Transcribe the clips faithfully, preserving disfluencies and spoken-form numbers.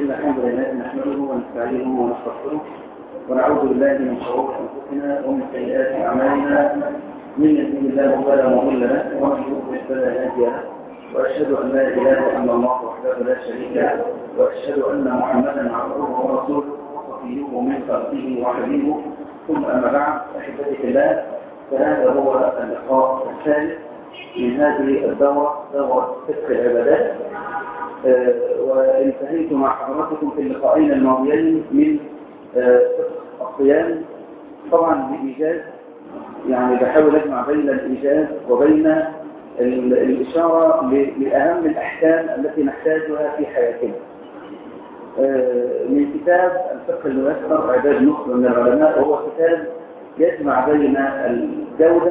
إن الحمد لله نحمده ونستعينه ونستغفره ونعوذ بالله من شرور أنفسنا ومن سيئات أعمالنا، من يهده الله فلا مضل له ومن يضلل فلا هادي له، وأشهد أن لا إله إلا الله وحده لا شريك له، وأشهد أن محمدا عبده ورسوله وصفيه من خلقه وحبيبه، ثم أما بعد. أحبتي في الله، فهذا هو اللقاء الثالث من هذه الدورة، دورة فقه العبادات. آه وانتهيت مع حضراتكم في اللقاءين الماضيين من آه فقه الصيام، طبعا بإيجاز، يعني بحاول أجمع بين الإيجاز وبين الإشارة لأهم الأحكام التي نحتاجها في حياتنا. آه من كتاب الفقه الميسر إعداد نخبة من العلماء، وهو كتاب يجمع بين الجودة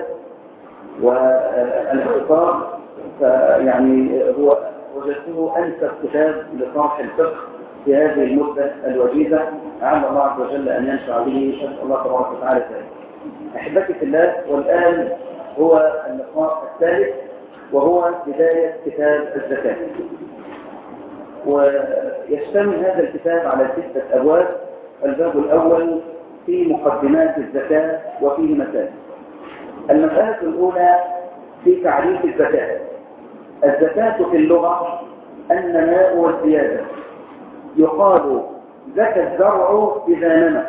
والاختصار، فيعني هو وجدته أنسب كتاب لطرح الفقه في هذه المدة الوجيزة، لعل الله عز وجل أن ينفع به. أسأل الله تبارك وتعالى ذلك. أحبتي في الله، والآن هو اللقاء الثالث، وهو بداية كتاب الزكاة. ويشتمل هذا الكتاب على ستة أبواب. الباب الأول في مقدمات الزكاة وفيه مسائل. المسألة الأولى في تعريف الزكاة. الزكاة في اللغة النماء والزيادة. يقال زكى الزرع إذا نمى،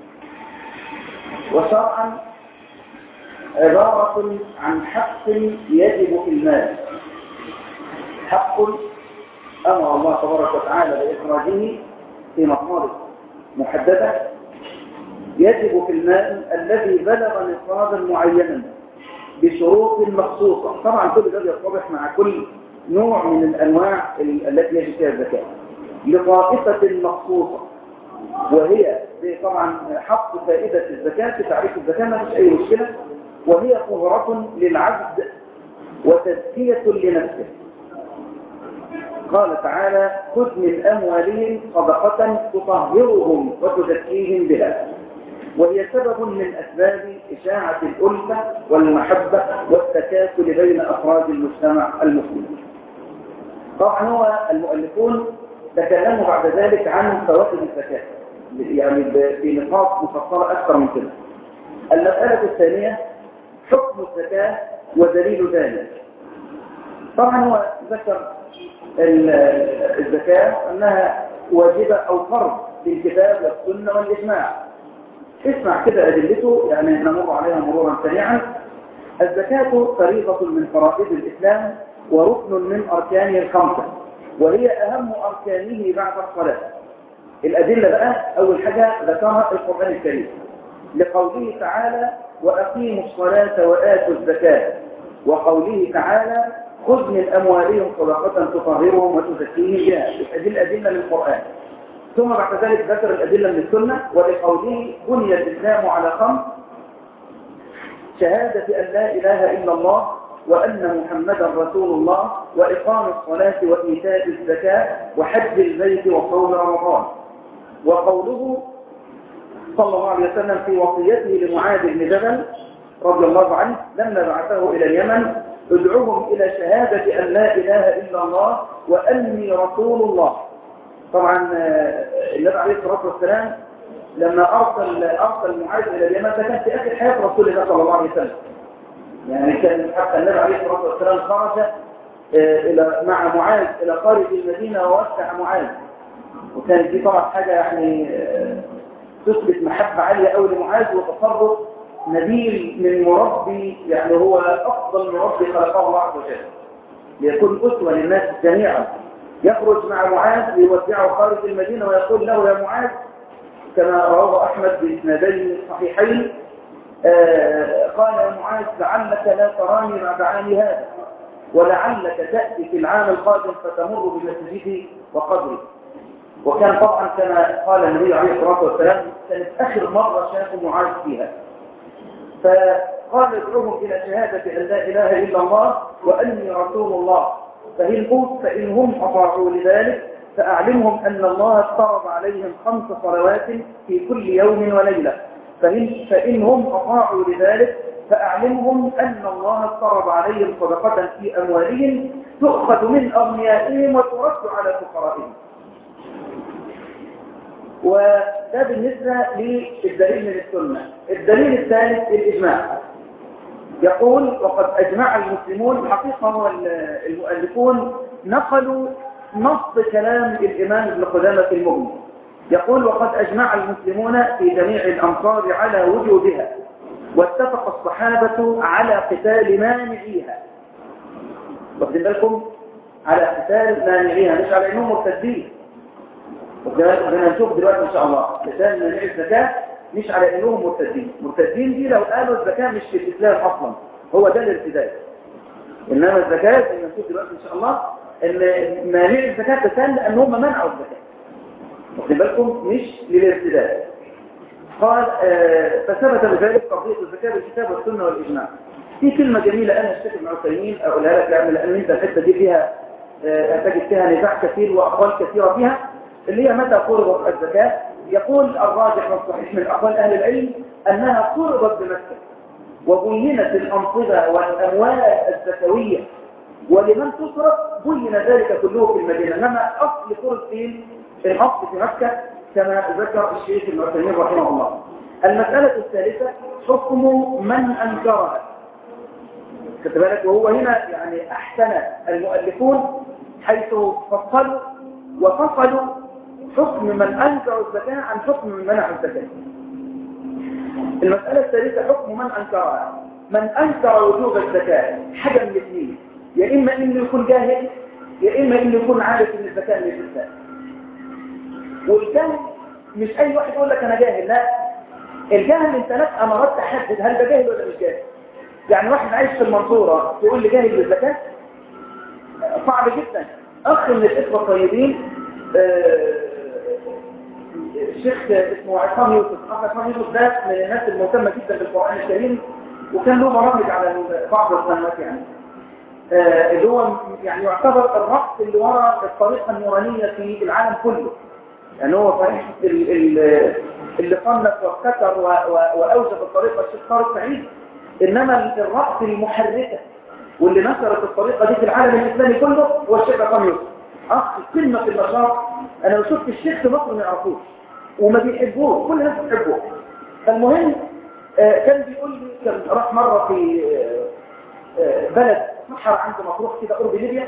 وشرعا عبارة عن حق يجب في المال، حق أمر الله تبارك وتعالى بإخراجه في مصارف محددة، يجب في المال الذي بلغ نصابا معينا بشروط مخصوصة. طبعا كل ده يتضح مع كل نوع من الأنواع التي يجب فيها الزكاة لطائفة مخصوصة، وهي طبعا حق فائدة الزكاة في تعريف الزكاة ما فيش أي مشكلة، وهي طهرة للعبد وتزكية لنفسه. قال تعالى: خذ من أموالهم صدقة تطهرهم وتزكيهم بها، وهي سبب من أسباب إشاعة الألفة والمحبة والتكافل بين أفراد المجتمع المسلم. طبعا هو المؤلفون تكلموا بعد ذلك عن فوائد الزكاة، يعني بنقاط مفصلة أكثر من كده. المسألة الثانية حكم الزكاة ودليل ذلك. طبعا هو ذكر الزكاة أنها واجبة أو فرض في الكتاب والسنة والإجماع. اسمع كده أدلته، يعني نمر عليها مرورا سريعا. الزكاة فريضة من فرائض الإسلام وركن من أركانه الخمسة، وهي أهم أركانه بعد الصلاة. الأدلة بقى أول حاجة ذكرها القرآن الكريم لقوله تعالى: وأقيموا الصلاة وآتوا الزكاة، وقوله تعالى: خذ من أموالهم صدقة تطهرهم وتزكيهم بها. هذه الأدلة من القرآن. ثم بعد ذلك ذكر الأدلة من السنة، ولقوله: بني الإسلام على خمس: شهادة أن لا إله إلا الله وأن محمدا رسول الله، وإقام الصلاة وإيتاء الزكاة وحج البيت وصوم رمضان. وقوله صلى الله عليه وسلم في وصيته لمعاذ بن جبل رضي الله عنه لما بعثه إلى اليمن: ادعوهم إلى شهادة أن لا إله إلا الله وأني رسول الله. طبعا النبي عليه الصلاة والسلام لما أرسل أرسل معاذ إلى اليمن، ده كان في آخر حياة رسول الله صلى الله عليه وسلم. يعني كان حتى النبي عليه الصلاة والسلام خرج إلى مع معاذ إلى خارج المدينة ووسع معاذ، وكان دي طبعا حاجة يعني تثبت محبة عالية أوي لمعاذ، وتصرف نبيل من مربي، يعني هو أفضل مربي خلقه الله عز وجل ليكون أسوة للناس جميعا. يخرج مع معاذ ليودعه خارج المدينة ويقول له: يا معاذ، كما رواه أحمد بإسنادين صحيحين، آه قال: يا معاذ، لعلك لا تراني بعد عام هذا، ولعلك تأتي في العام القادم فتمر بمسجدي وقبري. وكان طبعا كما قال النبي عليه الصلاة والسلام كانت آخر مرة شاف معاذ فيها. فقال: ادعوهم إلى شهادة أن لا إله إلا الله وأني رسول الله، فإن فإن هم أطاعوا لذلك فأعلمهم أن الله افترض عليهم خمس صلوات في كل يوم وليلة، فإن, فإن هم أطاعوا لذلك فأعلمهم أن الله افترض عليهم صدقة في أموالهم تؤخذ من أغنيائهم وترد على فقرائهم. وده بالنسبة للدليل من السنة. الدليل الثالث الإجماع. يقول وقد أجمع المسلمون، حقيقة هو المؤلفون نقلوا نص كلام الإمام ابن قدامة في المغني. يقول وقد أجمع المسلمون في جميع الأمصار على وجودها، واتفق الصحابة على قتال مانعيها. واخدين بالكم؟ على قتال مانعيها، مش على انهم مرتدين. وكنا نشوف دلوقتي ان شاء الله قتال مانع الزكاة مش على انهم مرتدين. مرتدين دي لو قالوا الزكاة مش في الاسلام اصلا، هو ده الارتداد. انما الزكاة زي ما نشوف دلوقتي ان شاء الله ان مانع الزكاة قتال لان هم منعوا الزكاة. واخدين بالكم؟ مش للارتداد. قال آه فثبت بذلك قضية الزكاة بالكتاب والسنة والإجماع. في كلمة جميلة أنا الشيخ ابن عثيمين أقولها لك لأن لأن أنت الحتة دي فيها آه تجد فيها نزاع كثير وأقوال كثيرة فيها، اللي هي متى فرضت الزكاة. يقول الراجح والصحيح من أقوال أهل العلم أنها فرضت بمكة، وبينت الأنصبة والأموال الزكوية ولمن تصرف بين ذلك كله في المدينة، إنما أصل فرض فين؟ الأصل في مكة كما ذكر الشيخ ابن عثيمين رحمه الله. المسألة الثالثة حكم من أنكرها. خدت بالك؟ وهو هنا يعني أحسن المؤلفون حيث فصلوا وفصلوا حكم من أنكر الزكاة عن حكم من منع الزكاة. المسألة الثالثة حكم من أنكرها. من أنكر وجوب الزكاة حاجة من الاثنين، يا إما إنه يكون جاهل يا إما إنه يكون عارف إن الزكاة من الإسلام. والجهل مش أي واحد يقول لك أنا جاهل، لا، الجهل أنت لك أمارات تحدد هل ده جاهل ولا مش جاهل. يعني واحد عايش في المنصورة تقول لي جاهل بالزكاة، صعب جدا. أخ من الإخوة الطيبين الشيخ اسمه عصام يوسف. أخ عصام يوسف ده من الناس المهتمة جدا بالقرآن الكريم، وكان له برامج على بعض القنوات يعني اللي هو يعني يعتبر الرأس اللي وراء الطريقة النورانية في العالم كله. يعني هو صحيح اللي صنف وابتكر وأوجد الطريقة الشيخ طارق سعيد، إنما الرأس المحركة واللي نشرت الطريقة دي في العالم الإسلامي كله هو الشيخ عصام يوسف. أخ قمة في النشاط. أنا لو شفت الشيخ في مصر ما يعرفوش وما بيحبوه، كل الناس بتحبوه. فالمهم كان بيقول لي كان راح مرة في بلد صحراء عند مطروح كده قرب ليبيا،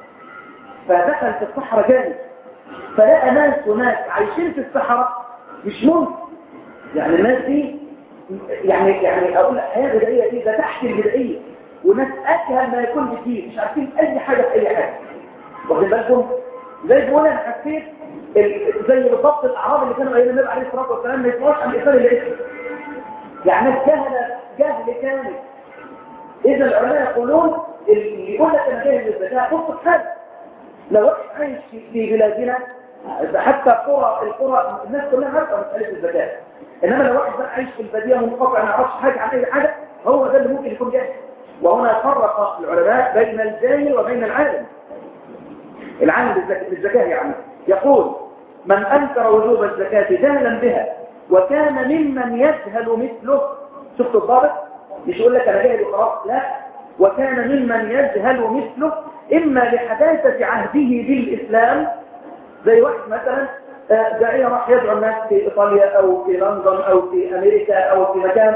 فدخل في الصحراء جامد، فلقى ناس وناس عايشين في الصحراء مش ممكن. يعني الناس دي يعني يعني اقول حياه بدائيه دي ده تحت البدائيه، وناس اكهل ما يكون بالدين، مش عارفين اي حاجه في اي حاجه. واخدين بالكم؟ زي بقول انا حسيت زي بالضبط الاعراب اللي كانوا ايام النبي عليه الصلاه والسلام ما يسمعوش عن الاسلام الا اسمه. يعني جهل جهل كامل. اذا العلماء يقولون اللي يقول لك انا جاهل بالزكاه خص حاجه. لو واحد عايش في بلادنا حتى القرى القرى الناس كلها عارفه مساله الزكاه، انما لو واحد بقى عايش في الباديه منقطع ما يعرفش حاجه عن اي حاجه، هو ده اللي ممكن يكون جاهل. وهنا فرق العلماء بين الجاهل وبين العالم. العالم بالزكاه يعني يقول من انكر وجوب الزكاه جهلا بها وكان ممن يجهل مثله. شفت الضابط؟ مش يقول لك انا جاهل وخلاص، لا، وكان ممن يجهل مثله اما لحداثه عهده بالاسلام، زي واحد مثلا داعية راح يدعو الناس في إيطاليا أو في لندن أو في أمريكا أو في مكان،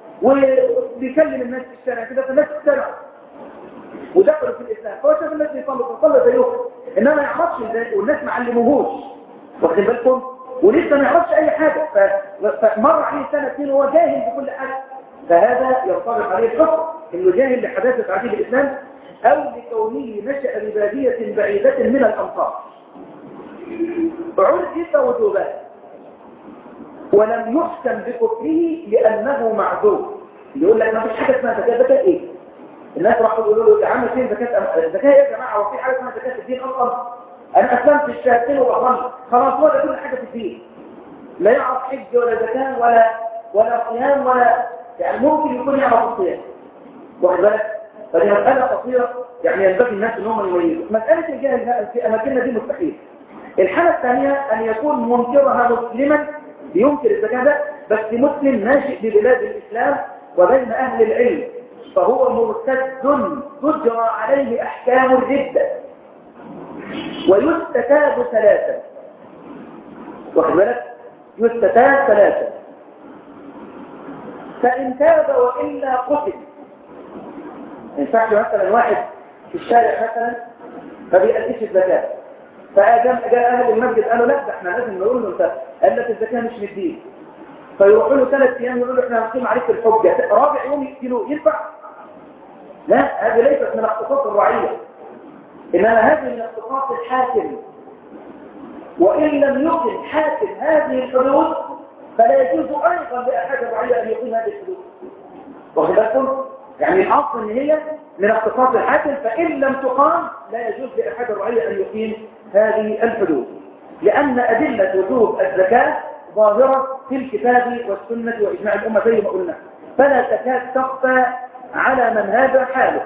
وبيكلم الناس في الشارع كده، فالناس تتابع ودخلوا في الإسلام، فهو شاف الناس يصلوا فصلى زيهم، إنما ما يعرفش إزاي والناس ما علموهوش. واخدين بالكم؟ ولسه ما يعرفش أي حاجة، فمر عليه سنة اثنين وهو جاهل بكل حاجة، فهذا ينطبق عليه الحكم إنه جاهل لحداثة عهده الإسلام أو لكونه نشأ ببادية بعيدة من الأمطار. عرف وجوبات ولم يحكم بكفره لأنه معذور. يقول لك ما فيش حاجة اسمها زكاة. زكاة ايه؟ الناس راحوا يقولوا له يا عم فين زكاة؟ زكاة يا جماعة وفي حاجة اسمها زكاة في الدين أصلا؟ أنا أسلمت الشهادتين وبطلت خلاص، هو ده كل حاجة في الدين، لا يعرف حج ولا زكاة ولا ولا صيام ولا يعني ممكن يكون يعرف الصيام. واخد بالك؟ فدي مسألة قصيرة يعني ينبغي الناس ان هم يميزوا. مسألة الجاهل في أماكننا دي مستحيل. الحالة الثانية أن يكون منكرها مسلما ينكر الزكاة ده، بس مسلم ناشئ ببلاد الإسلام وبين أهل العلم، فهو مرتد تجرى عليه أحكام الردة ويستتاب ثلاثة. واخد بالك؟ يستتاب ثلاثة. فإن تاب وإلا قتل. ما ينفعش مثلا واحد في الشارع مثلا فبيأديش الزكاة، فجاء أهل المسجد قالوا لا ده احنا لازم نقول له انت قال لك الزكاة مش من الدين، فيروحوا له ثلاث أيام يقولوا له احنا هنقيم عليك الحجة، رابع يوم يقتلوه، ينفع؟ لا، هذه ليست من اختصاص الرعية، إنما هذه من اختصاص الحاكم. وإن لم يقم حاكم هذه الحدود فلا يجوز أيضا لأحد الرعية أن يقيم هذه الحدود. واخد بالكم؟ يعني الأصل إن هي من اختصاص الحاكم، فإن لم تقام لا يجوز لأحد الرعية أن يقيم هذه الحدود، لأن أدلة وجوب الزكاة ظاهرة في الكتاب والسنة وإجماع الأمة زي ما قلنا، فلا تكاد تخفى على من هذا حاله.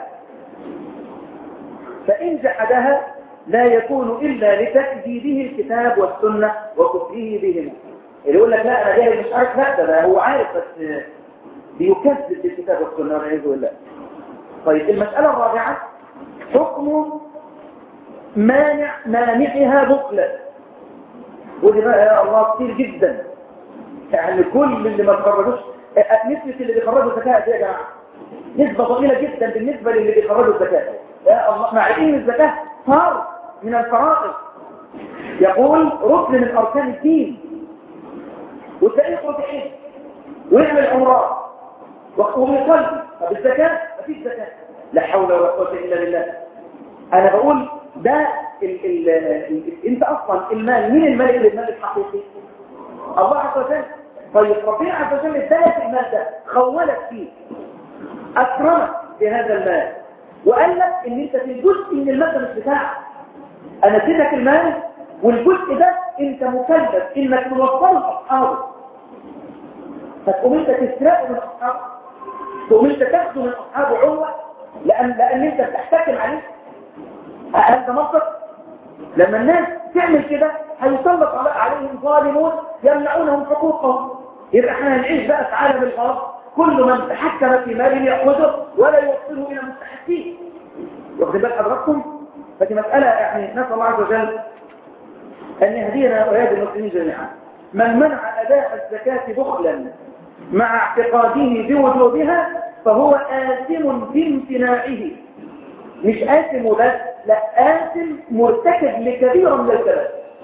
فإن جحدها لا يكون إلا لتكذيبه الكتاب والسنة وكفره بهما. اللي يقول لك لا أنا جاهل مش عارف، لا ده هو عارف بس بيكذب بالكتاب والسنة والعياذ بالله. طيب المسألة الرابعة حكم مانع مانعها بخلا. ودي بقى يا الله كتير جدا، يعني كل اللي ما تخرجوش نسبة اللي بيخرجوا الزكاة دي يا جماعة نسبة ضئيلة جدا بالنسبة للي بيخرجوا الزكاة. يا الله، مع ان الزكاة فرض من الفرائض، يقول ركن من أركان الدين، وتلاقيه يخرج حج ويعمل عمرات ويصلي، طب الزكاة مفيش زكاة، لا حول ولا قوة إلا بالله. أنا بقول ده ال ال ال انت اصلا المال مين الملك للمال الحقيقي؟ الله عز وجل. طيب ربنا عز وجل ادالك المال ده، خولك فيه، اكرمك بهذا المال، وقال لك ان انت في جزء من المال ده مش بتاعك، انا اديتك المال والجزء ده انت مكلف انك توصله لاصحابه، فتقوم انت تسرقه من اصحابه، تقوم انت تاخده من اصحابه عمره لان لان انت بتحتكم عليه. هل ده منطق؟ لما الناس تعمل كده هيسلط عليهم ظالمون يمنعونهم حقوقهم، يبقى احنا هنعيش بقى في عالم الغرب كل من تحكم في ماله ياخذه ولا يوصله الى مستحقيه. واخدين بال حضراتكم؟ فدي مساله يعني نسال الله عز وجل ان يهدينا ويهدي المسلمين جميعا. من منع اداء الزكاه بخلا مع اعتقاده بوجوبها فهو آثم بامتناعه، مش آثم بس، لا آثم مرتكب لكبيرة من الكبائر،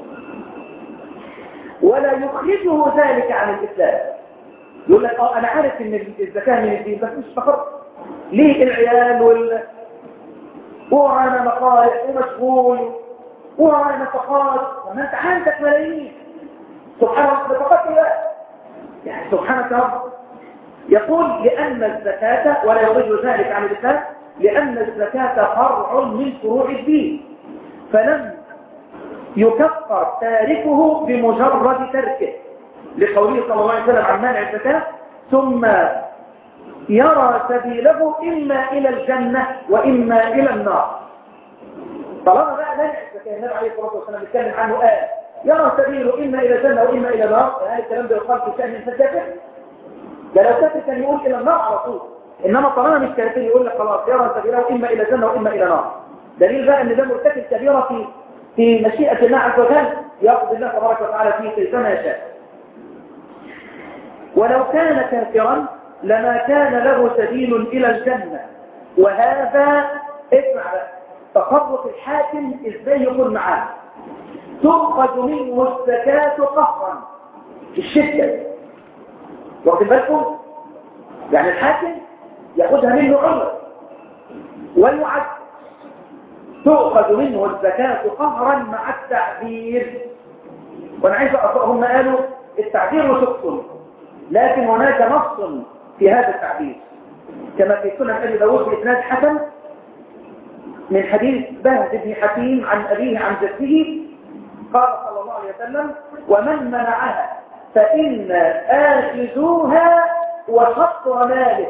ولا يخرجه ذلك عن الإسلام. يقول لك اه أنا عارف إن الزكاة من الدين بس مش فخر ليه العيال وال ورانا مصالح ومشغول ورانا نفقات، وما أنت عندك ملايين سبحان الله نفقات الله يعني سبحانك يا رب. يقول لأن الزكاة ولا يخرج ذلك عن الإسلام لأن الزكاة فرع من فروع الدين، فلم يكفر تاركه بمجرد تركه، لقوله صلى الله عليه وسلم عن مانع الزكاة ثم يرى سبيله إما إلى الجنة وإما إلى النار. طالما بقى مانع الزكاة النبي عليه الصلاة والسلام بيتكلم عنه قال يرى سبيله إما إلى الجنة وإما إلى النار، هل الكلام ده يقال في شأن الزكاة؟ ده لو كافر كان يقول إلى النار على طول، إنما طالما مش كافر يقول لك خلاص يرى سبيله إما إلى الجنة وإما إلى النار. دليل بقى إن ده مرتكب كبيرة في في مشيئة الله عز وجل، يقضي الله تبارك وتعالى فيه كيفما يشاء. ولو كان كافرا لما كان له سبيل إلى الجنة، وهذا اسمع تصرف الحاكم إزاي يكون معاه. تؤخذ منه الزكاة قهرا الشدة، واخد بالكم؟ يعني الحاكم ياخذها منه عمر ويعد، تؤخذ منه الزكاة قهرا مع التعبير. وانا عايز اقرأ، هم قالوا التعبير سقط، لكن هناك نص في هذا التعبير كما في سنن ابي داود باسناد حسن من حديث بهز بن حكيم عن ابيه عن جده قال صلى الله عليه وسلم ومن منعها فإن آخذوها وشطر ماله.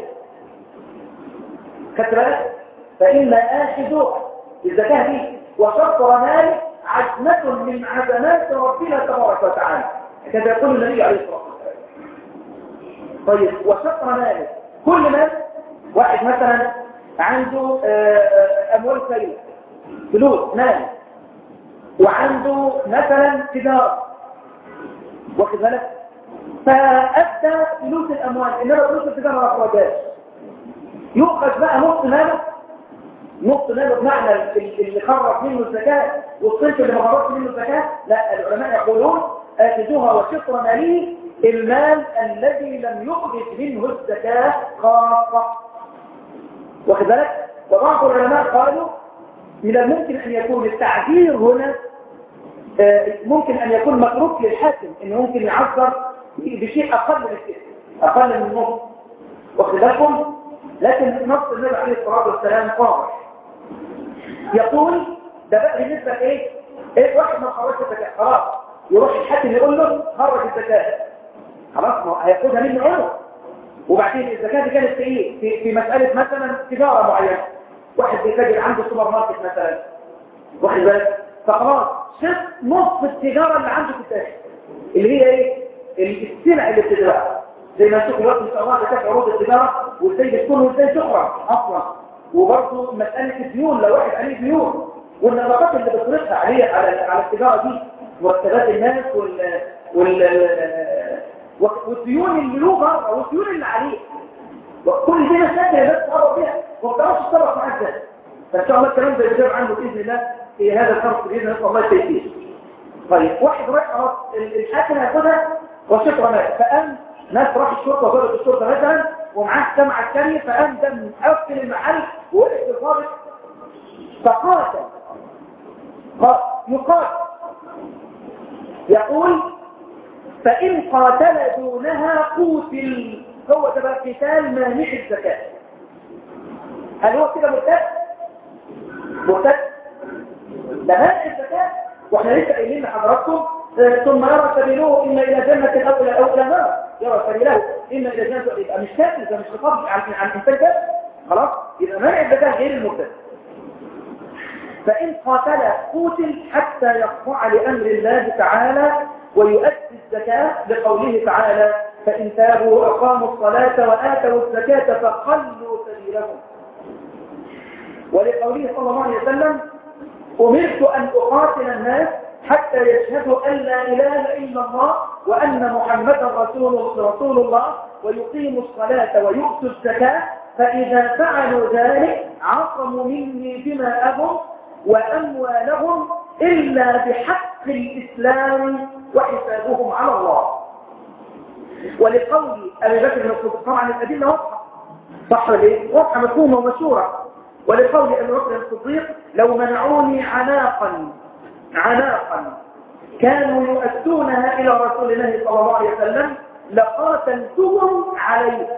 كتبت فإن آخذوها الزكاة دي وشطر ماله عزمة من عزمات ربنا تبارك وتعالى، كذا يقول النبي عليه الصلاة والسلام. طيب وشطر ماله كل مال، واحد مثلا عنده أموال سيئة فلوس مال، وعنده مثلا تجارة، واخد بالك فأدى فلوس الأموال، إنما فلوس التجارة ما أخرجهاش. يؤخذ بقى نص ماله، نص ماله بمعنى اللي خرج منه الزكاة والصنف اللي ما خرجش منه الزكاة. لا، العلماء يقولون آخذوها وشطر ماله المال الذي لم يخرج منه الزكاة خاصة. واخد بالك؟ وبعض العلماء قالوا من الممكن أن يكون التعذير هنا ممكن أن يكون متروك للحاكم، إنه ممكن يعذر بشيء أقل من كده، أقل من النص. واخد بالكم؟ لكن نص النبي عليه الصلاة والسلام واضح، يقول ده بقى بالنسبة لإيه؟ إيه واحد ما خرجش الزكاة خلاص يروح الحاكم يقول له خرج الزكاة، خلاص ما هياخدها منه عمره. وبعدين الزكاة دي كانت في إيه؟ في, في مسألة مثلا تجارة معينة، واحد بيتاجر عنده سوبر ماركت مثلا، واخد بالك؟ فخلاص شف نص التجارة اللي عنده في التاجر اللي هي إيه؟ السلع اللي بتتباع، زي ما نشوف الوقت إن شاء الله لكاك عروض التجارة وإزاي بتكون وإزاي تخرج أصلا. وبرضه مسألة الديون، لو واحد عليه ديون والنفقات اللي بتصرفها عليه على على التجارة دي، مرتبات الناس وال وال والديون اللي له بره والديون اللي عليه، وكل دي مشاكل الناس تقرب بيها وما بتعرفش تتصرف معاها ازاي. فان شاء الله الكلام ده يجاب عنه باذن الله في هذا الخمس باذن الله الله التيسير. طيب واحد رايح خلاص الحاكم هياخدها وشطر مال، فقام ناس راح الشرطه وضربت الشرطه مثلا ومعاه سمع عسكري، فقام ده مقفل المحل ووقف الضابط فقاتل. يقاتل يقول فإن قاتل دونها قوتل. هو ده بقى قتال مانع الزكاة. هل هو كده مرتد؟ مرتد؟ ده مانع الزكاة. واحنا لسه قايلين لحضراتكم ثم يرى سبيله إما إلى جنة أو إلى أو إلى نار. يرى سبيله إما إلى جنة أو يبقى مش كافر، ده مش خطاب عن عن إنسان كافر. خلاص؟ يبقى مانع الزكاة غير المرتد. فإن قاتل قتل حتى يخضع لأمر الله تعالى ويؤدي الزكاة، لقوله تعالى فإن تابوا وأقاموا الصلاة وآتوا الزكاة فخلوا سبيلهم. ولقوله صلى الله عليه وسلم أمرت أن أقاتل الناس حتى يشهدوا أن لا إله إلا الله وأن محمدا رسول رسول الله ويقيموا الصلاة ويؤتوا الزكاة، فإذا فعلوا ذلك عصموا مني دماءهم وأموالهم إلا بحق الإسلام وحسابهم على الله. ولقول أبي بكر بن الصديق طبعا الأدلة واضحة، صح ليه؟ واضحة مفهومة ومشهورة. ولقول أبي بكر بن الصديق لو منعوني عناقا عناقا كانوا يؤدونها إلى رسول الله صلى الله عليه وسلم لقاتلتهم عليه.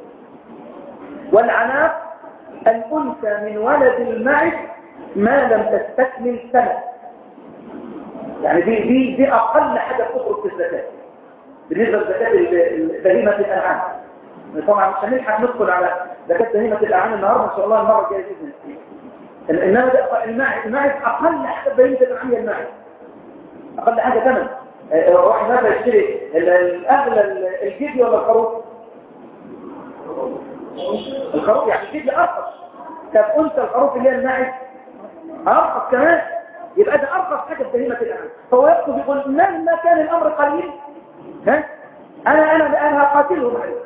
والعناق الأنثى من ولد المعز ما لم تستكمل سنة، يعني دي دي دي أقل حاجة تخرج في الزكاة بالنسبة لزكاة بهيمة الأنعام. طبعا مش هنلحق ندخل على زكاة بهيمة الأنعام النهارده إن شاء الله المرة الجاية بإذن الله. إنما ده الماعز، الماعز أقل حاجة بهيمة الأنعام هي الماعز، أقل حاجة ثمن. واحد هذا يشتري الأغلى الجدي ولا الخروف؟ الخروف يعني الجدي أرخص. طب أنت الخروف اللي هي الماعز أرخص كمان، يبقى ده أرخص حاجة بهيمة الأنعام. فهو يقصد يقول مهما كان الأمر قليل ها أنا أنا أنا هقاتلهم عليه.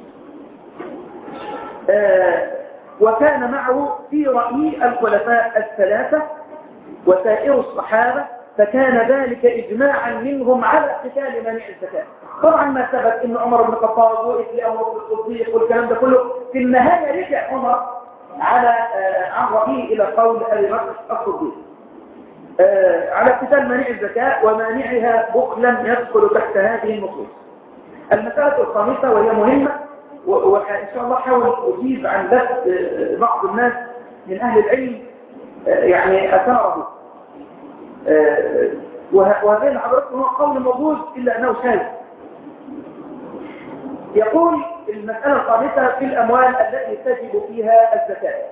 آه وكان معه في رأي الخلفاء الثلاثة وسائر الصحابة، فكان ذلك إجماعا منهم على قتال مانع الزكاة. طبعا ما ثبت إن عمر بن الخطاب وقف لأمر الصديق والكلام ده كله، في النهاية رجع عمر على آه عن رأيه إلى قول أبي بكر الصديق آه على قتال مانع الزكاة ومانعها بخلا يدخل تحت هذه النصوص. المسألة الخامسة وهي مهمة، وإن شاء الله حاول أجيب عن بث بعض الناس من أهل العلم يعني أثاره، وهذين حضرتكم هو قول موجود إلا أنه شاذ. يقول المسألة الخامسة في الأموال التي تجب فيها الزكاة.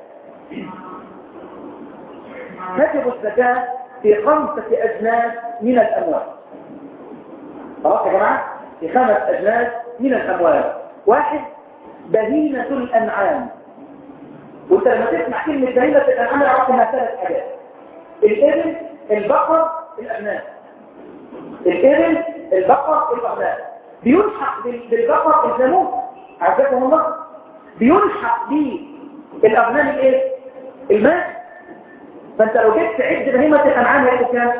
تجب الزكاة في خمسة أجناس من الأموال. خلاص يا جماعة؟ في خمس أجناس من الأموال. واحد بهيمة الأنعام، وانت لما تسمع كلمة بهيمة الأنعام يعرف انها ثلاث حاجات: الإبل، البقر، الأغنام. الإبل، البقر، الأغنام. بيلحق بالبقر الجاموس عزكم الله، بيلحق بالاغنام الايه؟ الماء. فانت لو جيت تعد بهيمه الانعام هيبقوا كام؟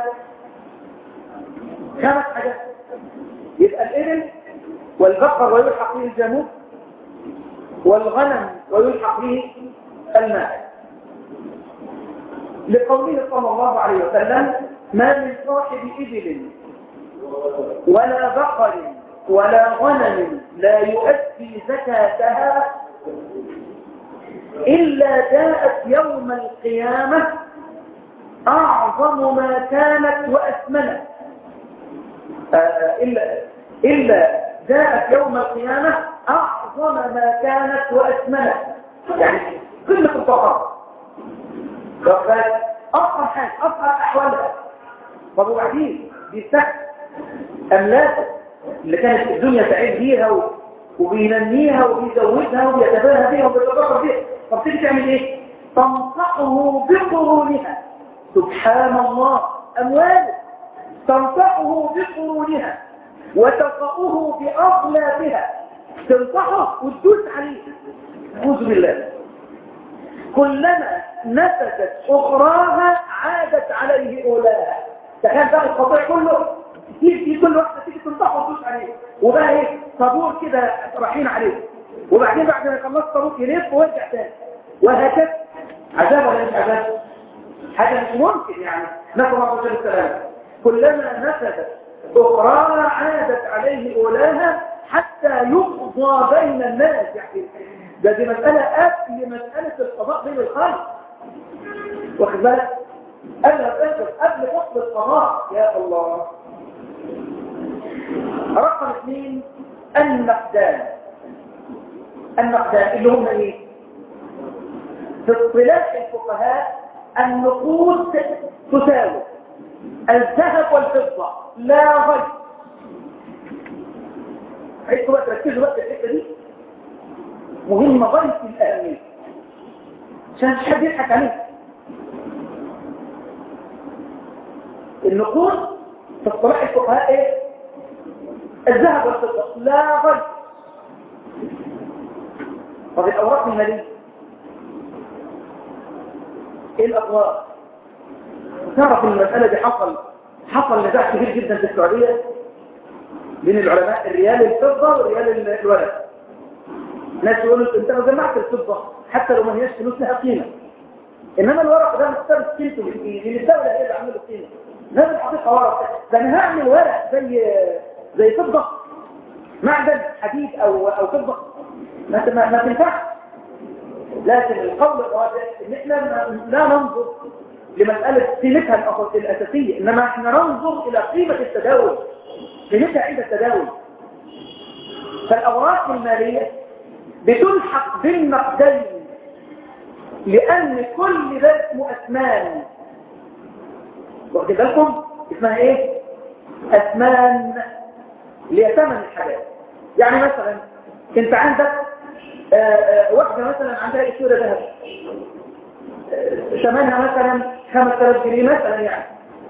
خمس حاجات. يبقى الابل والبقر ويلحق به الجاموس، والغنم ويلحق به الماء، لقوله صلى الله عليه وسلم: ما من صاحب إبل ولا بقر ولا غنم لا يؤدي زكاتها إلا جاءت يوم القيامة أعظم ما كانت وأثمنت. إلا, إلا جاءت يوم القيامة أعظم ما كانت وأثمنت، يعني قمة الفقر. أصغر حاجة، أصغر أحوالها. طب وبعدين بيستحق أملاك اللي كانت الدنيا تعيد بيها وبينميها وبيزودها وبيتباهى بيها وبيتباهى بيها، طب تيجي تعمل إيه؟ تنصحه بقرونها. سبحان الله، أمواله تنصحه بقرونها وتقعه بأغلابها، تنصحه وتدوس عليه. أعوذ بالله. كلما نفذت أخراها عادت عليه أولاها. تخيل بقى القطيع كله تيجي كل واحدة تيجي تنصحه وتدوس عليه، وبقى ايه؟ طابور كده رايحين عليه، وبعدين بعد ما يخلص طابور يلف ويرجع تاني، وهكذا. عذاب ولا مش عذاب؟ حاجة مش ممكن يعني. نسأل الله عليه السلام. كلما نفذت أخراها عادت عليه أولاها حتى يقضى بين الناس. يعني ده دي مسألة قبل مسألة القضاء بين الخلق، واخد بالك؟ قبل قبل فصل القضاء. يا الله. رقم اثنين: النقدان. النقدان اللي هم ايه؟ في اصطلاح الفقهاء النقود تساوي الذهب والفضة لا غير. عايزكم بقى تركزوا بقى في الحته دي، مهمه غايه الاهميه عشان مش حد يضحك عليك. النقود في اصطلاح الفقهاء ايه؟ الذهب والفضة لا غير. طب الاوراق الماليه ايه؟ الاقوال. تعرف ان المساله دي حصل حصل نزاع كبير جدا في السعوديه بين العلماء، الريال الفضه والريال الورق. ناس يقولوا انت لو جمعت الفضه حتى لو ما هياش فلوس لها قيمه، انما الورق ده مختار قيمته بالايه؟ لان الدوله هي اللي عامله له قيمه. نفس الحقيقه ورق ده، انا هعمل ورق زي زي فضه، معدن حديد او او فضه، ما ما تنفعش. لكن القول الراجح ان احنا لا ننظر لمساله قيمتها الاساسيه، انما احنا ننظر الى قيمه التداول، قيمتها عند التداول. فالاوراق الماليه بتلحق بالنقدين لان كل ده اسمه اثمان. واخد بالكم؟ اسمها ايه؟ اثمان، اللي هي ثمن الحاجات. يعني مثلا انت عندك آآ آآ واحده مثلا عندها اسوره ذهب ثمنها مثلا خمسة آلاف جنيه مثلا، يعني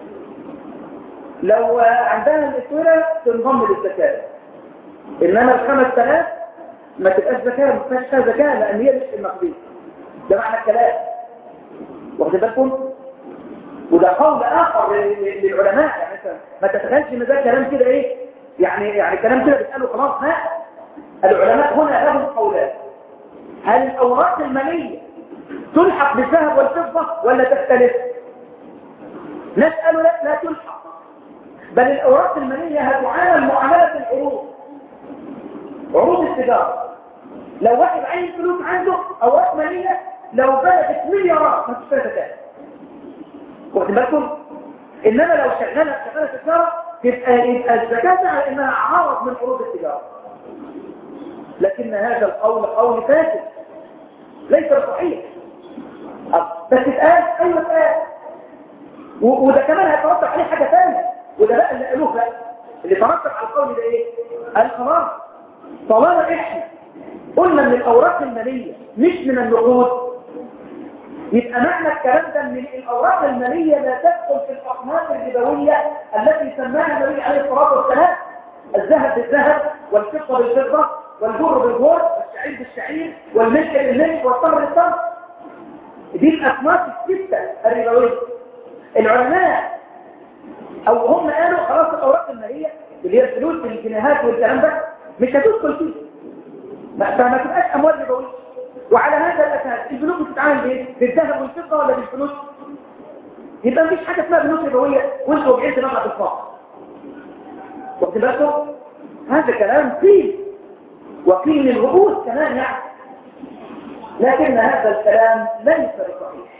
لو عندها الاسوره تنضم للزكاه، انما ال خمسة آلاف ما تبقاش زكاه، ما تبقاش فيها زكاه لان هي مش النقديه. ده معنى الكلام. واخد بالكم؟ وده قول اخر للعلماء. يعني مثلا ما تتخيلش ان ده كلام كده ايه، يعني يعني كلام كده بيتقالوا خلاص. لا، العلماء هنا لهم قولان: هل الاوراق الماليه تلحق بالذهب والفضه ولا تختلف؟ ناس قالوا لا لا تلحق، بل الاوراق الماليه هتعامل معامله العروض، عروض التجاره. لو واحد عين فلوس عنده اوراق ماليه لو بلغت مليارات ما تشتري زكاه. واخد بالكم؟ انما لو شغاله شغاله تجاره تبقى يبقى الزكاه على انها عرض من عروض التجاره. لكن هذا القول قول فاسد ليس صحيح. بس اتقال ايوه اتقال، وده كمان هيترتب عليه حاجه ثانيه، وده بقى اللي قالوه بقى اللي ترتب على القول ده ايه؟ القرار. طالما احنا قلنا ان الاوراق الماليه مش من النقود، يبقى معنى الكلام ده ان الاوراق الماليه لا تدخل في الاصناف الربويه التي سماها النبي عليه الصلاه والسلام. الذهب بالذهب والفضة بالفضة والبر بالبر والشعير بالشعير والملح بالملح والتمر بالتمر. دي الأصناف الستة الربوية. العلماء أو هم قالوا خلاص الأوراق المالية اللي هي الفلوس والجنيهات والكلام ده مش هتدخل فيه، فما تبقاش أموال ربوية. وعلى هذا الأساس البنوك بتتعامل بايه؟ بالذهب والفضة ولا بالفلوس؟ يبقى مفيش حاجة اسمها بنوك ربوية وانتوا وجعين دماغك بالفاضي. واخد بالكم؟ هذا كلام فيه وفيه من الغموض كمان يعني، لكن هذا الكلام ليس بصحيح.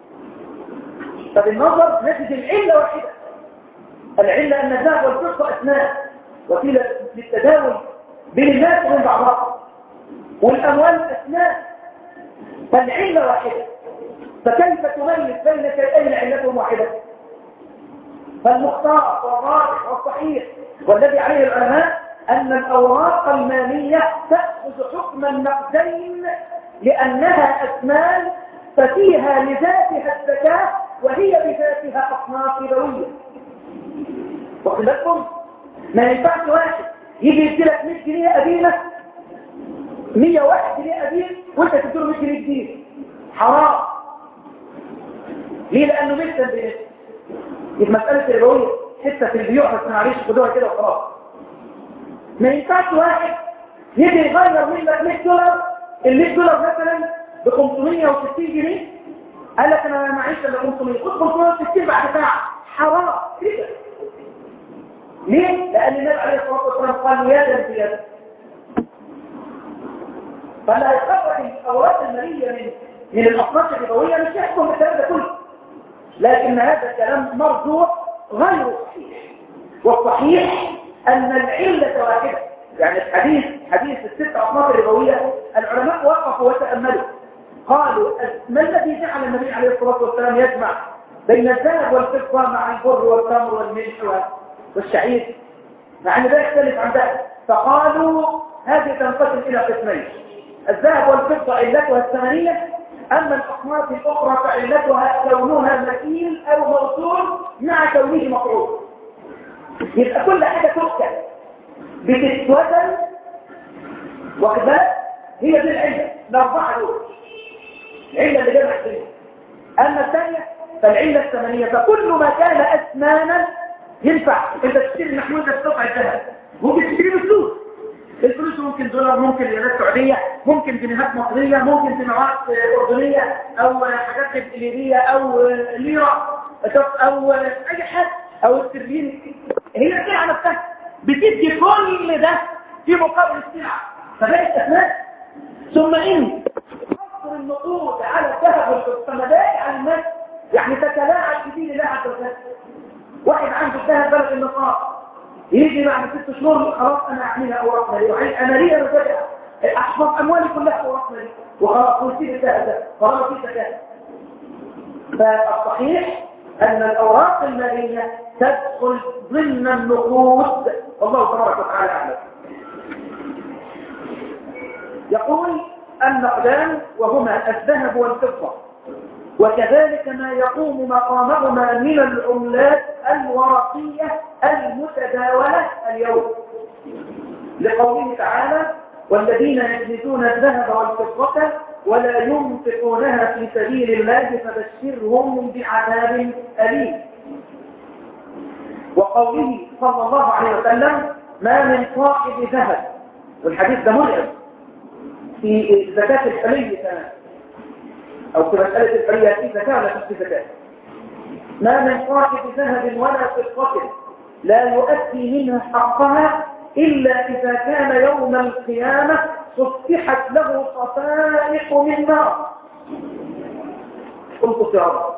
فبالنظر نجد العلة واحدة، العلة أن الذهب والفضة أثناء وسيلة للتداول بين الناس وبين بعضها، والأموال أثناء، فالعلة واحدة. فكيف تميز بين شيئين علتهم واحدة؟ فالمختار والراجح والصحيح والذي عليه العلماء أن الأوراق المالية تأخذ حكم النقدين لأنها أثمان ففيها لذاتها الزكاة وهي بذاتها أصناف ربوية. واخد بالكم؟ ما ينفعش واحد يجي يديلك مية جنيه قديمة مية وواحد جنيه قديم وانت تديله مية جنيه جديد، حرام. ليه؟ لأنه مثل بنفسه. دي مسألة ربوية حتة في البيوع بس معلش خدوها كده وخلاص. ما ينفعش واحد يجي يغير منك مية دولار، ال مية دولار مثلا ب خمسمية وستين جنيه، قال لك انا معيش الا خمسمية، خد خمسمية وستين بعد ساعه، حرام كده. ليه؟ لان النبي عليه الصلاه والسلام قال يدا بيد. فلا يخرج الاوراق الماليه من من الاصناف الربويه مش يحكم بالكلام ده كله، لكن هذا الكلام مرجوح غير صحيح. والصحيح ان العله واحده. يعني الحديث حديث الست اصناف الربويه العلماء وقفوا وتاملوا قالوا ما الذي جعل النبي عليه الصلاه والسلام يجمع بين الذهب والفضه مع البر والتمر والملح والشعير مع ان ده يختلف عن ده؟ فقالوا هذه تنقسم الى قسمين، الذهب والفضه علتها الثمانيه، اما الاصناف الاخرى فعلتها كونها مكيل او موصول مع كونه مفعول. يبقى كل حاجه تحكم بتتوزن وكذلك هي دي العله الاربعه دول، العله اللي جمعت فيها. اما الثانيه فالعله الثمانيه، فكل ما كان اثمانا ينفع. انت تشتري محمول ده بقطع الذهب ممكن تشتري بفلوس، الفلوس ممكن دولار، ممكن ريالات سعوديه، ممكن جنيهات مصريه، ممكن دينارات اردنيه او حاجات ليبيه او ليره او اي حاجه او استرليني. هي السلعه نفسها بتدي كل ده في مقابل السلعه، فبقت اثمان. ثم ان حصر النقود على الذهب والفضه عن الناس يعني تتلاعب بدين الله عز وجل. واحد عنده الذهب بلغ النصاب يجي بعد ست شهور خلاص انا اعملها اوراق ماليه وعي اماليه رجعها احفظ اموالي كلها اوراق ماليه وخلاص ونسيب الذهب ده خلاص في زكاه. فالصحيح ان الاوراق الماليه تدخل ضمن النقود والله تبارك وتعالى اعلم. يقول النقدان وهما الذهب والفضه وكذلك ما يقوم مقامهما من العملات الورقية المتداولة اليوم، لقوله تعالى والذين يكنزون الذهب والفضة ولا ينفقونها في سبيل الله فبشرهم بعذاب أليم. وقوله صلى الله عليه وسلم ما من صاحب ذهب، والحديث ده مرعب في زكاة الحلي كمان أو في مسألة الحرية في زكاة ولا في زكاة. ما من صاحب ذهب ولا فضة لا يؤدي منها حقها إلا إذا كان يوم القيامة فتحت له صفائح من نار. قلت يا رب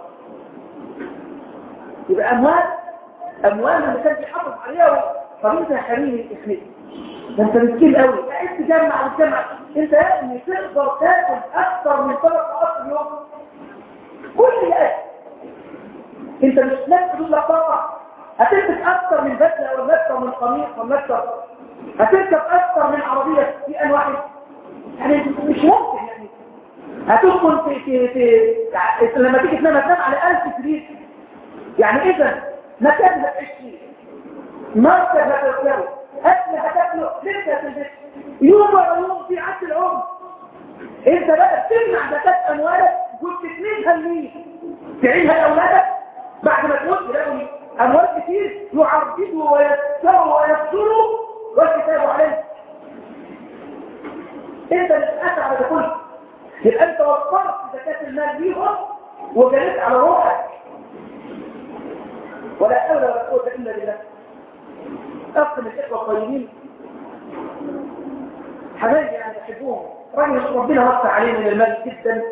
يبقى أموال أموال اللي كان بيحافظ عليها طريقة يا حبيبي اخليك ده انت مسكين قوي قاعد تجمع وتجمع. انت يا ابني تقدر تاكل اكثر من ثلاث ساعات في اليوم كل الاكل. انت مش نفس دول طاقه هتلبس اكثر من بدله او اكثر من قميص او اكثر هتركب اكثر من عربيه في ان واحد يعني مش ممكن. يعني هتدخل في في في لما تيجي تنام تنام على ألف سرير. يعني اذا مكان هتعيش فيه مركز هتركبه اكل هتاكله لسه في البيت يوم ورا يوم في عكس العمر. انت بقى بتمنع زكاه اموالك وبتسندها لمين؟ تعينها لاولادك بعد ما تموت تلاقوا اموال كتير يعرضوا ويكسروا ويفسروا والكتاب عليه. انت اللي تتأثر على ده كله. يبقى انت وفرت زكاه المال ليهم وجلست على روحك. ولا حول ولا قوه الا بالله. اقسم الاخوه الطيبين حبايبي يعني بحبهم، راجل ربنا وسع عليه من المال جدا،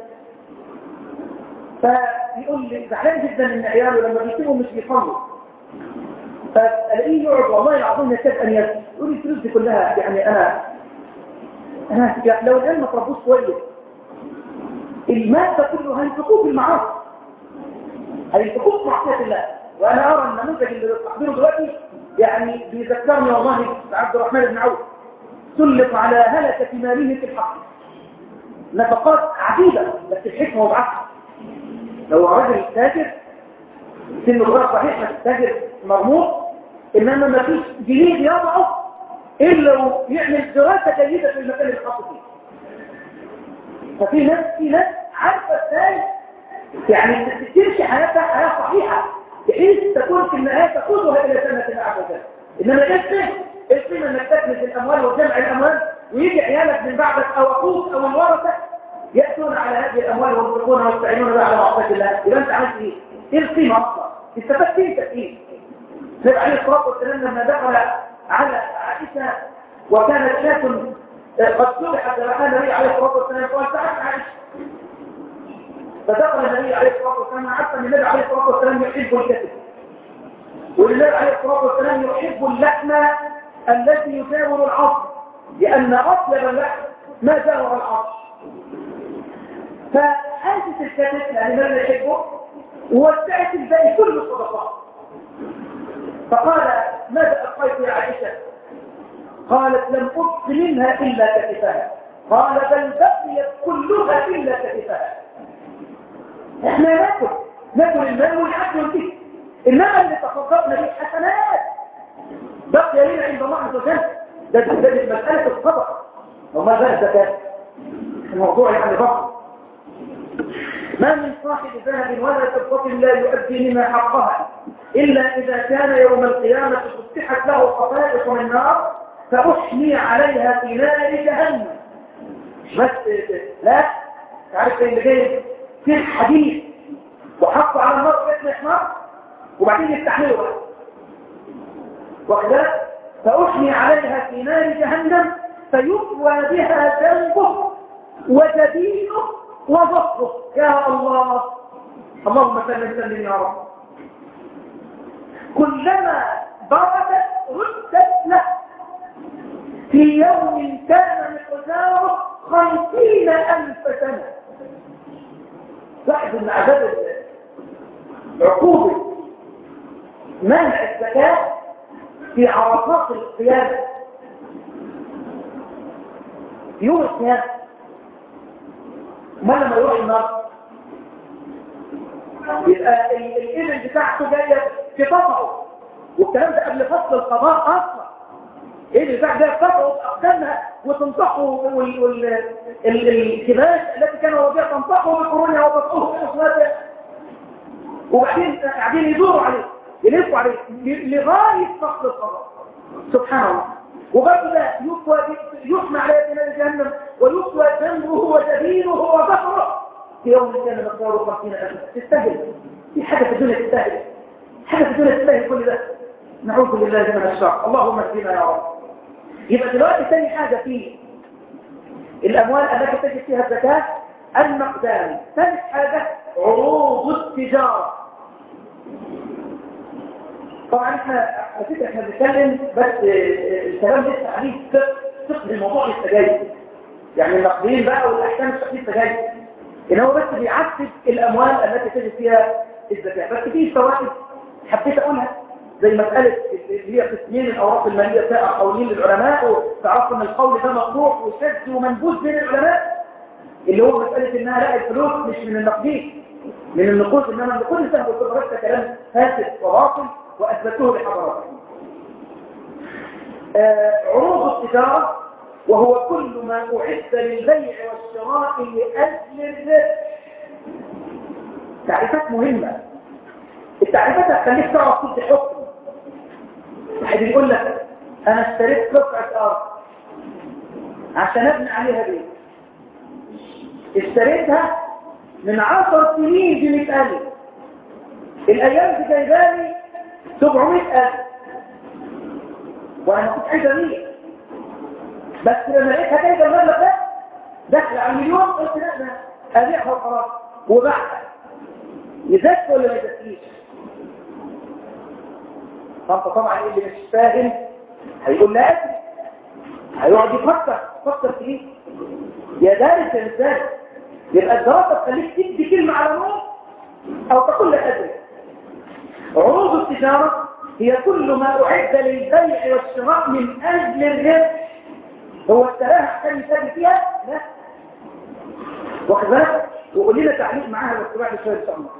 فيقول لي زعلان جدا ان عياله لما بيسيبوا مش بيصلوا، فالاقيه يقعد والله العظيم يكاد ان يبكي، يقول لي الفلوس دي كلها يعني انا انا لو الان ما تربوش كويس المال ده كله هينفقوه في المعاصي، هينفقوه في معصيه الله. وانا ارى النموذج اللي بستحضره دلوقتي يعني بيذكرني والله عبد الرحمن بن عوف، سلط على هلكة ماله في الحق، نفقات عديدة بس الحكمة وضعها. لو راجل تاجر سنه صغير صحيح بس تاجر مرموق، انما ما فيش جنيه يضعه الا لو يعمل دراسة جيدة في المكان اللي حاطه فيه. ففي ناس في ناس عارفة ازاي يعني تمشي حياتها حياة صحيحة بحيث تكون في النهاية تقودها الى جنة الله عز وجل. انما الاسم القيمة انك تكنز الاموال وجمع الاموال ويجي عيالك من بعدك او اخوك او الورثة يأتون على هذه الاموال وينفقونها ويستعينون بها على معصية الله. يبقى انت عملت ايه؟ ايه القيمة اصلا؟ استفدت انت ايه؟ النبي عليه الصلاة والسلام لما دخل على عائشة وكانت شاة قد ذبحت ذبحها النبي عليه الصلاة والسلام قال تعال عائشة. فدخل النبي عليه الصلاة والسلام عارف ان النبي عليه الصلاة والسلام يحب الكتف، والنبي عليه الصلاة والسلام يحب اللحم التي يجاور العصر، لأن أطيب اللحم ما جاور العصر. فحاسس الكتف لأن من يحبه ووسعت الباقي كل الصدقات. فقال ماذا أبقيت يا عائشة؟ قالت لم أبق منها إلا كتفها. قال بل بقيت كلها إلا كتفها. احنا ناكل ناكل المال والعدل والبيت، إنما اللي تصدقنا به حسنات بقي لنا عند الله عز وجل. ده ده مسألة الصدقة وما زال الزكاة الموضوع يعني بقى. ما من صاحب ذهب ولا فضة لا يؤدي منها حقها إلا إذا كان يوم القيامة فتحت له خطائط من النار فأحمي عليها في نار جهنم. بس لا تعرف اللي جاي في الحديث وحطوا على النار باسم احمر وبعدين يستحملوا بقى وكذا فأحمي عليها في نار جهنم فيطوى بها جنبه وجبينه وظهره. يا الله اللهم سلم سلم يا رب. كلما بردت ردت له في يوم كان مقداره خمسين ألف سنة. لاحظ ان عذاب عقوبة منع الزكاة في عرصات القيامة يوم القيامة. ما لما يروح النار يبقى الإبن بتاعته جاية في طبعه، والكلام ده قبل فصل القضاء أصلا. الإبن بتاعته جاية في طبعه وتقدمها وتنطحه الكباش التي كان وضيع تنطحه بالقرونية وتطحه بأصواته، وبعدين قاعدين يدوروا عليه يلفوا عليه لغاية فصل القضاء. سبحان الله. وبرضه ده يحمى عليه في نار جهنم ويطوى جنبه وجبينه وظهره في يوم كان مقداره خمسين ألف. تستاهل في حاجة في الدنيا تستاهل حاجة في الدنيا تستاهل كل ده. نعوذ بالله من الشر. اللهم اهدنا يا رب. يبقى دلوقتي ثاني حاجة في الأموال التي تجد فيها الزكاة النقدان. ثالث حاجة عروض التجارة. طبعا احنا على فكره احنا بنتكلم بس الكلام لسه عليه فقه الموضوع لسه جاي، يعني النقدين بقى والاحكام لسه جاي، ان هو بس بيعكس الاموال التي تجد فيها الزكاه. بس في فوائد حبيت اقولها زي مساله اللي هي قسمين الاوراق الماليه بتاع قولين للعلماء، وتعرفوا ان القول ده مطروح وشاذ ومنبوذ بين العلماء، اللي هو مساله انها لا الفلوس مش من النقدين من النقود، انما النقود سهل وتبرك كلام فاسد وباطل واثبتوه لحضراتكم. آه عروض التجارة وهو كل ما أعد للبيع والشراء لأجل الربح. تعريفات مهمة. التعريفات هتخليك تعرف تدي حكم. واحد يقول لك أنا اشتريت قطعة أرض عشان أبني عليها بيت، اشتريتها من عشر سنين بمئة ألف، الأيام دي جايبالي سبعمائة ألف، وأنا ما كنت عايز أبيع، بس لما لقيتها جايبة المبلغ ده دخل على المليون قلت لا أنا أبيعها وخلاص وبعتها. يزكي ولا ما يزكيش؟ فأنت طبعا اللي مش فاهم هيقول لا أدري، هيقعد يفكر فكر في إيه؟ يا دارس يا إنسان. يبقى الدراسة تخليك تدي كلمة على نور أو تقول لا أدري. عروض التجارة هي كل ما أعد للبيع والشراء من أجل الربح. هو اشتراها عشان يساوي فيها؟ لا. واخد بالك؟ وقول لنا تعليق معاها والاتباع لشوية إن شاء الله.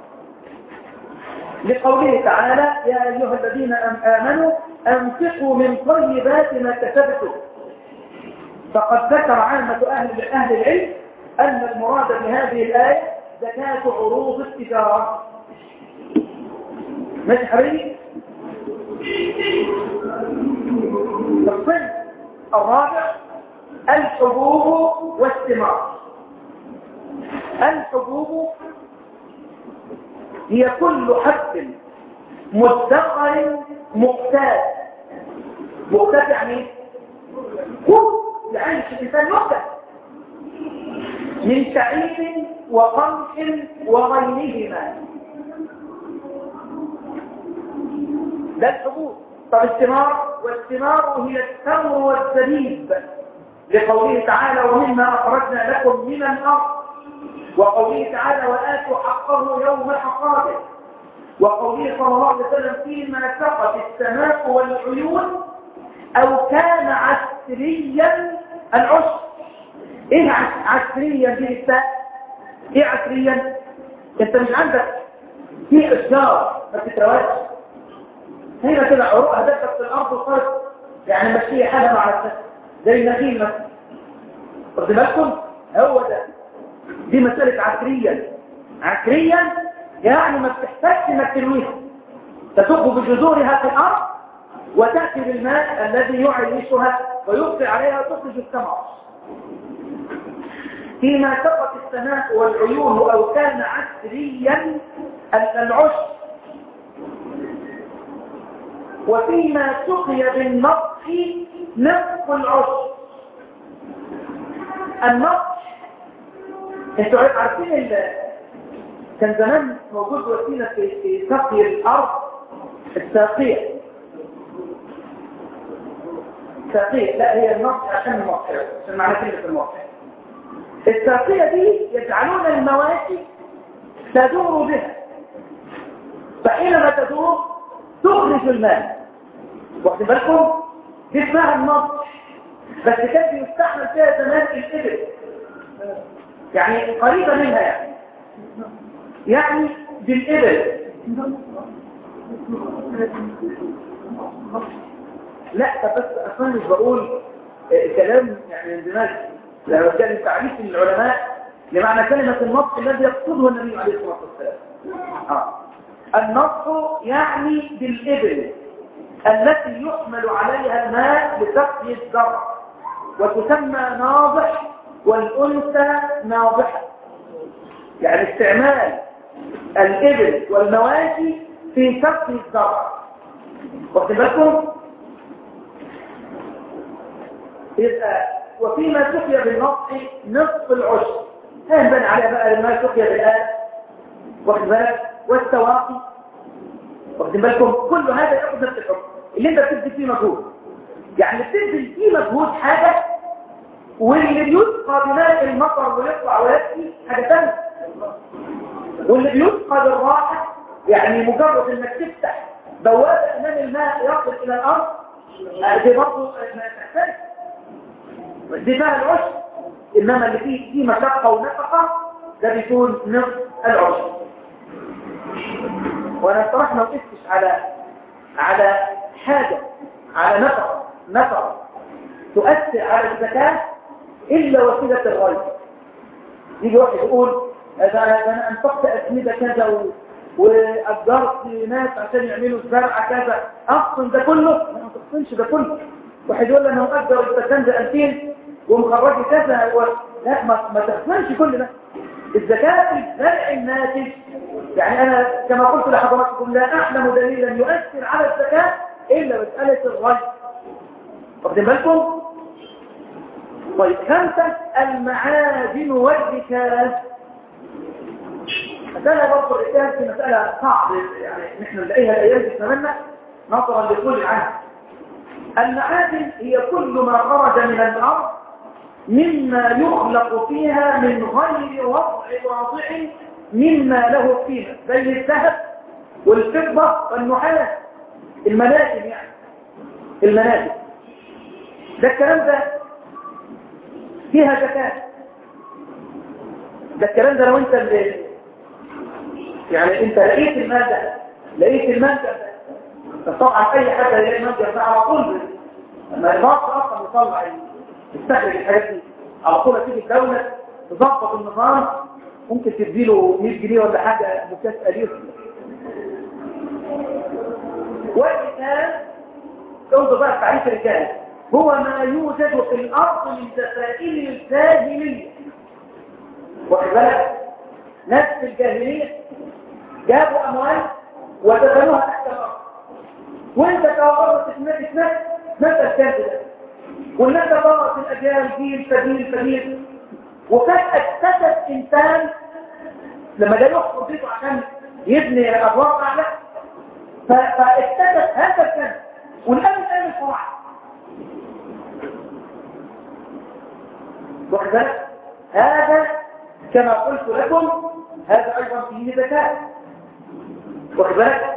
لقوله تعالى يا أيها الذين آمنوا أنفقوا من طيبات ما كسبتم. فقد ذكر عامة أهل أهل العلم أن المراد بهذه الآية زكاة عروض التجارة. ماشي حبيبي؟ الصنف الرابع الحبوب والثمار. الحبوب هي كل حب مدخر مقتات. مقتات يعني ايه؟ يعني الإنسان يقتات من شعير وقمح وغيرهما. ده الحبوب. طب الثمار؟ والثمار هي التمر والزبيب، لقوله تعالى ومما أخرجنا لكم من الأرض، وقوله تعالى وآتوا حقه يوم حصاده، وقوله صلى الله عليه وسلم فيما سقت السماء والعيون أو كان عسريا العشر. إيه عسريا دي الساء؟ إيه عسريا؟ أنت مش عندك في أشجار ما بتترواش هنا كده عروقها دخلت في الأرض وصارت يعني ماشية حاجة مع الناس زي النخيل مثلا. خد بالكم هو ده، دي مسألة عسريا. عسريا يعني ما بتحتاجش انك ترويها، تدب بجذورها في الأرض وتأتي بالماء الذي يعيشها ويبقي عليها وتخرج الثمر. فيما سقط السماء والعيون أو كان عسريا العشر. وفيما سقي بالنطح نصف العشر. النطح انتوا عارفين كان زمان موجود وسيله في سقي الارض الساقيه. ساقيه لا هي النطح عشان النطح عشان معنى كلمه النطح. الساقيه دي يجعلون المواشي تدور بها، فحينما تدور تخرج الماء. واخد بالكم؟ دي اسمها النطح. بس كان بيستعمل فيها زمان الإبل، يعني قريبة منها يعني يعني بالإبل. لا بس أصلا مش بقول كلام يعني من دماغي، لما كان تعريف العلماء لمعنى كلمة النطح الذي يقصده النبي عليه الصلاة والسلام. آه. النطح يعني بالإبل التي يحمل عليها الماء لسقي الزرع، وتسمى ناضح، والأنثى ناضحة. يعني استعمال الإبل والمواشي في سقي الزرع. واخد بالكم؟ يبقى وفيما سقي بالنطح نصف العشر. هنبني عليها بقى لما سقي بالآن. واخد بالك؟ والسواقي. واخد بالكم؟ كل هذا يأخذ نفس الحكم اللي انت بتبذل فيه مجهود. يعني بتبذل فيه مجهود حاجة، واللي بيسقى بماء المطر ويطلع ويبكي حاجة ثانية. واللي بيسقى بالراحة يعني مجرد انك تفتح بوابة امام الماء يصل الى الارض، دي برضه تختلف. دي فيها العشر. انما اللي فيه فيه مشقة ونفقة ده بيكون نصف العشر. وانا صراحة ما وقفتش على على حاجة على نفقة نفر تؤثر على الزكاة إلا وسيلة الغيب. يجي واحد يقول أنا أنفقت أسمدة كذا وأجرت ناس عشان يعملوا الزرع كذا، أقسم ده كله؟ ما تقسمش ده كله. واحد يقول أنا مؤجر الفدان ده ألفين ومخرجي كذا و... لا ما, ما تقسمش كل ده. الزكاة الزرع الناتج، يعني أنا كما قلت لحضراتكم لا أعلم دليلا يؤثر على الزكاة إلا مسألة الغيب. واخدين بالكم؟ طيب خمسة المعادن والركاز. مسألة برضو الركاز في مسألة صعبة، يعني نحن نلاقيها الأيام في زماننا نظرا لكل عنه. المعادن هي كل ما خرج من الأرض مما يخلق فيها من غير وضع واضع مما له قيمة، زي الذهب والفضة والنحاس، المناجم يعني المناجم. ده الكلام ده فيها زكاة. ده الكلام ده لو انت اللي يعني انت لقيت المال ده، لقيت المنجر ده، طبعا اي حد يلاقي المنجر ده على طول ما يقدرش اصلا يطلع يستخرج الحاجات دي، على طول تيجي الدوله تظبط النظام، ممكن تديله مية جنيه ولا حاجه مكافاه ليه. والركاز انظر بقى تعريف الركاز، هو ما يوجد في الارض من دفائن الجاهليه. واخد بالك؟ ناس في الجاهليه جابوا اموال ودفنوها تحت الارض، وانت كوابرت تتنفس نفس الكلب ده، والناس ضاعت الاجيال جيل فجيل فجيل، وفجاه اكتشف انسان لما جاي يحفر بيته عشان يبني ادوار اعلى، فاكتشف هذا الكلب والان قام الفرع. واخد بالك؟ هذا كما قلت لكم هذا ايضا فيه زكاه. واخد بالك؟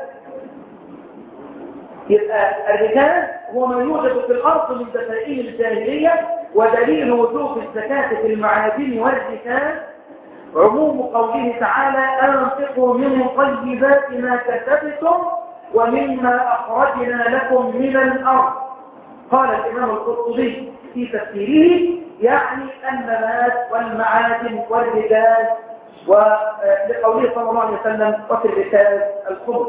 يبقى الركاز هو ما يوجد في الارض من دفائن الجاهليه، ودليل وجوب الزكاه في المعادن والركاز عموم قوله تعالى انفقوا من طيبات ما كسبتم ومما اخرجنا لكم من الارض. قال الامام القرطبي في تفسيره يعني النبات والمعادن والركاز، ولقوله صلى الله عليه وسلم وفي الركاز الخمس.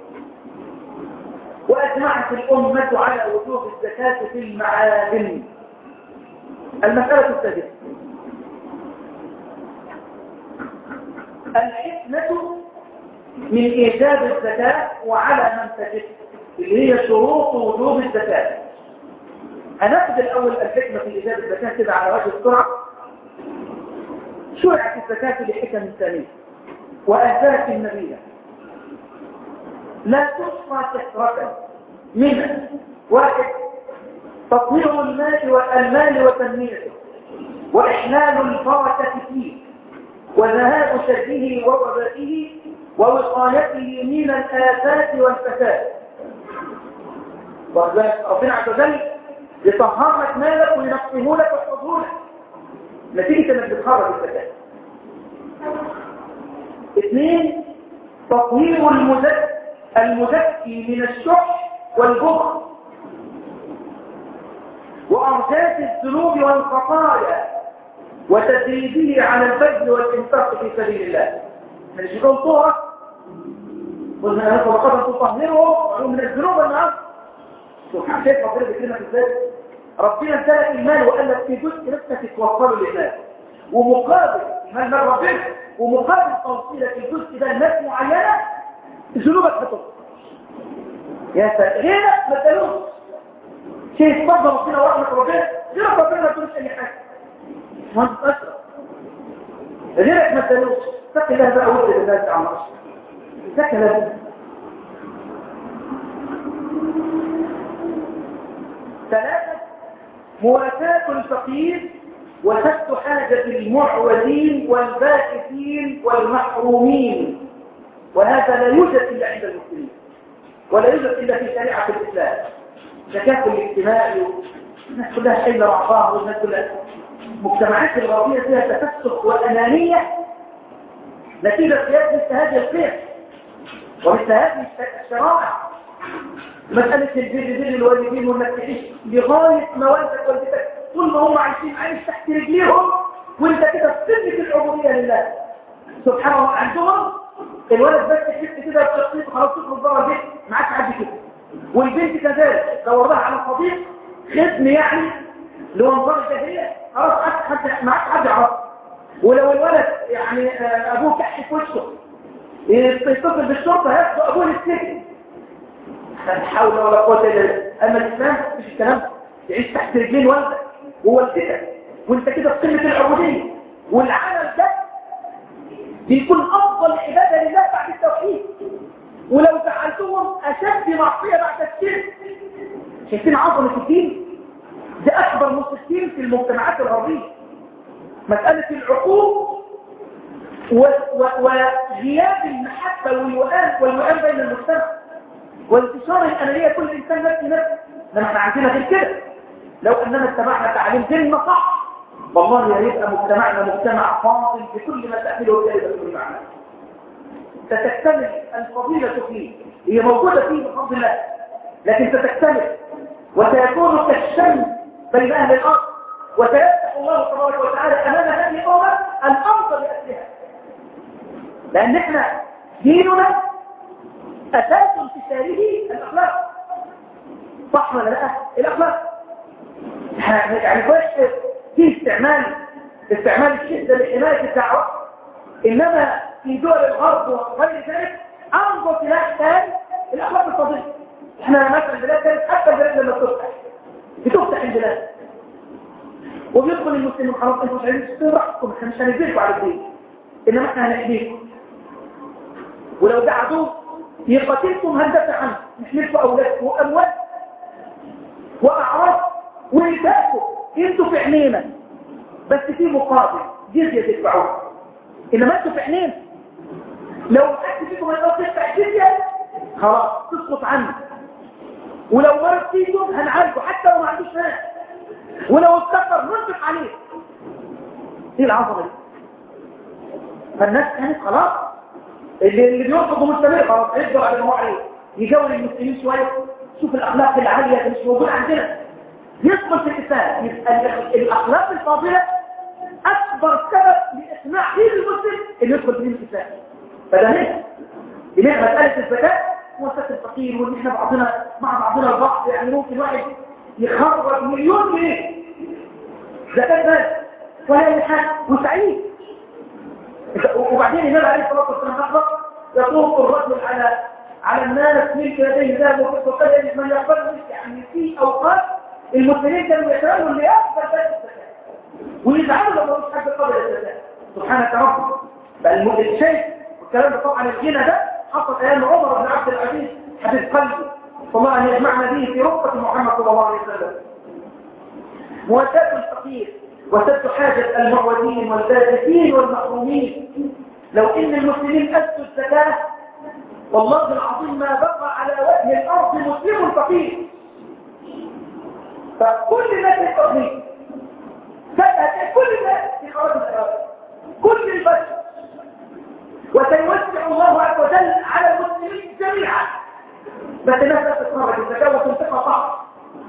وأجمعت الأمة على وجوب الزكاة في المعادن. المسألة السادسة الحكمة من إيجاب الزكاة وعلى من تجب، اللي هي شروط وجوب الزكاة. هناخد الأول الحكمة في إيجاب الزكاة كده على وجه السرعة. شرعت الزكاة لحكم ثانية وأهداف نبيلة لا تحصى كثرة، منها واحد تطوير المال والمال وتنميته وإحلال البركة فيه وذهاب شره ووبائه ووقايته من الآفات والفساد. ربنا عز وجل يطهر لك مالك وينقيه لك ويحفظه لك نتيجة انك بتخرج الزكاة. اثنين تطهير المزكي المزكي من الشح والبخل وأرجاس الذنوب والخطايا وتدريبه على البذل والإنفاق في سبيل الله. من شكل طهرة قلنا أن صدقات تطهره من الذنوب والنار. شوف شايف ربنا بكلمة ازاي؟ ربنا امتلك المال وقال لك في جزء نفسك توصله للناس، ومقابل المال من ربنا ومقابل توصيلك الجزء ده لناس معينة ذنوبك هتطلع. يا سلام غيرك ما تدلوش شيء تفضل ربنا ورحمة ربنا، غيرك ربنا ما تدلوش أي حاجة ما تتأثر، غيرك ما تدلوش. اتق الله بقى ولد الناس عن رأسك اتق الله. ثلاثة مواساة الفقير وسد حاجة المعوزين والبائسين والمحرومين، وهذا لا يوجد إلا عند المسلمين ولا يوجد إلا في شريعة الإسلام. تكافل الاجتماعي الناس كلها حيلة بعضها، والناس كلها مجتمعات الغربية فيها تفسخ وأنانية نتيجة قياس مثل هذه القيم ومثل هذه الشرائع. مسألة البر بر الوالدين وانك تعيش لغاية ما والدك والدتك طول ما هم عايشين عايش تحت رجليهم وانت كده في سنة العبودية لله سبحان الله. عندهم الولد بس تحس كده بشخصيته خلاص تخرج بره البيت معاك حد كده، والبنت كذلك دور لها على صديق خدم يعني اللي هو نظام الجاهلية خلاص حد معاك حد يعرفه. ولو الولد يعني ابوه كحش في وشه يتصل بالشرطة ياخدوا ابوه للسجن. لا حول ولا قوة الا بالله. اما الاسلام مش الكلام ده، تعيش تحت رجلين والدك ووالدتك وانت كده في قمة العبودية، والعمل ده بيكون افضل عبادة لله بعد التوحيد. ولو فعلتهم اشد معصية بعد الشرك. شايفين عظمة الدين؟ ده اكبر مشكلة في المجتمعات الغربية، مسألة العقوق وغياب المحبة والوئام والوئام بين المجتمع وانتشار الأنانية كل إنسان نفسه نفسه. لما احنا عندنا غير كده، لو أننا اتبعنا تعليم ديننا صح والله هيبقى مجتمعنا مجتمع فاضل بكل ما تأمله الكلمة بكل معنى. ستكتمل الفضيلة فيه، هي موجودة فيه بفضل الله، لكن ستكتمل وسيكون كالشمس بين أهل الأرض، وسيفتح الله تبارك وتعالى أمام هذه الأمة الأرض بأسرها. لأن احنا ديننا أساس انتشاره الأخلاق، صح ولا لا؟ الأخلاق يعني كويس في استعمال استعمال الشدة لحماية الدعوة، إنما في دول الغرب وغير ذلك أنظر سلاح ثاني الأخلاق الفضيلة. احنا مثلا البلاد كانت حتى البلاد لما بتفتح بتفتح البلاد وبيدخل المسلمين خلاص انتوا مش عايزين تشتروا راحتكم، احنا مش هنزيدكم على الدين، انما احنا هنحميكم. ولو ده عدو يقاتلكم هندفع عنه، نحميكم اولادكم واموالكم واعراض ونساءكم، انتوا في عينينا بس في مقابل جزيه تدفعوها، انما انتوا في عينينا. لو حد فيكم ما يقدرش يدفع جزيه خلاص تسقط عنه، ولو مرض فيكم هنعالجه حتى لو ما عندوش ناس، ولو افتكر ننفق عليه. ايه العظمه دي؟ فالناس كانت خلاص اللي اللي بيرفضوا مستمر خلاص هيفضل على ما عليه، يجاور المسلمين شويه. شوف الاخلاق العاليه اللي مش موجوده عندنا، يدخل في الاسلام. يبقى الاخلاق الفاضله اكبر سبب لاقناع غير المسلم اللي يدخل في الاسلام. فده ليه؟ ليه مساله الزكاه ومساله الفقير وان احنا بعضنا مع بعضنا البعض، يعني ممكن واحد يخرج مليون جنيه زكاه مال ولا يحاسب وسعيد. وبعدين النبي عليه الصلاه والسلام اخبر يطوف الرجل على على الناس ملك لديه ذهب وفضه وقال من يقبل ملك، يعني في اوقات المسلمين كانوا يتمنوا اللي يقبل بس الزكاه ويزعلوا لو مش حد قبل الزكاه. سبحانك رب. فالشيء والكلام ده طبعا الغنى ده حصل ايام عمر بن عبد العزيز حبيب قلبي، والله ان يجمعنا به في رفقه محمد صلى الله عليه وسلم. مواساة الفقير وسد حاجة المعوزين والبائسين والمحرومين. لو ان المسلمين ادوا الزكاة والله العظيم ما بقى على وجه الارض مسلم فقير. فكل الناس الفقير فجأة كل الناس في خراب الارض كل البشر، وسيوسع الله عز وجل على المسلمين جميعا، بس الناس لا تتخرج الزكاة وتنفقها صح.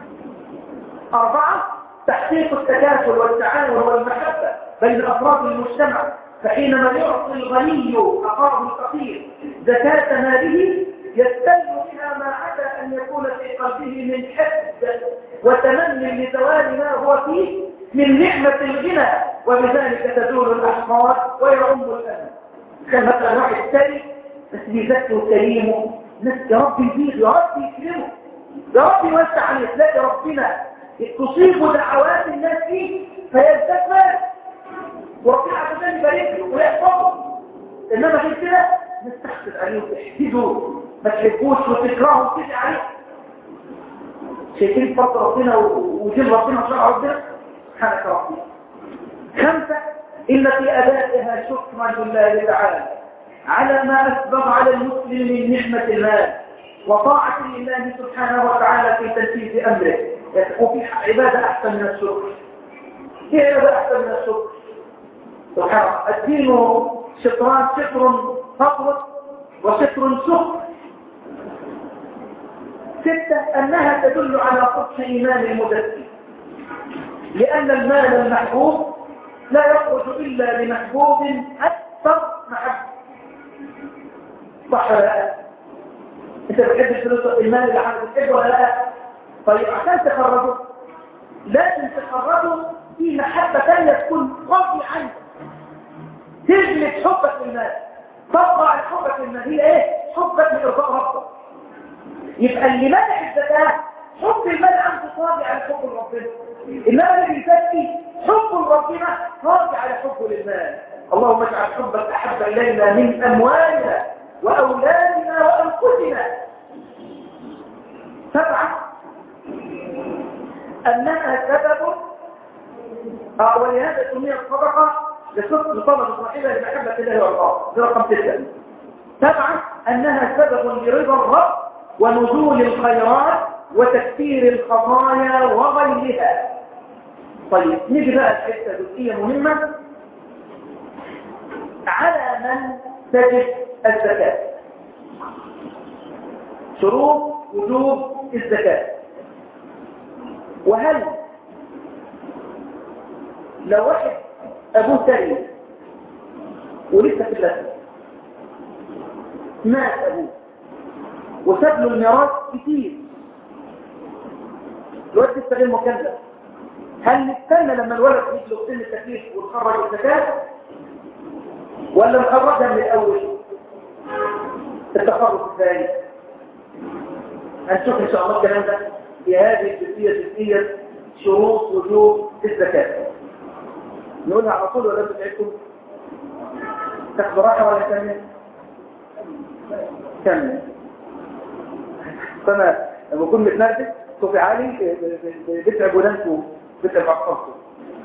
أربعة تحقيق التكافل والتعاون والمحبة بين أفراد المجتمع، فحينما يعطي الغني أخاه الفقير زكاة ماله يستلم بها ما عدا أن يكون في قلبه من حسد وتمني لزوال ما هو فيه من نعمة الغنى، وبذلك تزول الأحقاد ويعم الأمل. كان مثلا واحد ثاني بس بيزكي وكريمه ناس يا رب يزيد يا رب يكرمه يا رب يوسع عليه، تلاقي ربنا تصيب دعوات الناس فيه فيزداد مال وربنا عشان يبارك له ويحفظه. انما غير كده نستحسد عليه وتحسده ما تحبوش وتكرهه وتجي عليه. شايفين فضل ربنا وجل ربنا وشرع ربنا سبحانك ربي. خمسة إن في أدائها شكرا لله تعالى على ما أسبغ على المسلم من نعمة المال وطاعة لله سبحانه وتعالى في تنفيذ أمره. وفي عبادة أحسن من الشكر، في عبادة أحسن من الشكر. سبحان الله. الدين شطران، شطر فضل وشطر شكر. ستة أنها تدل على صدق إيمان المدسي، لأن المال المحبوب لا يخرج إلا لمحبوب أكثر محبة. صح ولا لا؟ أنت بتحب الفلوس المال اللي عندك بتحبه ولا لا؟ طيب عشان تخرجه لازم تخرجه في محبة ثانية تكون قوية عندك تجلب حبك للمال، تطلع حبك للمال هي ايه؟ حبك لإرضاء ربك. يبقى اللي منع الزكاة حب المال عنده طاغي على حب ربنا، انما اللي بيزكي حب ربنا طاغي على حبه للمال. اللهم اجعل حبك احب الينا من اموالنا واولادنا وانفسنا. سبعة انها سبب اه ولهذا سميت الصدقه لصدق طلب صاحبها لمحبه الله والله. ده رقم ستة. سبعة انها سبب لرضا الرب ونزول الخيرات وتكثير الخطايا وغيرها. طيب نيجي بقى الحته جزئيه مهمه على من تجب الزكاه. شروط وجوب الزكاه. وهل لو واحد ابوه ثري ولسه في اللسه مات ابوه وساب له الميراث كتير، الولد لسه غير مكلف، هل نستنى لما الولد يبلغ سن التكليف وتخرج الزكاه ولا نخرجها من الاول التخرج الثاني؟ هنشوف ان شاء الله الكلام ده في هذه الجزئيه جزئيه شروط وجوب الزكاه. نقولها على طول ولا انتوا تعبتوا؟ تاخدوا راحه ولا كمل؟ كمل. فانا لما اكون متنرفز صوتي عالي بتعب ودانكم بتعب عصبكم.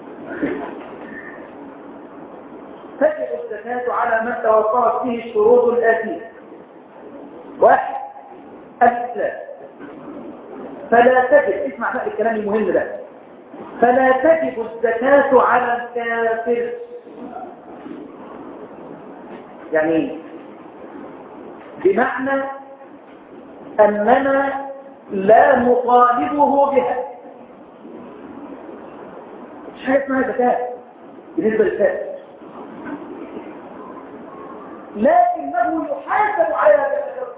تجب الزكاه على من توفرت فيه الشروط الاتيه. واحد الاسلام، فلا تجب، اسمع بقى الكلام المهم ده، فلا تجب الزكاه على الكافر. يعني بمعنى أننا لا نطالبه بها. مش حاجة اسمها زكاة بالنسبة للكافر، لكنه يحاسب على ذلك.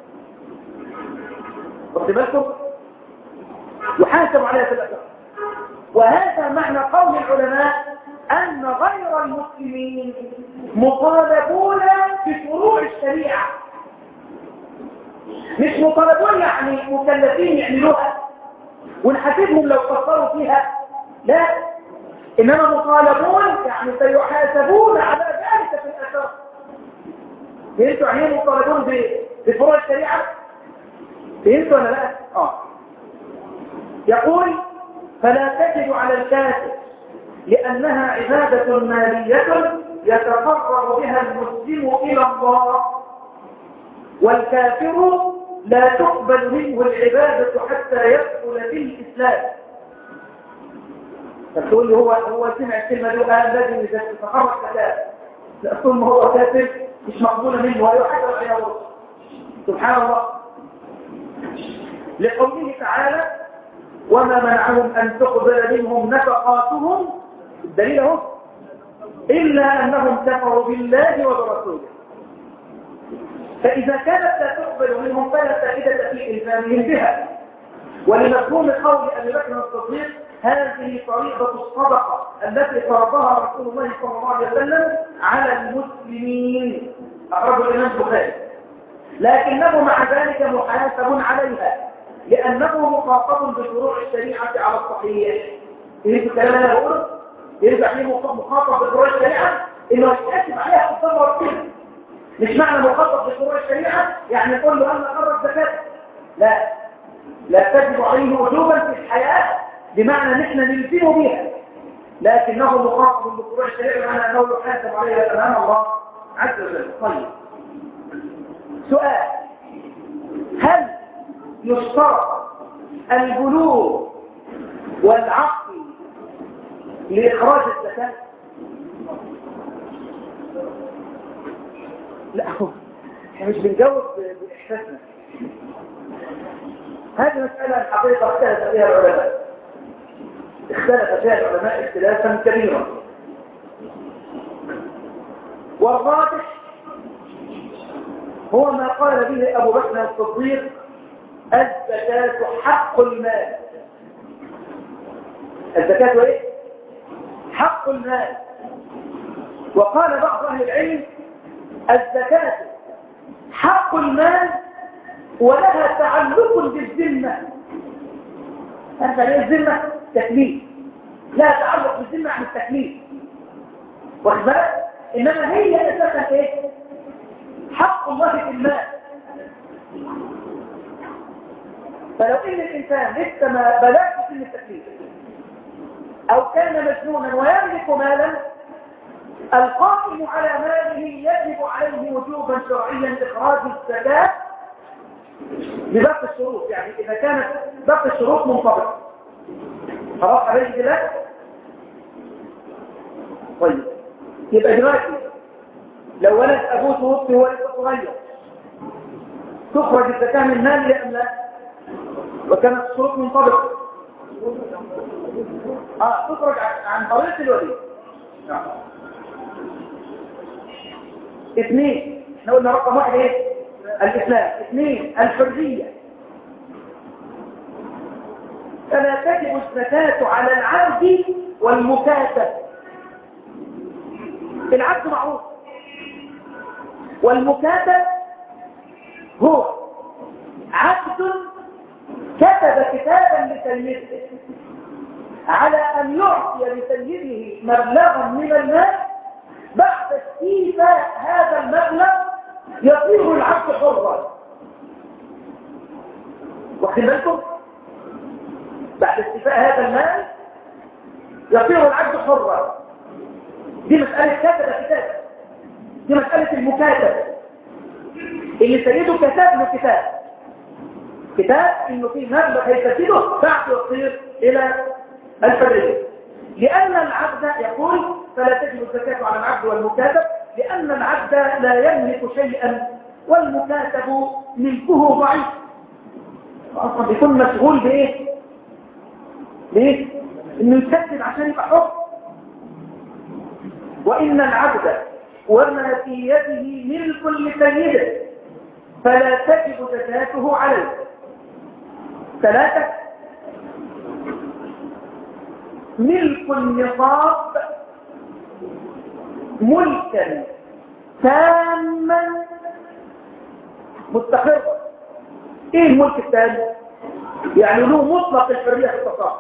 واخد بالكم؟ يحاسب على ذلك. وهذا معنى قول العلماء أن غير المسلمين مطالبون بفروع الشريعة، مش مطالبون يعني مكلفين يعملوها ونحاسبهم لو قصروا فيها، لا، إنما مطالبون يعني سيحاسبون على ذلك في الآخرة. فهمتوا يعني ايه مطالبون بفروع الشريعة؟ فهمتوا ولا لا؟ اه يقول فلا تجب على الكافر لأنها عبادة مالية يتقرب بها المسلم إلى الله، والكافر لا تقبل منه العبادة حتى يدخل في الإسلام. فتقول له هو هو سمع الكلمة دي وقال لازم يتخرج زكاة، لا طول ما هو كافر مش مقبولة منه ويحاسب عليها ورث. سبحان الله. لقوله تعالى وما منعهم أن تقبل منهم نفقاتهم، الدليل اهو، إلا أنهم كفروا بالله وبرسوله. فإذا كانت لا تقبل منهم فلا فائدة في إلزامهم بها. ولمفهوم قول أبي بكر الصديق هذه طريقة الصدقة التي فرضها رسول الله صلى الله عليه وسلم على المسلمين، أخرجه الإمام البخاري، لكنه مع ذلك محاسب عليها لأنه مخاطب بفروع الشريعة على الصحيح. فهمتوا الكلام اللي أنا بقوله؟ يرجع فيه مخاطب بفروع الشريعة إنه يتأكد عليها قدام ربنا. مش معنى مخاطب بفروع الشريعة يعني يقول له أنا أخرج زكاة، لا، لا تجب عليه وجوبا في الحياة بمعنى نحن نلزمه بها، لكنه مخاطب بفروع الشريعة بمعنى أنه يحاسب عليها أمام الله عز وجل. طيب سؤال، هل يشترط البلوغ والعقل لإخراج الزكاة؟ لا، احنا مش بنجاوب بإحساسنا، هذه مسألة الحقيقة اختلف فيها العلماء اختلف فيها العلماء اختلافا كبيرا، والراجح هو ما قال به أبو بكر الصديق: الزكاة حق المال. الزكاة ايه؟ حق المال. وقال بعض أهل العلم: الزكاة حق المال ولها تعلق بالذمة. أنت ليه الذمة؟ تكليف. لا تعلق بالذمة عن التكليف، واخد بالك؟ إنما هي أساسا إيه؟ حق الله في المال. فلو إن الإنسان لسه ما بلغش سن التكليف أو كان مجنونا ويملك مالا، القائم على ماله يجب عليه وجوبا شرعيا إخراج الزكاة بباقي الشروط. يعني إذا كانت باقي الشروط منطبقة خلاص عليه دلوقتي. طيب يبقى دلوقتي لو ولد أبوه توفي وهو لسه صغير، تخرج الزكاة من ماله أم لا؟ وكانت الشروط منطبقة، اه تخرج عن طريق الولي. اثنين، احنا قلنا رقم واحد ايه؟ الإسلام. اثنين، الحرية. فلا تجب الزكاة على العبد والمكاتب. العبد معروف، والمكاتب هو عبد كتب كتابا لسيده على أن يعطي لسيده مبلغا من المال، بعد استيفاء هذا المبلغ يصير العبد حرا. واخد بالكم؟ بعد استيفاء هذا المال يصير العبد حرا. دي مسألة كتب كتاب، دي مسألة المكاتب اللي سيده كتب له كتاب كتاب انه فيه مبلغ هيسدده بعد يصير الى الحرية. لأن العبد يقول فلا تجب الزكاة على العبد والمكاتب، لأن العبد لا يملك شيئا والمكاتب ملكه ضعيف، أصلا بيكون مشغول بإيه؟ بإيه؟ إنه يكتب عشان يبقى حر. وإن العبد وما في يده ملك لسيده فلا تجب زكاته عليه. ثلاثة، ملك النصاب ملكا تاما مستقرا. ايه الملك التام؟ يعني له مطلق الحرية في التصرف.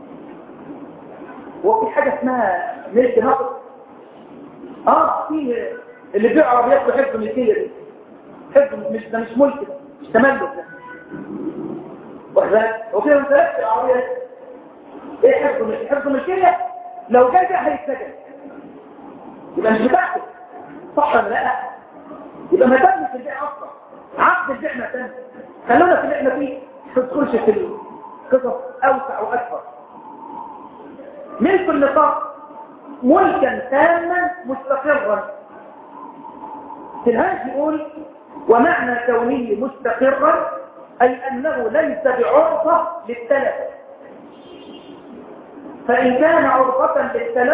وفي حاجة اسمها ملك نقد. اه في اللي بيع عربيات بحفظ ملكية دي، حفظ مش ده مش ملك، مش تملك ده. واخد وكده ما تلاقيش العربية ايه حفظ حفظ ملكية. لو جاي ده هيتسجن يبقى مش بتاعته، صح ولا لا؟ يبقى ما تمش البيع اصلا، عقد البيع ما تم. خلونا في اللي احنا فيه، ما تدخلش في القصص اوسع واكبر. ملك النصاب ملكا تاما مستقرا. الهانش يقول ومعنى كونه مستقرا اي انه ليس بعرضة للتلف، فان كان عرضة للتلف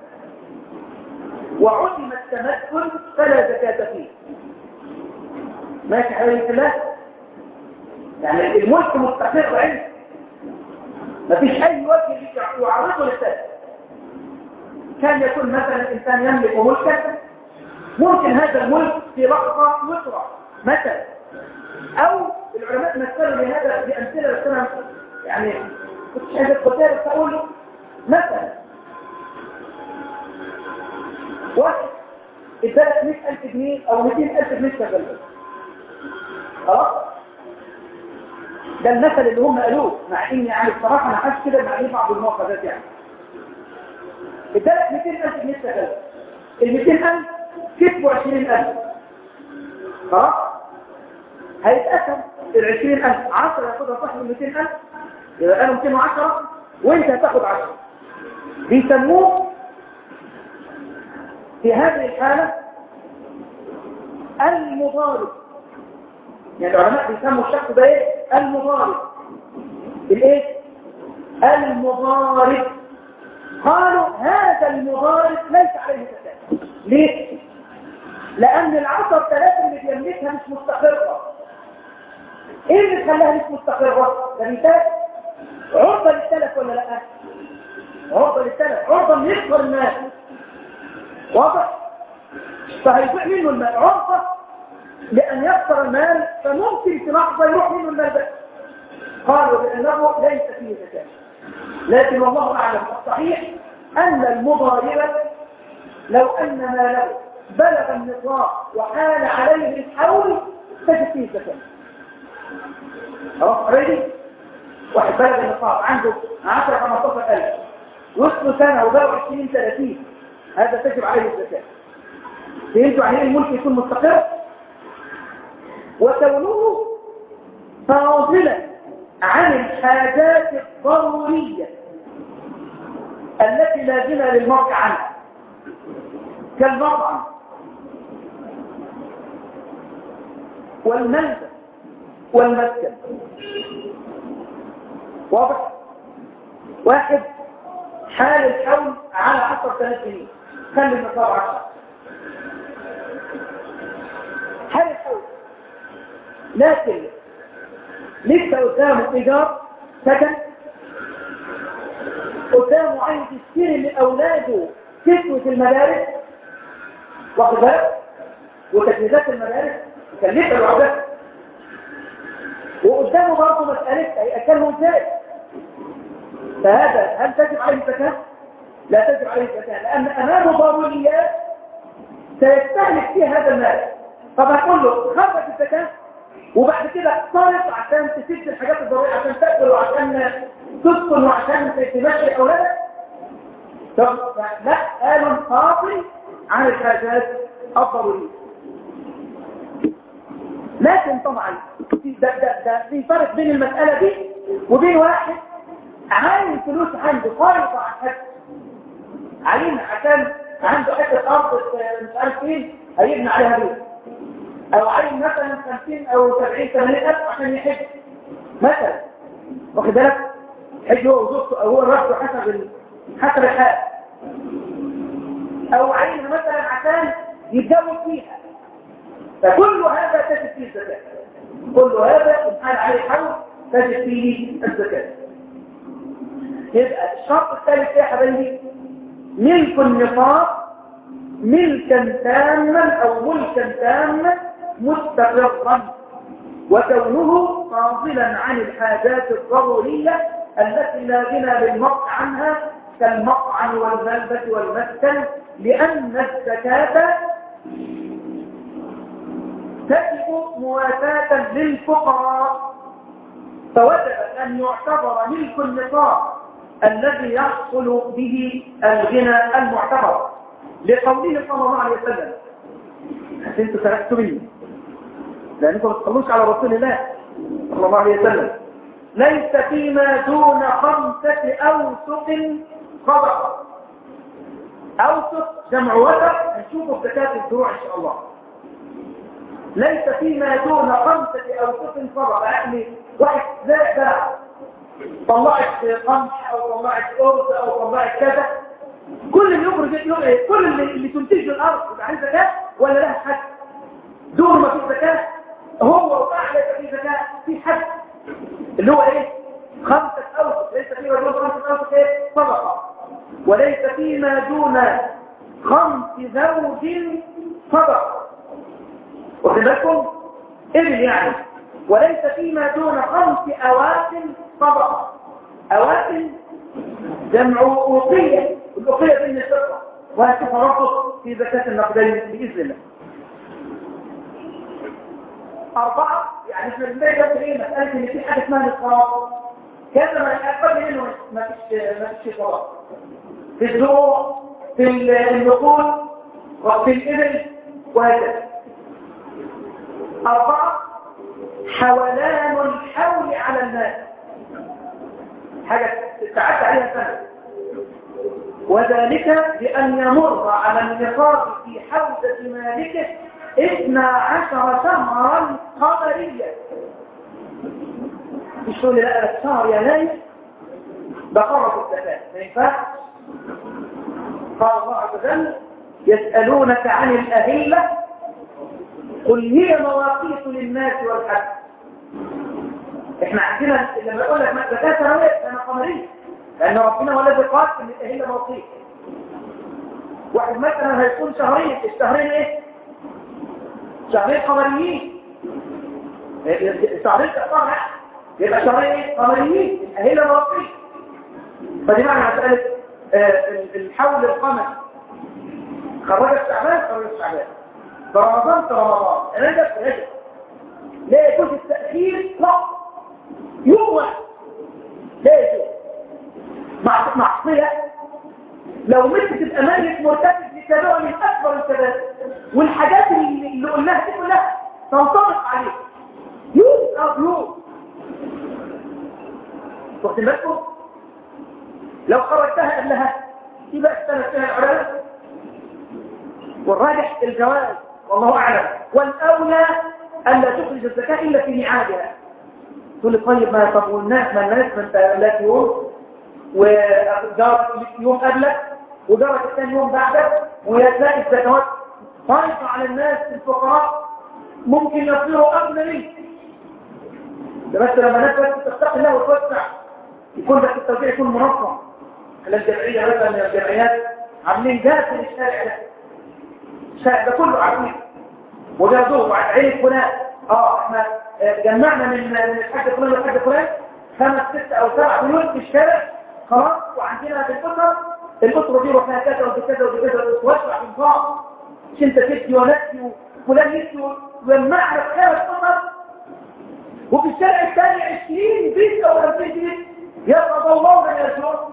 وعدم التمثل فلا زكاة فيه. ماشي حبيبي الله؟ يعني الملك مستقر عنده، مفيش اي وجه يعرضه للتلف. كان يكون مثلا انسان يملك ملكا، ممكن هذا الملك في لحظة يسرع مثلا، او العلماء مثلوا لهذا بامثله بس انا يعني كنت عايز الكتاب تقول مثلا واحد ادالك مئة ألف جنيه او مئتين ألف جنيه شغال، خلاص ده المثل اللي هم قالوه، مع اني يعني بصراحه انا حاسس كده مع ان بعض المؤاخذات يعني ادالك مئتين ألف جنيه شغال، ال مئتين ألف كسبوا عشرين ألف، خلاص هيتقسم ال عشرين ألف، عشرة ياخدها صاحب ال مئتين ألف يبقى له مئتين وعشرة وانت هتاخد عشرة. بيسموه في هذه الحالة المضارب. يعني العلماء بيسموا الشخص ده ايه؟ المضارب. الايه؟ المضارب. قالوا هذا المضارب ليس عليه زكاة. ليه؟ لأن العشر ثلاث اللي بيملكها مش مستقرة. ايه اللي خلاها مش مستقرة؟ ده مثال عرضة للتلف ولا لا؟ عرضة للتلف، عرضة من يكبر المال. واضح؟ فهيضيع منه المال، عرضة لأن يكبر المال، فممكن في لحظة يروح منه المال بس. قالوا بأنه ليس فيه زكاة. لكن والله أعلم الصحيح أن المضارب لو أن ماله بلغ النصاب وحال عليه الحول تجد فيه زكاة. خلاص قريبي؟ واحد بلغ النصاب عنده عشرة خمستاشر ألف وصلوا سنة وبقوا عشرين ثلاثين، هذا تجب عليه الزكاة. فهمتوا عليه الملك يكون مستقر؟ وكونه فاضلا عن الحاجات الضرورية التي لا غنى للمرء عنها كالمطعم والمنزل والمسكن. واضح؟ واحد حال الحول على عشرة آلاف جنيه، خلي النصاب عشرة. حال الحول، لكن لسه قدامه ايجار سكن، قدامه عايز يشتري لاولاده كسوة المدارس، واخد بالك؟ وتجهيزات المدارس كلفها العودة، وقدامه برضه مسألة هيأكلهم ازاي. فهذا هل تجب عليه الزكاة؟ لا تجب عليه الزكاة، لأن أمامه ضروريات سيستهلك فيها هذا المال. طب هنقول له خرج الزكاة وبعد كده اقترض عشان تسد الحاجات الضرورية، عشان تأكل وعشان تسكن وعشان تمشي أولادك. طب لا، قالوا قاطع عن الحاجات الضرورية. لكن طبعا ده ده ده في فرق بين المسألة دي وبين واحد عين فلوس عنده قارضة عن حد، عين عشان عنده حتة أرض مش عارف ايه هيبني عليها بيت، أو عين مثلا خمسين أو سبعين ثمانين ألف عشان يحج مثلا، واخد بالك؟ حج هو وزوجته أو هو الرجل حسب حسب الحال، أو عين مثلا عشان يتجوز فيها. فكل هذا تجد فيه الزكاة، كل هذا سبحان عليه حول تجد فيه الزكاة. يبقى الشرط الثالث يا حبايبي ملك النصاب ملكا تاما أو ملكا تاما مستقرا، وكونه فاضلا عن الحاجات الضرورية التي لا غنى للمرء عنها كالمطعم والملبس والمسكن، لأن الزكاة تجب مواساة للفقراء، فوجب أن يعتبر ملك النصاب الذي يحصل به الغنى المعتبر، لقوله صلى الله عليه وسلم. انتوا سرقتوا مني لأنكم ما تصلوش على رسول الله صلى الله عليه وسلم. ليس فيما دون خمسة أوسق صدقة. أوسق جمع وسق، هنشوفه في زكاة الزروع إن شاء الله. ليس فيما دون خمسة أوسق صدقة، يعني واحد زرع زرع طلعت قمح أو طلعت أرز أو طلعت كذا، كل اللي يخرج يوم ايه؟ كل اللي, اللي تنتج الأرض يبقى عليه زكاة ولا لها حد؟ دون ما في زكاة، هو وأعلى في زكاة في حد اللي هو ايه؟ خمسة أوسق. ليس فيما دون خمسة أوسق ايه؟ صدقة. وليس فيما دون خمس زوج صدقة، واخد بالكم؟ إبل يعني. وليس فيما دون خمس أواق صدقة. أواق جمع أوقية، الأوقية دي من الفضة، وهتشوف ربط في زكاة النقدين بإذن الله. أربعة، يعني احنا بنلاقي بس ايه مسألة إن في حاجة اسمها نصاب، كذا ما يقبل إنه ما فيش ما فيش صدقة في الزروع، في النقود، وفي الإبل، وهكذا. أربعة، حولان الحول على الناس، حاجة تعدى عليها سنة، وذلك بأن يمر على النصاب في حوزة مالكه اثنا عشر شهرا قمريا. مش تقول لي لا ده شهر يناير ده قرب الزكاة، ما ينفعش. قال الله عز وجل يسألونك عن الأهلة قل هي مواقيت للناس والحج. احنا عندنا لما يقول لك زكاة سنوية سنة قمرية، لأن ربنا هو الذي قال ان الأهلة مواقيت. واحد مثلا هيكون شهرين، الشهرين ايه؟ شهرين قمريين، شهرين كفار يبقى شهرين ايه؟ قمريين، الأهلة مواقيت. فدي معنى مسألة الحول القمري. خرجت شعبان خرجت شعبان، برمضان في رمضان، رجب في رجب. لا يجوز التأخير لا يوم واحد، لا يجوز. مع معصية لو مت تبقى ميت مرتكب لكبيرة من أكبر الكبائر، والحاجات اللي, اللي قلناها دي كلها تنطبق عليه يوم أو يوم. واخدين بالكم؟ لو خرجتها قبلها يبقى اختلف فيها العلماء، والراجح الجواز والله أعلم، والأولى أن لا تخرج الزكاة إلا في ميعادها. تقول لي طيب ما طب والناس ما الناس ما انت لك يوم وجارت يوم قبلك وجارت الثاني يوم بعدك، ويتلاقي الزكوات فرض على الناس الفقراء ممكن يصيروا أغنى منك. ده بس لما الناس بس تتقي الله وتوسع يكون ده التوزيع يكون منظم. على الجمعية مثلا من الجمعيات عاملين جاس للشارع ده، الشارع ده كله عاملين وجابوه وعلى عين فلان. اه احنا جمعنا من من الحاج فلان للحاج فلان خمس ست او سبع بيوت في الشارع خلاص، وعندنا في الاسره الاسره دي روحها كذا وكذا وكذا وتوسع في النظام، مش انت تدي ونسي وفلان يدي، وجمعنا في خمس اسر وفي الشارع الثاني عشرين بيت او خمسين بيت يتضوون من الجوع.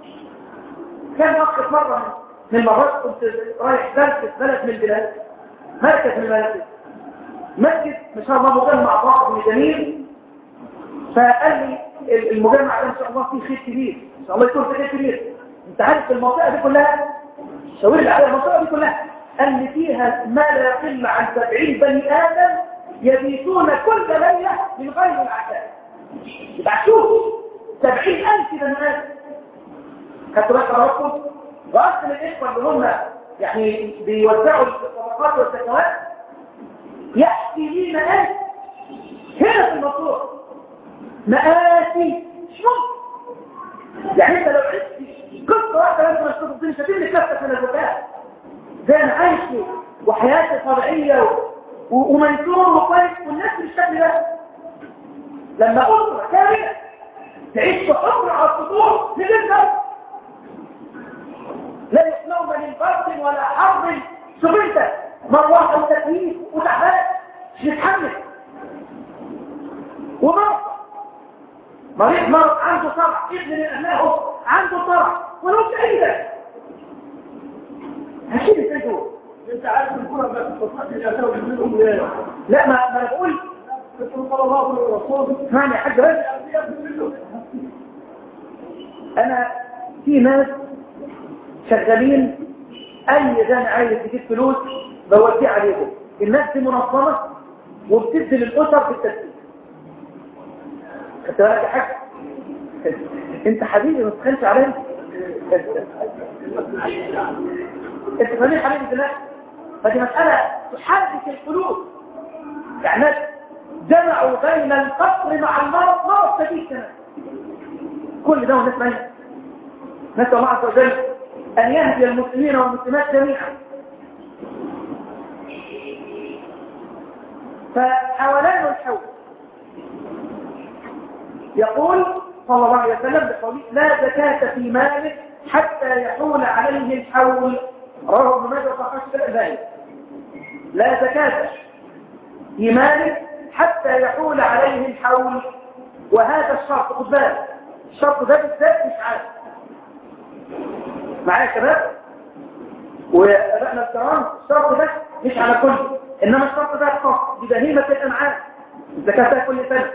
كان وقت مره من المرات كنت رايح درس في بلد من البلاد، مركز من المراكز، مسجد ما شاء الله مجمع ضخم جميل. فقال لي المجمع ده ان شاء الله فيه خير كبير، ان شاء الله يكون فيه خير كبير. انت عارف المنطقه دي كلها، شاور لي على المنطقه دي كلها، قال لي فيها ما لا يقل عن سبعين بني ادم يبيتون كل ليله من غير العشاء. يبقى شوف سبعين ألف بني ادم. خدتوا بالك حضراتكم؟ واصل الاخوه اللي هم يعني بيوزعوا الصدقات والزكوات يحكي لينا ايه هنا في الموضوع مآسي مش ممكن. يعني انت لو عشت قصه واحده لازم تشوف مش هتملك نفسك من الزكاه زي انا عايش وحياتي طبيعيه ومنسور وكويس والناس بالشكل ده. لما اسره كامله تعيش في حفره على السطوح في الناس لا يسمعون من برد ولا حرب، شوف انت مروحه وتكييف وتحرك مش متحمل، ومرض مريض مرض عنده صرع، ابن من اهله عنده صرع ولو شهيدا هشيل الفيديو. انت عارف الكره ما تتصدق يا سوي منهم ليه؟ لا ما ما انا بقول صلى الله عليه وسلم اسمعني يا حاج بس. انا في ناس شغالين اي جامع عايز تجيب فلوس بوديه عليهم. الناس دي منظمه وبتدي للاسر بالتسليم. خدت بالك يا حاج؟ انت حبيبي ما تخلش علينا. انت فاهمين حبيبي دلوقتي؟ فدي مساله تحرك القلوب. يعني ناس جمعوا بين الفقر مع المرض، مرض شديد كمان. كل ده والناس ميت. نسال الله عز وجل أن يهدي المسلمين والمسلمات جميعا. فحولان الحول يقول صلى الله عليه وسلم بقوله لا زكاة في مال حتى يحول عليه الحول، رواه ابن ماجه وصححه الألباني. لا زكاة في مال حتى يحول عليه الحول، وهذا الشرط خد بالك الشرط ده بالذات مش عارف معايا يا شباب وابائنا الكرام. الشرط ده مش على كل، انما الشرط ده خاص ببهيمه الانعام زكاتها كل سنه،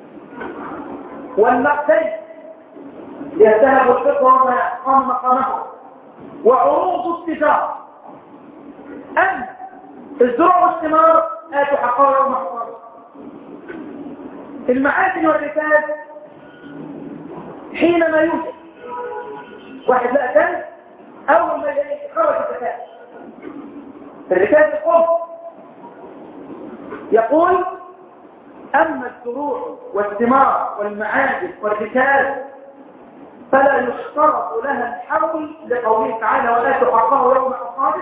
والنقدين للذهب والفضه وما يقام مقامه، وعروض التجاره. اما الزروع والثمار اتوا حقها يوم حصاد. المعادن والركاز حينما يوجد واحد لقى كنز أول ما يخرج الزكاة الركاز القوم يقول أما الزروع والثمار والمعادن والركاز فلا يشترط لها الحول لقوله تعالى وآتوا حقه يوم حصاده،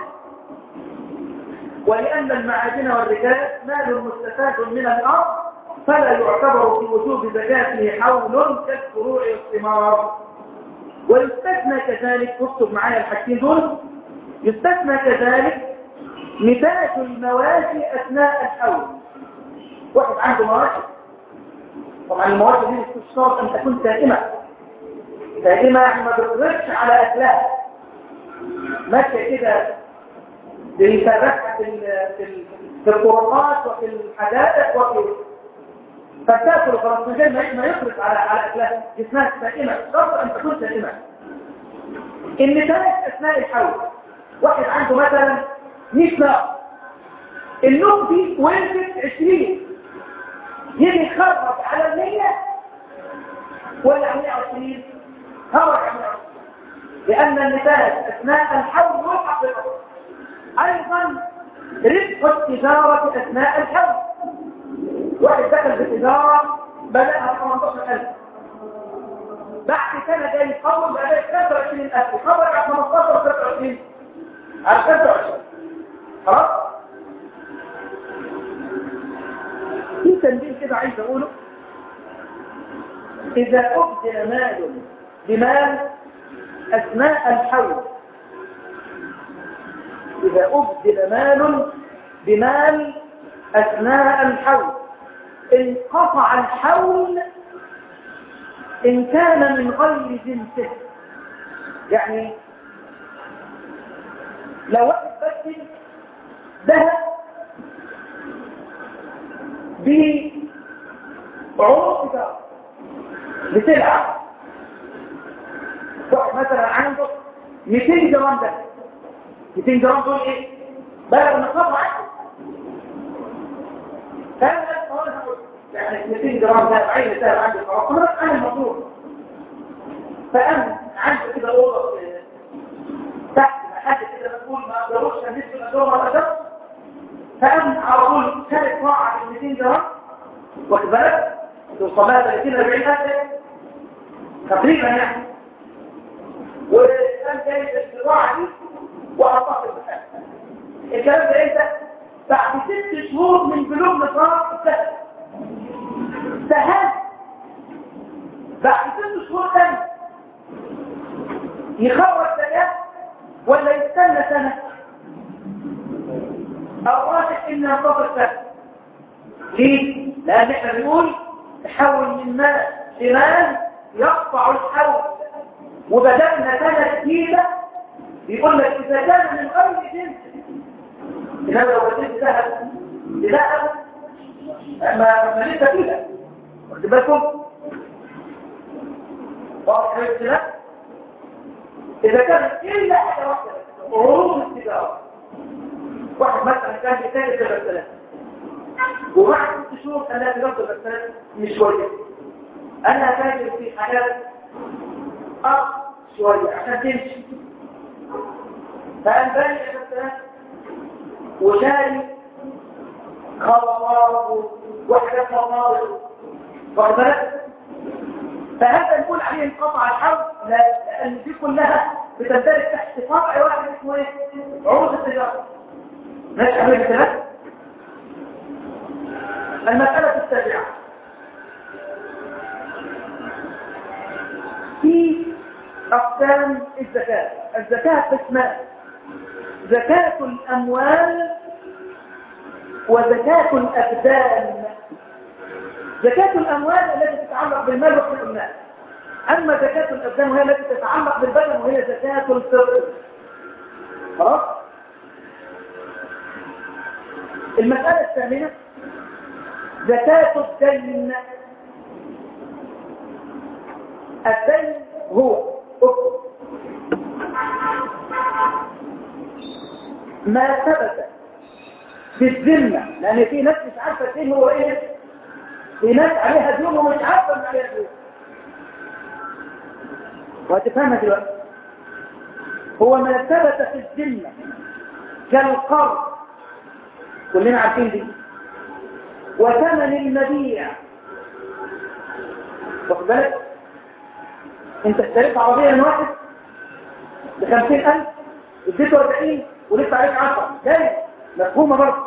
ولأن المعادن والركاز مال مستفاد من الأرض فلا يعتبر في وجوب زكاته حول كالزروع والثمار. ويستثنى كذلك، اكتب معايا الحاجتين دول، يستثنى كذلك نتاج المواشي أثناء الحول. واحد عنده مواشي، طبعا المواشي دي تشترط أن تكون سائمة، سائمة يعني ما بتضربش على أكلها، ماشية كده بيفرقها في في الطرقات وفي الحدائق وفي فتاكل خلاص من غير ما يفرق على على أكلها، اسمها سائمة، شرط أن تكون سائمة. النتاج أثناء الحول، واحد عنده مثلا مئة ناقة، النوق دي ولدت عشرين، يجي يخرج على المية ولا على مئة وعشرين؟ خرج على مئة وعشرين، لأن النتاج أثناء الحول يلحق بالأرض. أيضا ربح التجارة أثناء الحول، واحد دخل بالتجارة بدأها ثمانية عشر ألف، بعد سنة جاي يقوم بقى خمسة وعشرين ألف، خرج على خمسة عشر و خمسة وعشرين على خمسة وعشرين. خلاص؟ في تنبيه كده عايز أقوله، إذا أبدل مال بمال أثناء الحول، إذا أبدل مال بمال أثناء الحول انقطع الحول إن كان من غير جنسه. يعني لو واحد بدل ذهب بعروض تجارة بسلعة، واحد مثلا عنده مئتين جرام ذهب، مئتين جرام دول ايه؟ بلغ النقاط واحد، كان يعني مئتين جرام ذهب عين ذهب عنده خلاص خلاص عن الموضوع. فأنا عنده كده أوضة تحت حاجة كده بقول ما أقدروش أن نسبة الأدوار والأدوار، فأنا على طول كانت راعة ب مئتين جرام واخد بالك توصلها ثلاثين أربعين ألف تقريبا يعني، وكان جاي الزراعة دي وأعطاها في المكان. الكلام ده إمتى؟ بعد ست شهور من بلوغ نصاب السهل سهل، بعد ست شهور تاني يخرج زكاة ولا يستنى سنة؟ الراجح إن ينتظر سنة. ليه؟ لأن احنا بنقول تحول من مال لمال يقطع الحول، وبدأنا سنة جديدة بيقول لك إذا كان من غير جنس، إنما لو بدأت ذهب لذهب ما ما لسه كده، واخد بالكم؟ واضح كده؟ إذا كان إلا حاجة واحدة عروض التجارة، واحد مثلا كان بيتاجر في الغسالات وبعد ست شهور قال لها تجارة الغسالات مش كويس، أنا هتاجر في حاجات أرض شوية عشان تمشي، فقال بالي الغسالات وشاري خلاص وحدات مطارق وحدات، فهذا نقول عليه انقطع الحول؟ لا، لأن دي كلها بتندرج تحت فرع واحد اسمه ايه؟ عروض التجارة. ماشي عليه الكلام؟ المسألة السابعة في أقسام الزكاة. الزكاة قسمان: زكاة الأموال وزكاة الأبدان. زكاة الأموال التي تتعلق بالمال وحق المال، أما زكاة الأبدان وهي التي تتعلق بالبدن وهي زكاة الفطر. خلاص؟ المسألة الثامنة زكاة الدين. الدين هو ما ثبت بالذمة، لأن في ناس مش عارفة الدين هو إيه، في ناس عليها ديون ومش عارفه ان عليها ديون. وهتفهمها دلوقتي. هو ما ثبت في الذمه كالقرض، كلنا عارفين دي، وثمن المبيع. واخد بالك؟ انت اشتريت عربيه من واحد بخمسين ألف، اديته أربعين ولسه عليك عشرة، جاي مفهومه برضه.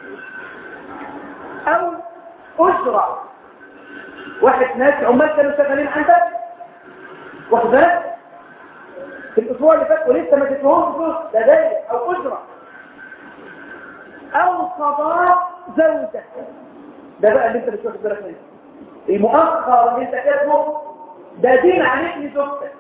او اجره، واحد ناس عمال كانوا شغالين عندك، واخد بالك، في الاسبوع اللي فات ولسه ما تدفعوش فلوس، ده دايق او اجره. او قضاء زوجه، ده بقى اللي انت مش واخد بالك منه، المؤخر اللي انت كاتبه ده دين عليك لزوجتك.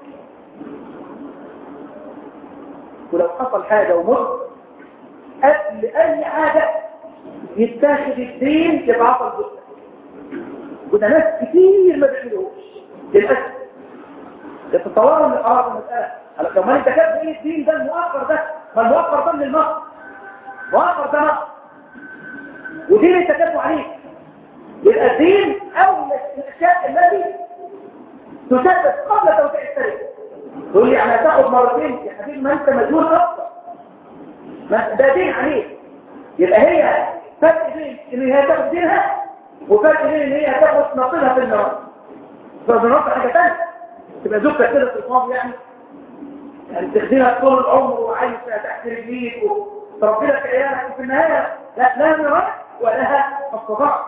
ولو حصل حاجه ومت قبل اي حاجه يتاخد الدين يتعاطى زوجتك. وده ناس كتير ما بيعملوش للاسف. يتصوروا ان خلاص المساله لو ما انت كاتب ايه الدين ده المؤخر ده، ما المؤخر ده من المهر، مؤخر ده مهر ودين انت كاتبه عليك. يبقى الدين اولى الاشياء التي تسدد قبل توقيع السرقه. تقول لي انا هتاخد مرتين يا حبيبي، ما انت مجنون اكتر، ما ده دين عليك. يبقى هي فرق بين ان هي تاخد دينها وفرق بين ان هي هتاخد نصيبها في الميراث. فبنص حاجه ثانيه، تبقى زوجتك كده في الفاضي يعني يعني تخدمها طول العمر وعايشه تحت رجليك وتربي لك عيالك، وفي النهايه لا لها ميراث ولها الصداق.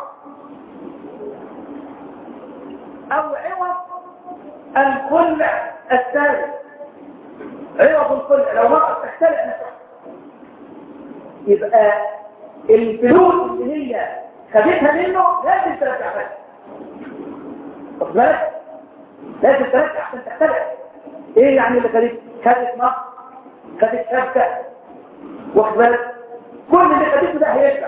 او عوض الخلع الثالث، عوض الخلع لو مرأة تختلع نفسها، يبقى الفلوس اللي هي خدتها منه لازم ترجعها. واخد بالك؟ لازم ترجع عشان تختلع. ايه يعني اللي خدت؟ خدت مصر، خدت شبكه، واخد بالك؟ كل اللي خدته ده هيرجع.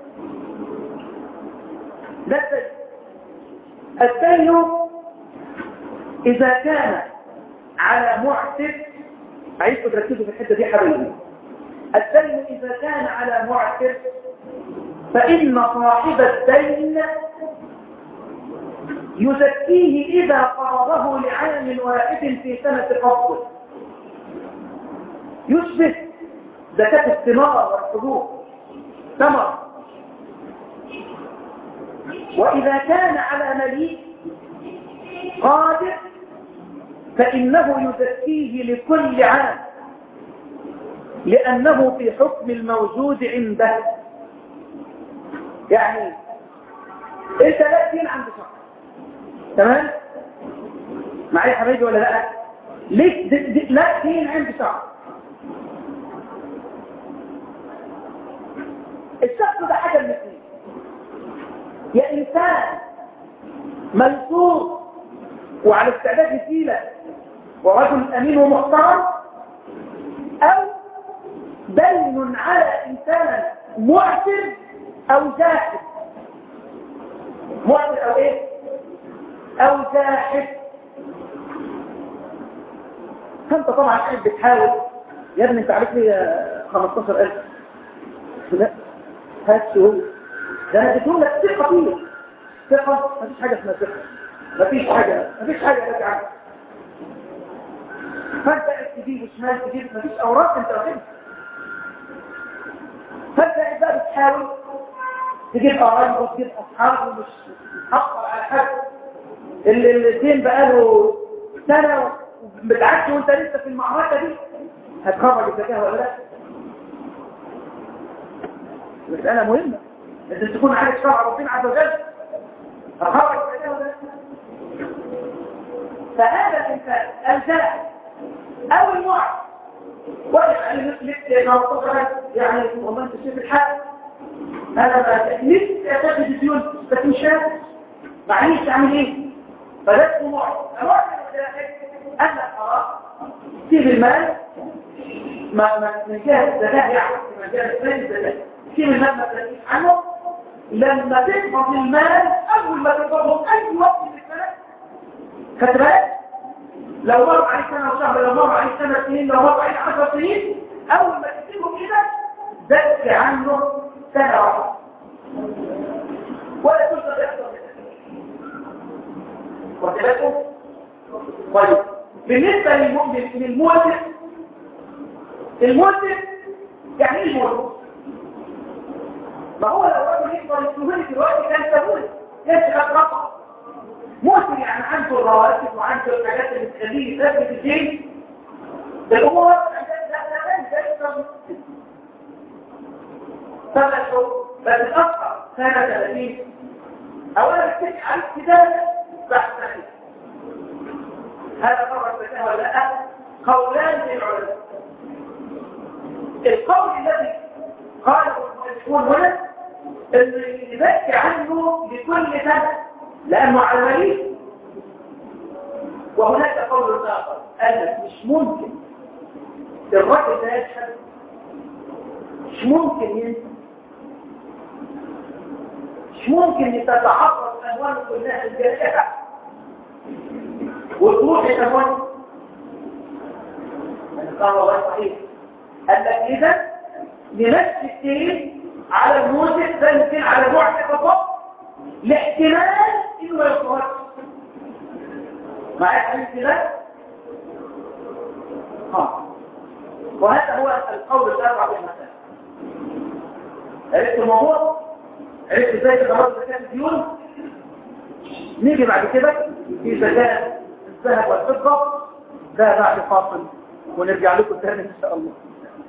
ده الدين. الدين إذا كان على معتر، عايزكم تركزوا في الحتة دي حبيبي. الدين إذا كان على معتر فإن صاحب الدين يزكيه إذا قرضه لعام واحد في سنة قبضه، يشبه زكاة الثمار والحبوب ثمر. وإذا كان على مليء قادر فإنه يزكيه لكل عام لأنه في حكم الموجود عنده. يعني انت لا دين عند شخص، تمام معايا حبيبي ولا لا؟ ليك دي دي لا دين عند شخص. الشخص ده حاجه من اثنين، يا انسان منصور وعلى استعداد يسيلك ورجل امين ومحترم، او دين على انسان معسر او جاحد. معسر او ايه؟ او جاحد. فانت طبعا قاعد بتحاول يا ابني انت عليك لي خمستاشر ألف، لا هات شهور ده انا اديتهم لك ثقه فيه. ثقه مفيش حاجه اسمها ثقه، مفيش حاجه مفيش حاجه لك عنها. فانت تجيب شمال تجيب مفيش اوراق انت واخدها. فانت بقى بتحاول تجيب قرايب وتجيب اصحاب ومش محصل على حد. اللي الدين بقاله سنه بتعدي وانت لسه في المعركه دي، هتخرج الزكاه ولا لا؟ مساله مهمه، لازم تكون عارف شرع ربنا عز وجل. هتخرج الزكاه ولا لا؟ فهذا الانسان الجاهل او المعرض واقف عليه مثل خمستاشر يعني والله انت شايف الحال انا بقى نفسي اتاخد الديون بس مش قادر معلش اعمل ايه؟ فده اسمه معرض. المعرض أن خلاص سيب المال ما ما من جهة الزكاة، يعني من جهة الزكاة سيب المال ما تنسيش عنه. لما تقبض المال أول ما تقبضه أي وقت من السنة، خدت بالك؟ لو مر عليك سنة وشهر، لو مر عليك سنة سنين، لو مر عليك عشر سنين، أول ما تكتبه كده زكي عنه سنة واحدة ولا تقدر يحصل. وكذلك طيب بالنسبة للمؤمن للموسف الموسف يعني ايه الموسف؟ ما هو لو راجل يقدر يسويه دلوقتي كان سابوه يشغل رقم موسف يعني عنده الرواتب وعنده الحاجات اللي تخليه يثبت الدين بالامور ثلاث شهور بس الاكثر سنه ثلاثين اولا بتتكلم عن ابتداء بعد سنه هذا مرة الزكاة ولا لا؟ قولان للعلماء. القول الذي قاله المؤلفون هنا انه يزكي عنه لكل سنة لأنه عملي. وهناك قول آخر أن مش ممكن الرجل ده يشهد مش ممكن ينسى مش ممكن تتعرض أمواله كلها الجائحة وتروح الأموال قال الله صحيح أنك إذا لنفس الدين على الموسف ده يمكن على بعد فقط لاحتمال إنه ما يصورش معايا حديث ده؟ ها وهذا هو القول الأربع في المسألة. عرفت الموضوع؟ عرفت ازاي تخرج زكاة الديون؟ نيجي بعد كده في زكاة الذهب والفضة ده بعد فاصل ونرجع لكم تاني ان شاء الله.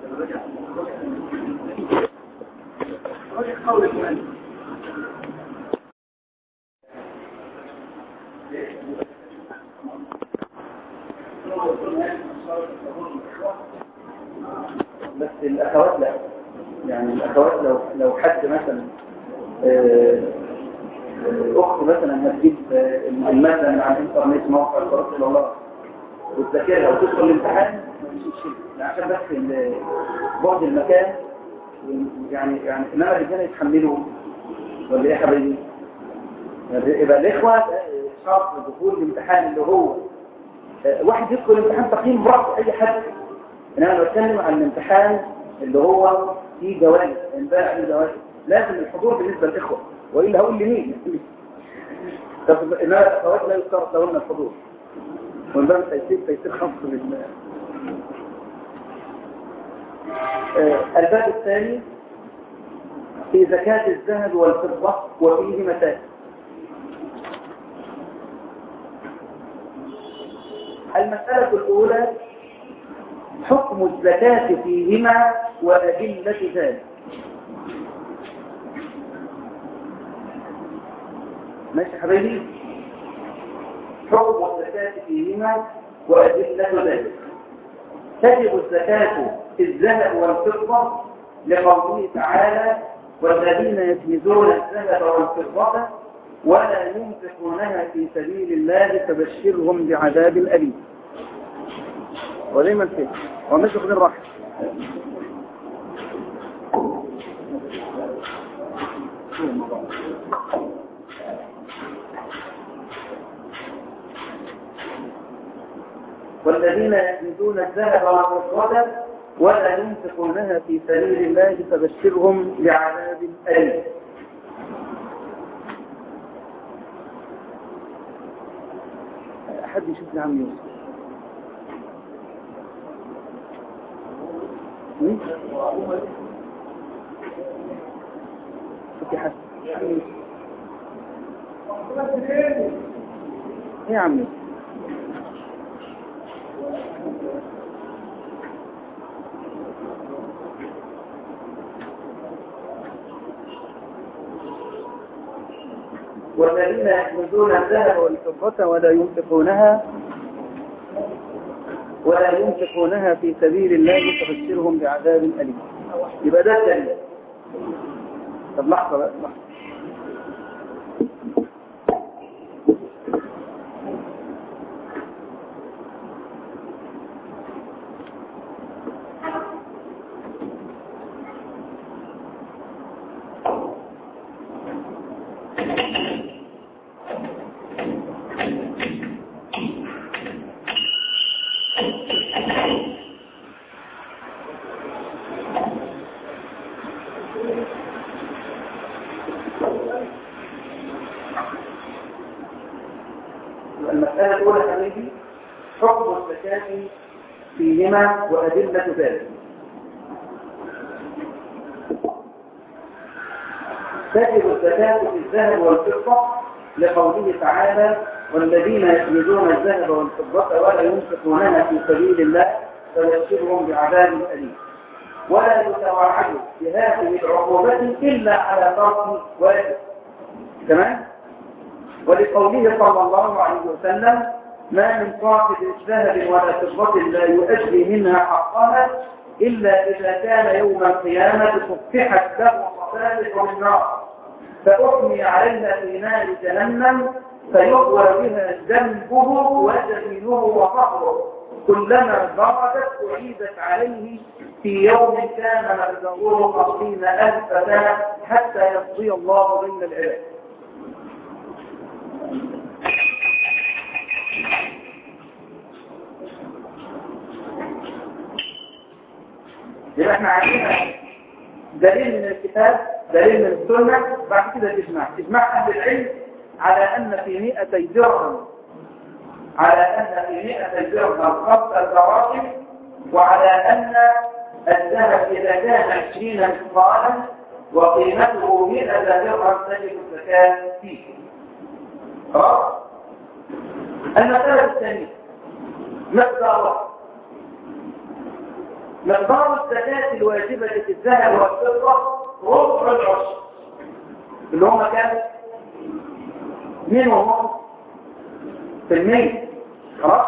بس الاخوات لا يعني الاخوات لو لو حد مثلا اخت مثلا هتجيب الماده من على الانترنت موقع الرسول الى الله وتذاكرها وتدخل الامتحان عشان بس بعد المكان يعني يعني انما الرجاله يتحملوا ولا ايه يا حبايبي؟ يبقى الاخوه شرط دخول الامتحان اللي هو واحد يدخل الامتحان تقييم براحته اي حد، انما انا بتكلم عن الامتحان اللي هو فيه جوائز انباع فيه جوائز لازم الحضور بالنسبه للاخوه والا هقول لمين؟ طب انما الاخوات لا يشترط لهن الحضور ومن باب تيسير تيسير خاص بالله. آه الباب الثاني في زكاة الذهب والفضة وفيه مسائل. المسألة الأولى حكم الزكاة فيهما وأدلة ذلك. ماشي حبيبي؟ حكم الزكاة فيهما وأدلة ذلك. تجب الزكاة في الذهب والفضة لقوله تعالى والذين يكنزون الذهب والفضة ولا ينفقونها في سبيل الله فبشرهم بعذاب أليم. ودايما كده ومشي خذ الراحة. والذين يكنزون الذهب والفضة ولا ينفقونها في سبيل الله فبشرهم بعذاب أليم. أحد يشوف لي عم يوسف شوفي حد ايه يا عمي والذين يكنزون الذهب والفضة ولا ينفقونها ولا ينفقونها في سبيل الله فبشرهم بعذاب أليم. يبقى ده الدليل. طب لحظة بقى لحظة. المسألة الأولى حبيبي حكم الزكاة فيهما وأدلة ذلك. تجب الزكاة في الذهب والفضة لقوله تعالى والذين يكنزون الذهب والفضة ولا ينفقونها في سبيل الله فبشرهم بعذاب أليم. ولا يتوعدوا بهذه العقوبة إلا على ترك واجب. تمام؟ ولقوله صلى الله عليه وسلم ما من صاحب ذهب ولا فضة لا يؤدي منها حقها إلا إذا كان يوم القيامة فتحت له مصالح من نار فأحمي عليها في نار جهنم فيغوى بها ذنبه وجبينه وفقره كلما بردت أعيدت عليه في يوم كان مقداره خمسين ألف سنة حتى يقضي الله بين العباد. يبقى احنا عندنا دليل من الكتاب دليل من السنة بعد كده الإجماع. إجماع أهل العلم على أن في مئتي درهم على أن في مئتي درهم خمسة دراهم وعلى أن الذهب إذا كان عشرين مثقالا وقيمته مئة درهم تجب الزكاة فيه. خلاص؟ المسألة الثانية مقدار مقدار الزكاة الواجبة في الذهب والفضة ربع العشر اللي هم كام؟ اثنين ونص في المية. خلاص؟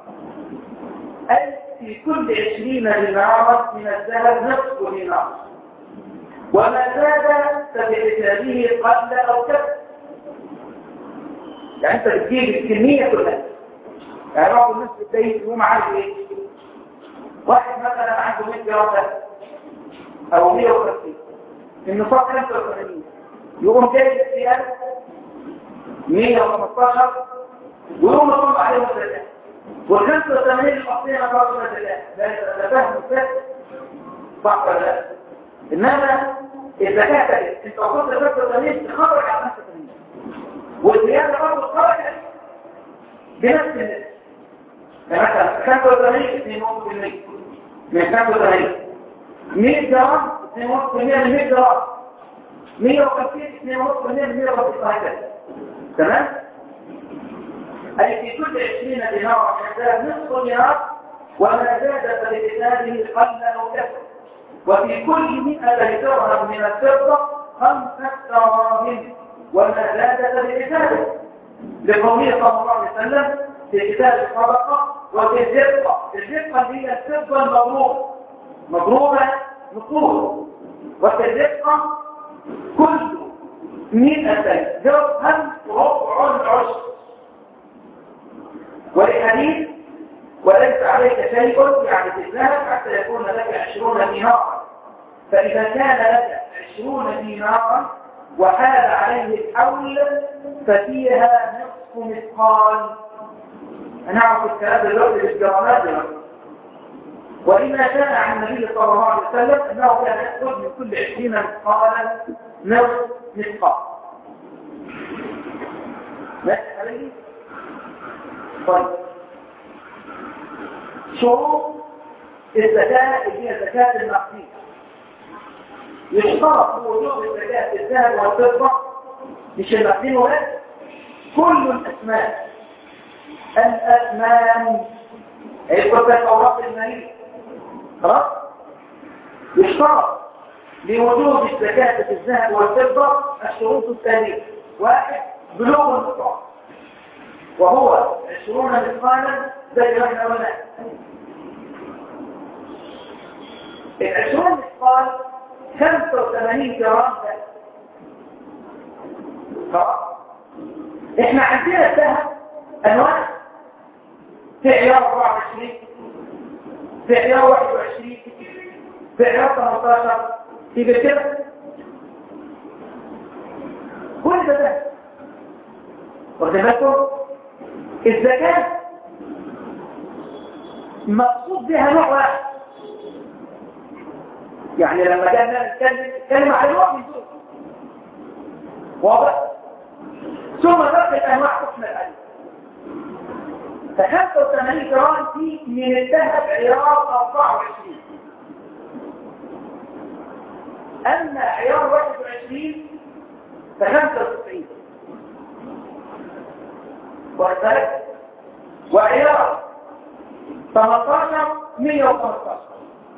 أي في كل عشرين دينارا من الذهب نصف دينار وما زاد فبحسابه قل أو كثر. يعني أنت بتجيب الكمية كلها. يعني رب الناس بتلاقيه يقوم عارف إيه؟ واحد مثلا عنده مئة جرام ذهب أو مئة وخمسين النصاب خمسة وثمانين يقوم جاي الثياب مئة وخمستاشر ويقوم يطلع عليهم الزكاة والخمسة وثمانين الأصلية ما تعرفش الزكاة. لا فهم الزكاة صح ولا لا؟ إنما الزكاة تجد أنت وصلت خمسة وثمانين تخرج على خمسة وثمانين والزيادة برضه تخرج بنفس النسبة. مثلا خمسة وثمانين اثنين ونص بالمية من خمسة وثمانين مئة جرام اثنين ونص بالمية من مئة جرام مئة وخمسين اثنين ونص بالمية من مئة وخمسين هكذا. تمام؟ أي في كل عشرين دينار من الذهب نصف دينار وما زاد فلحسابه قل أو كثر وفي كل مئة درهم من الفضة خمسة دراهم وما زاد فلحسابه لقوله صلى الله عليه وسلم في كتاب الصدقة وفي الرقة. الرقة هي الفضة المضروبة مضروبة نقود وفي الرقة كل مئة درهم ربع العشر. ولحديث وليس عليك شيء يعني في الذهب حتى يكون لك عشرون دينارا فإذا كان لك عشرون دينارا وحال عليه الحول ففيها نصف مثقال. هنعرف الكلام دلوقتي بالجرامات دلوقتي. وإما كان عن النبي صلى الله عليه وسلم أنه كان يأخذ من كل عشرين مثقالا نصف مثقال. ماشي عليه؟ طيب شروط الزكاة اللي هي زكاة النقدية. يشترط وجوب الزكاة في الذهب والفضة مش النقدين وبس كل الأثمان الأثمان هيكون ده أوراق المالية. خلاص؟ يشترط لوجوب الزكاة في الذهب والفضة الشروط التالية. واحد بلوغ النصاب وهو عشرون مثقالا زي ما احنا قلنا. العشرون مثقال خمسة وثمانين جرام ذهب. خلاص؟ احنا عندنا الذهب انواع في عيار أربعة وعشرين في عيار واحد وعشرين في عيار ثمانية عشر في كده كل ده ذهب. واخد بالكم؟ الزكاة مقصود بها نوع واحد. يعني لما جاءنا نتكلم نتكلم على نوع من دول واضح ثم باقي الانواع تحمل عليه. ف خمسة وثمانين جرام دي من الذهب عيار أربعة وعشرين، أما عيار واحد وعشرين ف خمسة وتسعين، وذلك وعيار ثمانية عشر مئة وخمسة عشر.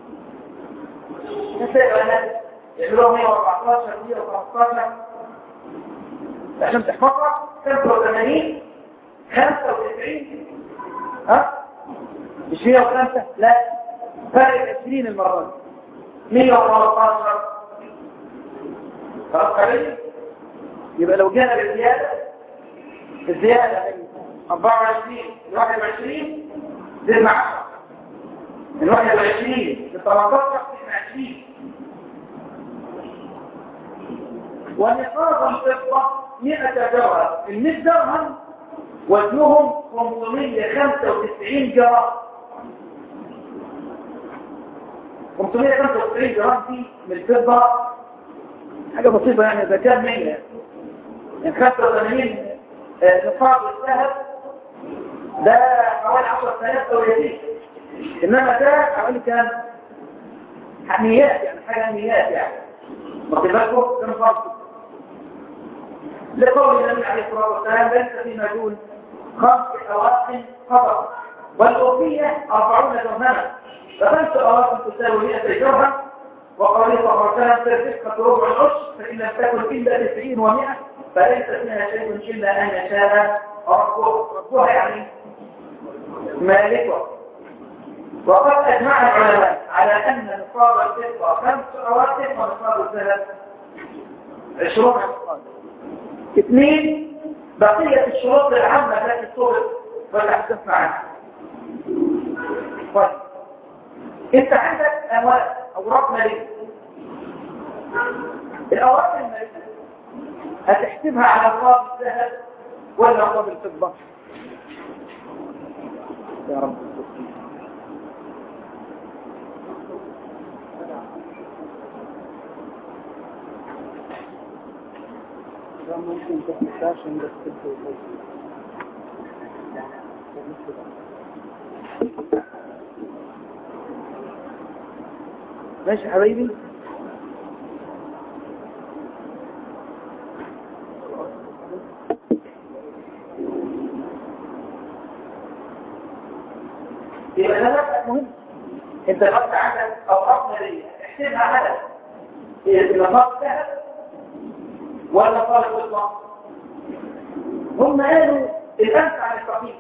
مثلا يعملوا مئة وأربعة عشر مئة وخمسة عشر عشان تحفظها. خمسة وثمانين خمسة وتسعين، ها مش مئة وخمسة، لا فرق عشرين المرة دي مئة وخمسة عشر. خلاص حبيبي، يبقى لو جانا بالزيادة الزيادة من أربعة وعشرين ل واحد وعشرين زي مع عشرة، من واحد وعشرين ل ثمانية عشر زي عشرين. ونقاط الفضة مئة درهم، ال مئة درهم وزنهم خمسمئة وخمسة وتسعين جرام. خمسمئة وخمسة وتسعين جرام دي من الفضة حاجة بسيطة، يعني إذا كان مية يعني خمسة وثمانين نصاب الذهب ده حوالي عشرة آلاف أو يزيد، إنما ده حوالي كام حميات، يعني حاجة حميات يعني مطلباتكم كم فرق. لقول النبي عليه الصلاة والسلام ليس فيما دون خمس أواق فقط، والأوقية أربعون درهما، فخمس أواق تساوي مئة درهم. وقال صلى الله عليه وسلم ترفقة ربع العشر، فإن لم تكن إلا تسعين ومئة فليس فيها شيء إلا أن يشاء ربه. ربها يعني مالكه. وقد أجمع العلماء على أن نصاب الفضة خمس أواق ونصاب الذهب عشرون أواق. اثنين، بقية الشروط العامة التي صورت وتحدثنا عنها. طيب انت عندك اموال اوراق ماليه، الاوراق الماليه هتحسبها على نصاب الذهب ولا نصاب الفضه؟ يا رب ممكن تحتاج عندك تكتب ماشي حبايبي. يبقى ده مهم. انت الوقت عندك اوراق ماليه احسبها على النصاب الذهب ولا نصاب الفضه. هم قالوا الانفع للفقير،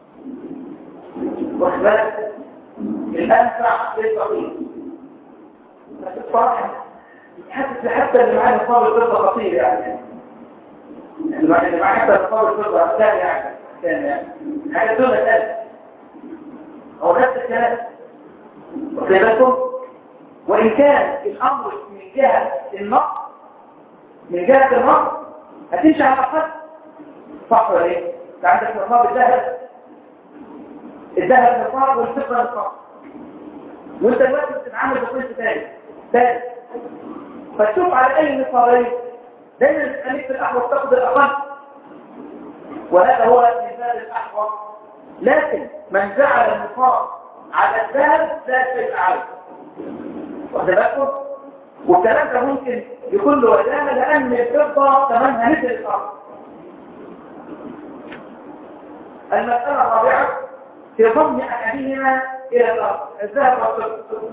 واخد بالك، الانفع للفقير. بس الصراحه حتى حتى اللي معاه نصاب الفضه خطير، يعني اللي معاه حتى نصاب الفضه ثاني يعني ثاني يعني حاجه دون ثانيه هو نفس الكلام. واخد بالكم، وان كان الامر من جهه النقص من جهه النقص هتمشي على الحد، صح ولا ايه؟ انت عندك نصاب الذهب، الذهب نصاب والفضه نصاب، وانت دلوقتي بتتعامل بقيمه ثاني ثاني فتشوف على اي نصابين دايما تخليك في الاحوط تاخد الاقل، وهذا هو المثال الاحوط. لكن من جعل النصاب على الذهب لا شيء عليه. واخد بالكم، والكلام ده ممكن يكون له وجاهه لان الفضه ثمنها مثل الارض. المساله الرابعه في ضم احدهما الى الارض، الذهب والفضه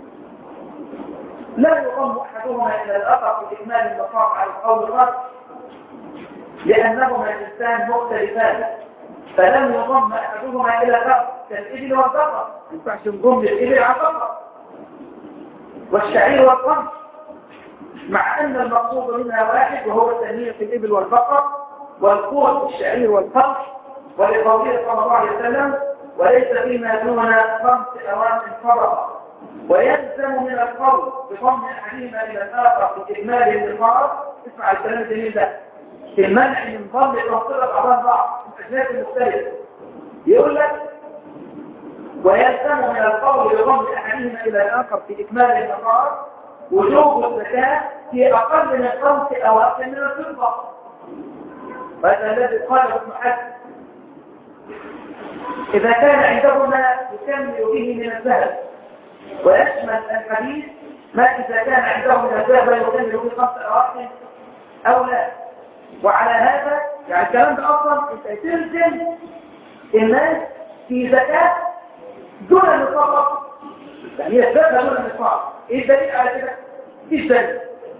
لا يضم احدهما الى الاخر في اكمال النصاب على القول الراجح، لانهما جنسان مختلفان، فلم يضم احدهما الى الاخر كالابل والبقر، ما ينفعش نضم الابل على البقر والشعير والقمح، مع ان المقصود منها واحد وهو التنميه في الابل والبقر والقوت الشعير والقمح. ولقوله صلى الله عليه وسلم وليس فيما دون خمس اوان صدقه، ويلزم من القول بضم احدهما الى الاخر في اكمال النصاب. اسمع الكلام الجميل ده في المنع من ضم تنصير بعض بعض الاجناس المختلفه. يقول لك ويلزم من القول بضم احدهما الى الاخر في اكمال النصاب وجوب الزكاه في اقل من خمس اواق من الفضه. وهذا الذي قاله ابن حزم إذا كان عنده ما يكمل به من الذهب، ويشمل الحديث ما إذا كان عنده من الذهب لا يكمل به خمس أواخر أو لا. وعلى هذا يعني الكلام ده أصلا أنت تلزم الناس في زكاة دون النصاب، يعني هي الزكاة دون النصاب. إيه الدليل على كده؟ إيه الدليل؟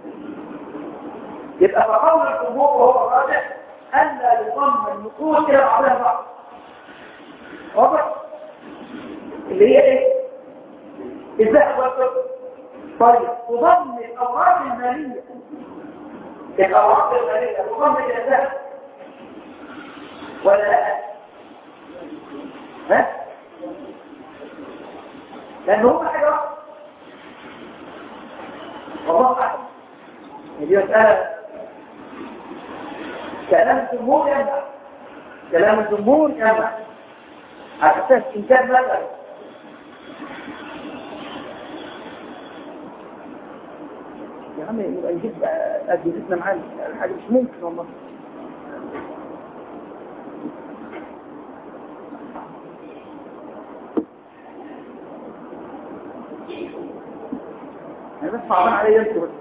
يبقى فقول الجمهور وهو الراجح ألا يضم النقود إلى بعضها بعض. واضح؟ اللي هي إيه؟ الذهب والفضة. طيب تضم الأوراق المالية، الأوراق المالية تضم إلى الذهب ولا لا؟ ها؟ لأنه هو حاجة واحدة. والله أعلم. هذه مسألة كلام الجمهور يمنع، كلام الجمهور يمنع على أساس إن كان مثلا يا عم يبقى نجيب أجهزتنا معانا، حاجة مش ممكن والله. أنا بس صعبان عليا أنتوا بس.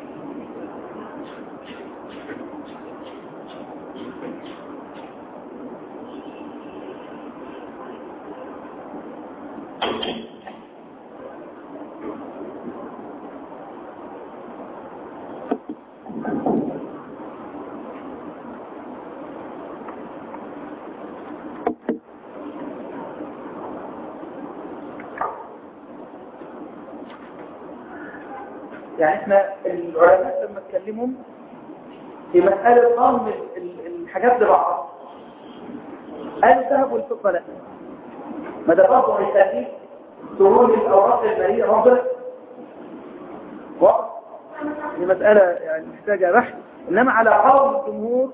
يعني احنا العلماء لما اتكلموا في مسألة ضم الحاجات لبعضها قالوا الذهب والفضة لا، ما ده برضه هيخليك تقول الأوراق المالية ربط واضح. دي مسألة يعني محتاجة بحث، إنما على قول الجمهور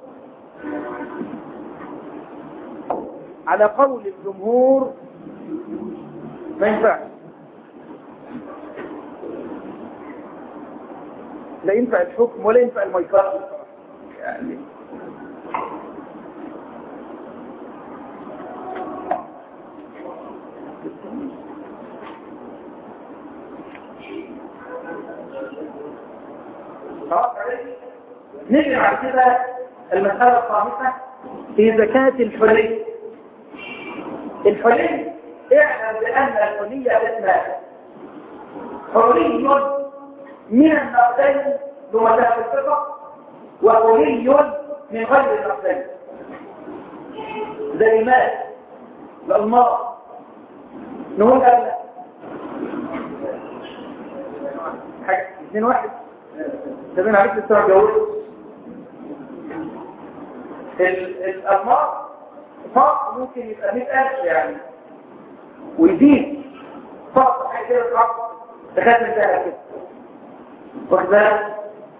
على قول الجمهور ما ينفعش، لا ينفع الحكم ولا ينفع الميقات يعني. نيجي بعد كده المسألة الخامسة في زكاة الحلي. الحلي اعلم بأن الحلي اسمان: حلي من النقدين ثم ذهب الفضة، وحلي من غير النقدين زي المال الألماس. نقول لا حاجة اثنين واحد تبين عليك لسه جوز. الألماس فرق ممكن يبقى مئة ألف يعني ويزيد فرق حاجة كده فرق تخاف من ذلك كده واخد بالك.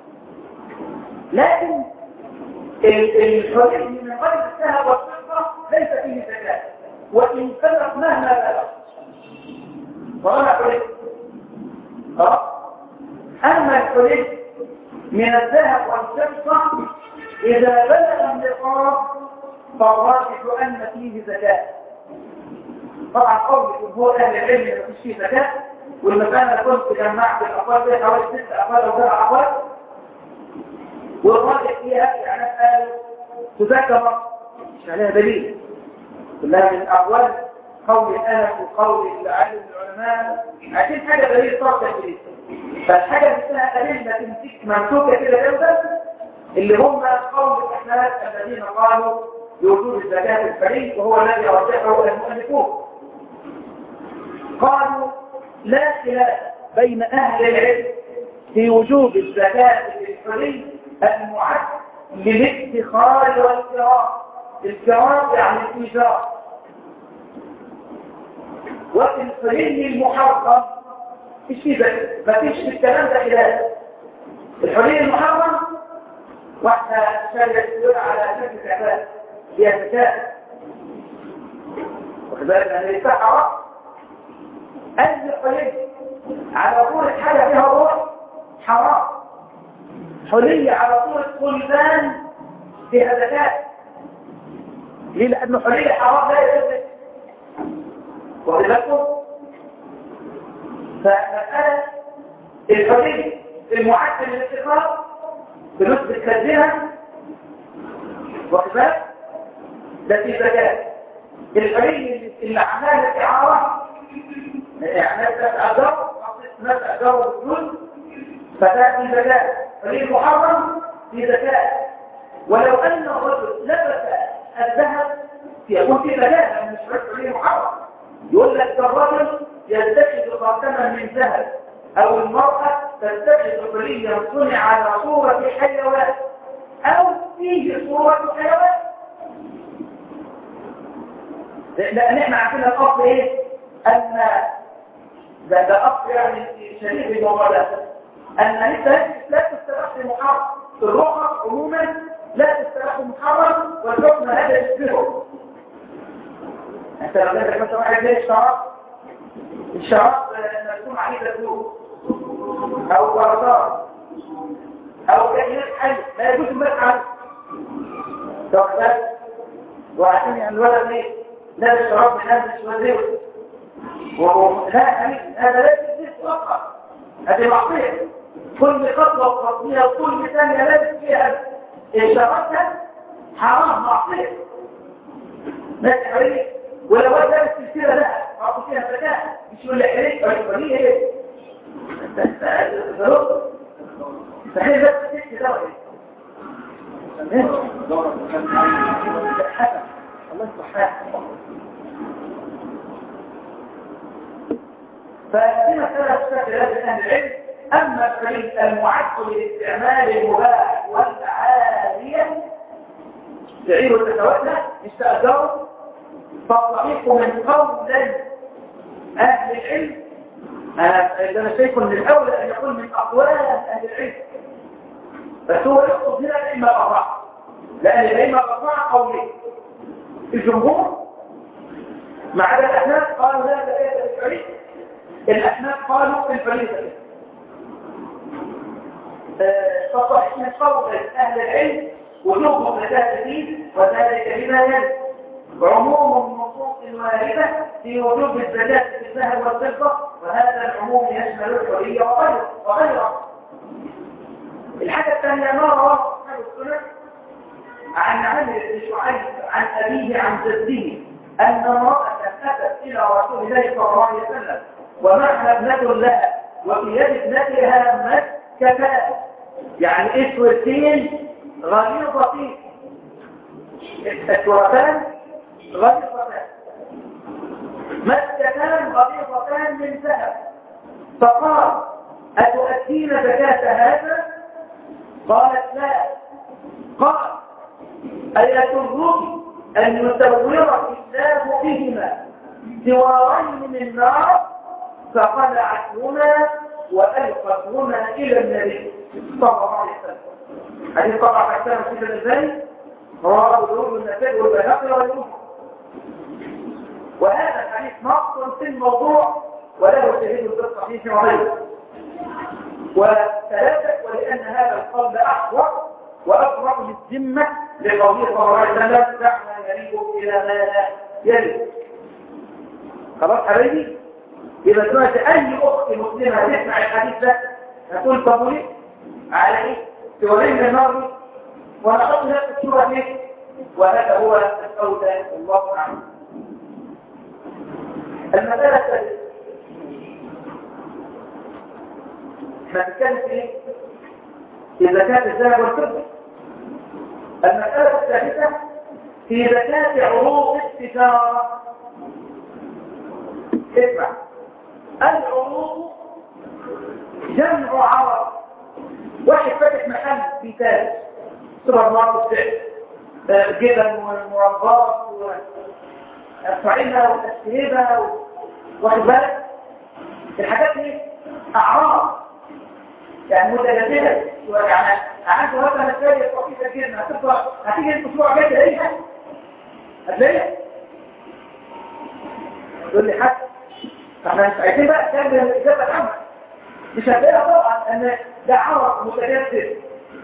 لكن الحلي من غير الذهب والفضة ليس فيه زكاة وإن فرق مهما بلغ وأنا حلي. أما الحلي من الذهب والفضة إذا بلغ النصاب فالراجح أن فيه زكاة. طبعا قول جمهور أهل العلم ما فيش فيه زكاة، والمسألة كنت جمعت الأقوال فيها حوالي ست أقوال أو سبع أقوال، والراجح فيها يعني قالوا تذكر مش عليها دليل، كلها من أقوال قول الأنس وقول العالم العلماء عشان حاجة دليل صار تدليل. فالحاجة اللي فيها أدلة تمسك ممسوكة كده جودا اللي هم قول الأحناف الذين قالوا بوجوب الزكاة الفريق، وهو الذي رجحه المؤلفون. قالوا لا خلاف بين أهل العلم في وجوب الزكاة الفريق المعد للادخار والكراء. الكراء يعني الإيجار، وفي الفريق المحرم مش في ذلك، ما فيش في الكلام ده خلاف. الحلي المحرم واحدة شارع تدل على شكل عباد فيها زكاة وكذلك أن يدفع رأس أي حلي على طول حاجة فيها روح حرام، حلي على طول قلبان فيها زكاة. ليه؟ لأنه حلي حرام لا يجوز واخد بالكم؟ فمسألة الحرية المعدل للاتخاذ بنسبة كذبها واخد بالك؟ ده في ذكاء. الحرية اللي عملها الإعارة يعني تأجر ناس تأجروا بالفلوس فده في ذكاء. حرية محرم في ذكاء. ولو أن الرجل لبس الذهب يكون في ذكاء مش بس حرية محرم. يقول لك الرجل يتخذ خاتما من ذهب أو المرأة تتخذ حليا صنع على صورة حيوان أو فيه صورة حيوان. لأن احنا عندنا الأصل إيه؟ أن ده ده أصل يعني شديد الموضوع ده أن أنت لا تستباح محرم. الرخص عموما لا تستباح محرم والحكم هذا يشبهه. أنت لو جاتك مثلا واحد زي الشراب الشراب مرسوم عليه تاتو أو برصار أو كائنات حية لا يجوز المسح عليه. تاخد وعشان يعني الولد ايه؟ لا الشراب من هذا الشوازير لا حبيبي هذا لا تجلس أصلا. هذه معصية. كل خطوة وخطوية وكل ثانية لازم فيها الشراب ده حرام معصية. ماشي حبيبي. ولو وجه السلسلة لا أعطوا فيها فتاة مش يقول لك عليك ويقولي ايه ضرورة فحين بس تكتي دواء ايه الله سبحانه. ففي مسألة تشكلات أهل العلم. أما الفريق المعد للاستعمال المباح والعالية تعير التكواتنا استأجروا فالصحيح من قول أهل العلم أنا شايف من الأولى أن يكون من أقوال أهل العلم بس هو يقصد هنا الأئمة الأربعة لأن الأئمة الأربعة قولين. الجمهور مع عدا الأحناف قالوا لا زكاة في الفريق. الأحناف قالوا في الفريق فالصحيح من قول أهل العلم وجوب الزكاة فيه وذلك لما يلي عموم النصوص الواردة في وجوب الزكاة في الذهب والفضة وهذا العموم يشمل الحرية وغيره وغيره. الحاجة الثانية ما رواه أصحاب السنة عن عمرو بن شعيب عن أبيه عن جده أن امرأة أتت إلى رسول الله صلى الله عليه وسلم ومعها ابنة لها وفي يد ابنتها مسكتان يعني اسورتين غليظتين الاسورتان غليظتان مسكتان غليظتان من ذهب. فقال أتؤدين زكاة هذا؟ قالت لا. قال أيسرك أن يسورك الله بهما سوارين من نار؟ فقلعتهما وألقتهما إلى النبي صلى الله عليه وسلم. حديث طبعا حسان سيدنا الزي رواه أبو داود والنسائي والبيهقي وغيرهم. وهذا الحديث نص في الموضوع وله شهيد في الصحيح وغيره. وثلاثة ولأن هذا القول أحوط وأقرب للذمة لقوله صلى الله عليه وسلم دعنا يريب إلى ما لا يريب. خلاص حبيبي؟ إذا سمعت أي أخت مسلمة تسمع الحديث ده هتقول طبولي على إيه؟ تولين النار ونحط نفس الشورى ليه؟ وهذا هو القول الله أعلم. المسألة الثالثة احنا بنتكلم في ايه؟ في زكاة الذهب والفضة. المسألة الثالثة في زكاة عروض التجارة. اسمع العروض جمع عرض. واحد فاتح محل في تاج سوبر ماركت جبن ومربات وفعينة وتسهيبة واخد بالك الحاجات دي أعراض يعني متجددة. يعني عنده مثلا شوية بسيطة جدا هتطلع هتيجي الأسبوع الجاي تلاقيها هتلاقيها تقول لي حد فاحنا مش عايزين بقى نكمل الإجابة العامة مش هتلاقيها طبعا أن ده عرض متجدد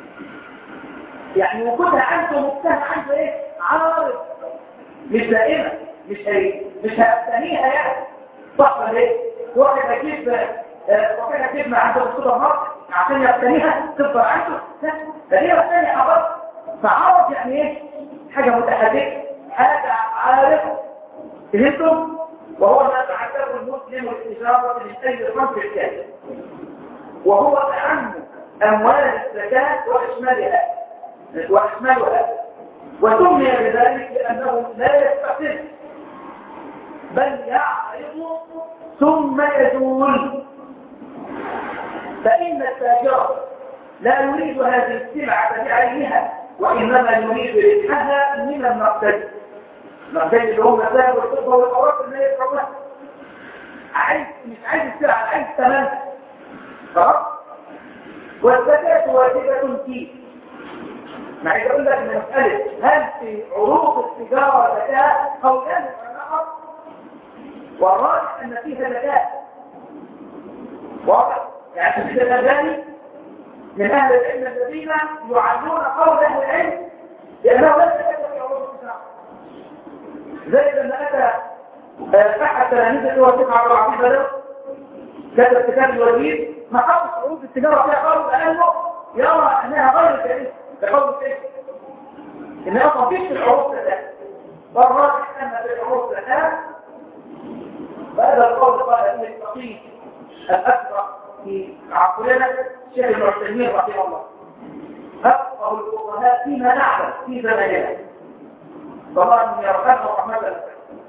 يعني وجودها عنده مفتاح عنده ايه عارض مش دائمة مش هي مش هتستنيها يعني صح ليه؟ واحد هيجيب واحد هيجيب ما عنده السوبر ماركت عشان يقتنيها تفضل عنده. لا، هدية الثانية عرض. فعرض يعني ايه؟ حاجة متحركة، حاجة عارفة. فهمتم؟ وهو ما تعتبر المسلم الاستجابة من أي صنف الكامل، وهو أهم أموال الزكاة وإشمالها وإشمالها، وسمي بذلك لأنه لا يستقر بل يعرض ثم يزول. فإن التاجر لا يريد هذه السلعة بعينها، وإنما يريد ربحها من النقدين. النقدين اللي هم الذهب والفضة والأوراق اللي هي الربح. عايز مش عايز السلعة، عايز ثمنها. خلاص؟ والزكاة واجبة فيه. ما عايز أقول لك من مسألة هل في عروض التجارة زكاة؟ قولان العلماء، والراجح أن فيها زكاة. واضح؟ يعني في الأغاني من أهل العلم الذين يعلمون قول أهل العلم لأنه لا زكاة في عروض التجارة. زي لما أتى أحد تلاميذه هو الشيخ عبد العزيز بدر كتب كتاب الوزير ما حطش عروض التجارة فيها قول لأنه يرى أنها غير جائزة بقول كيف إنها أصلا فيش في العروض زكاة، والراجح أن في العروض زكاة. فهذا القول قال فيه الفقيه الأكبر في عقلنا الشيخ ابن عثيمين رحمه الله، أفقه الفقهاء فيما نعلم في زماننا، والله من يرحمه رحمة الله.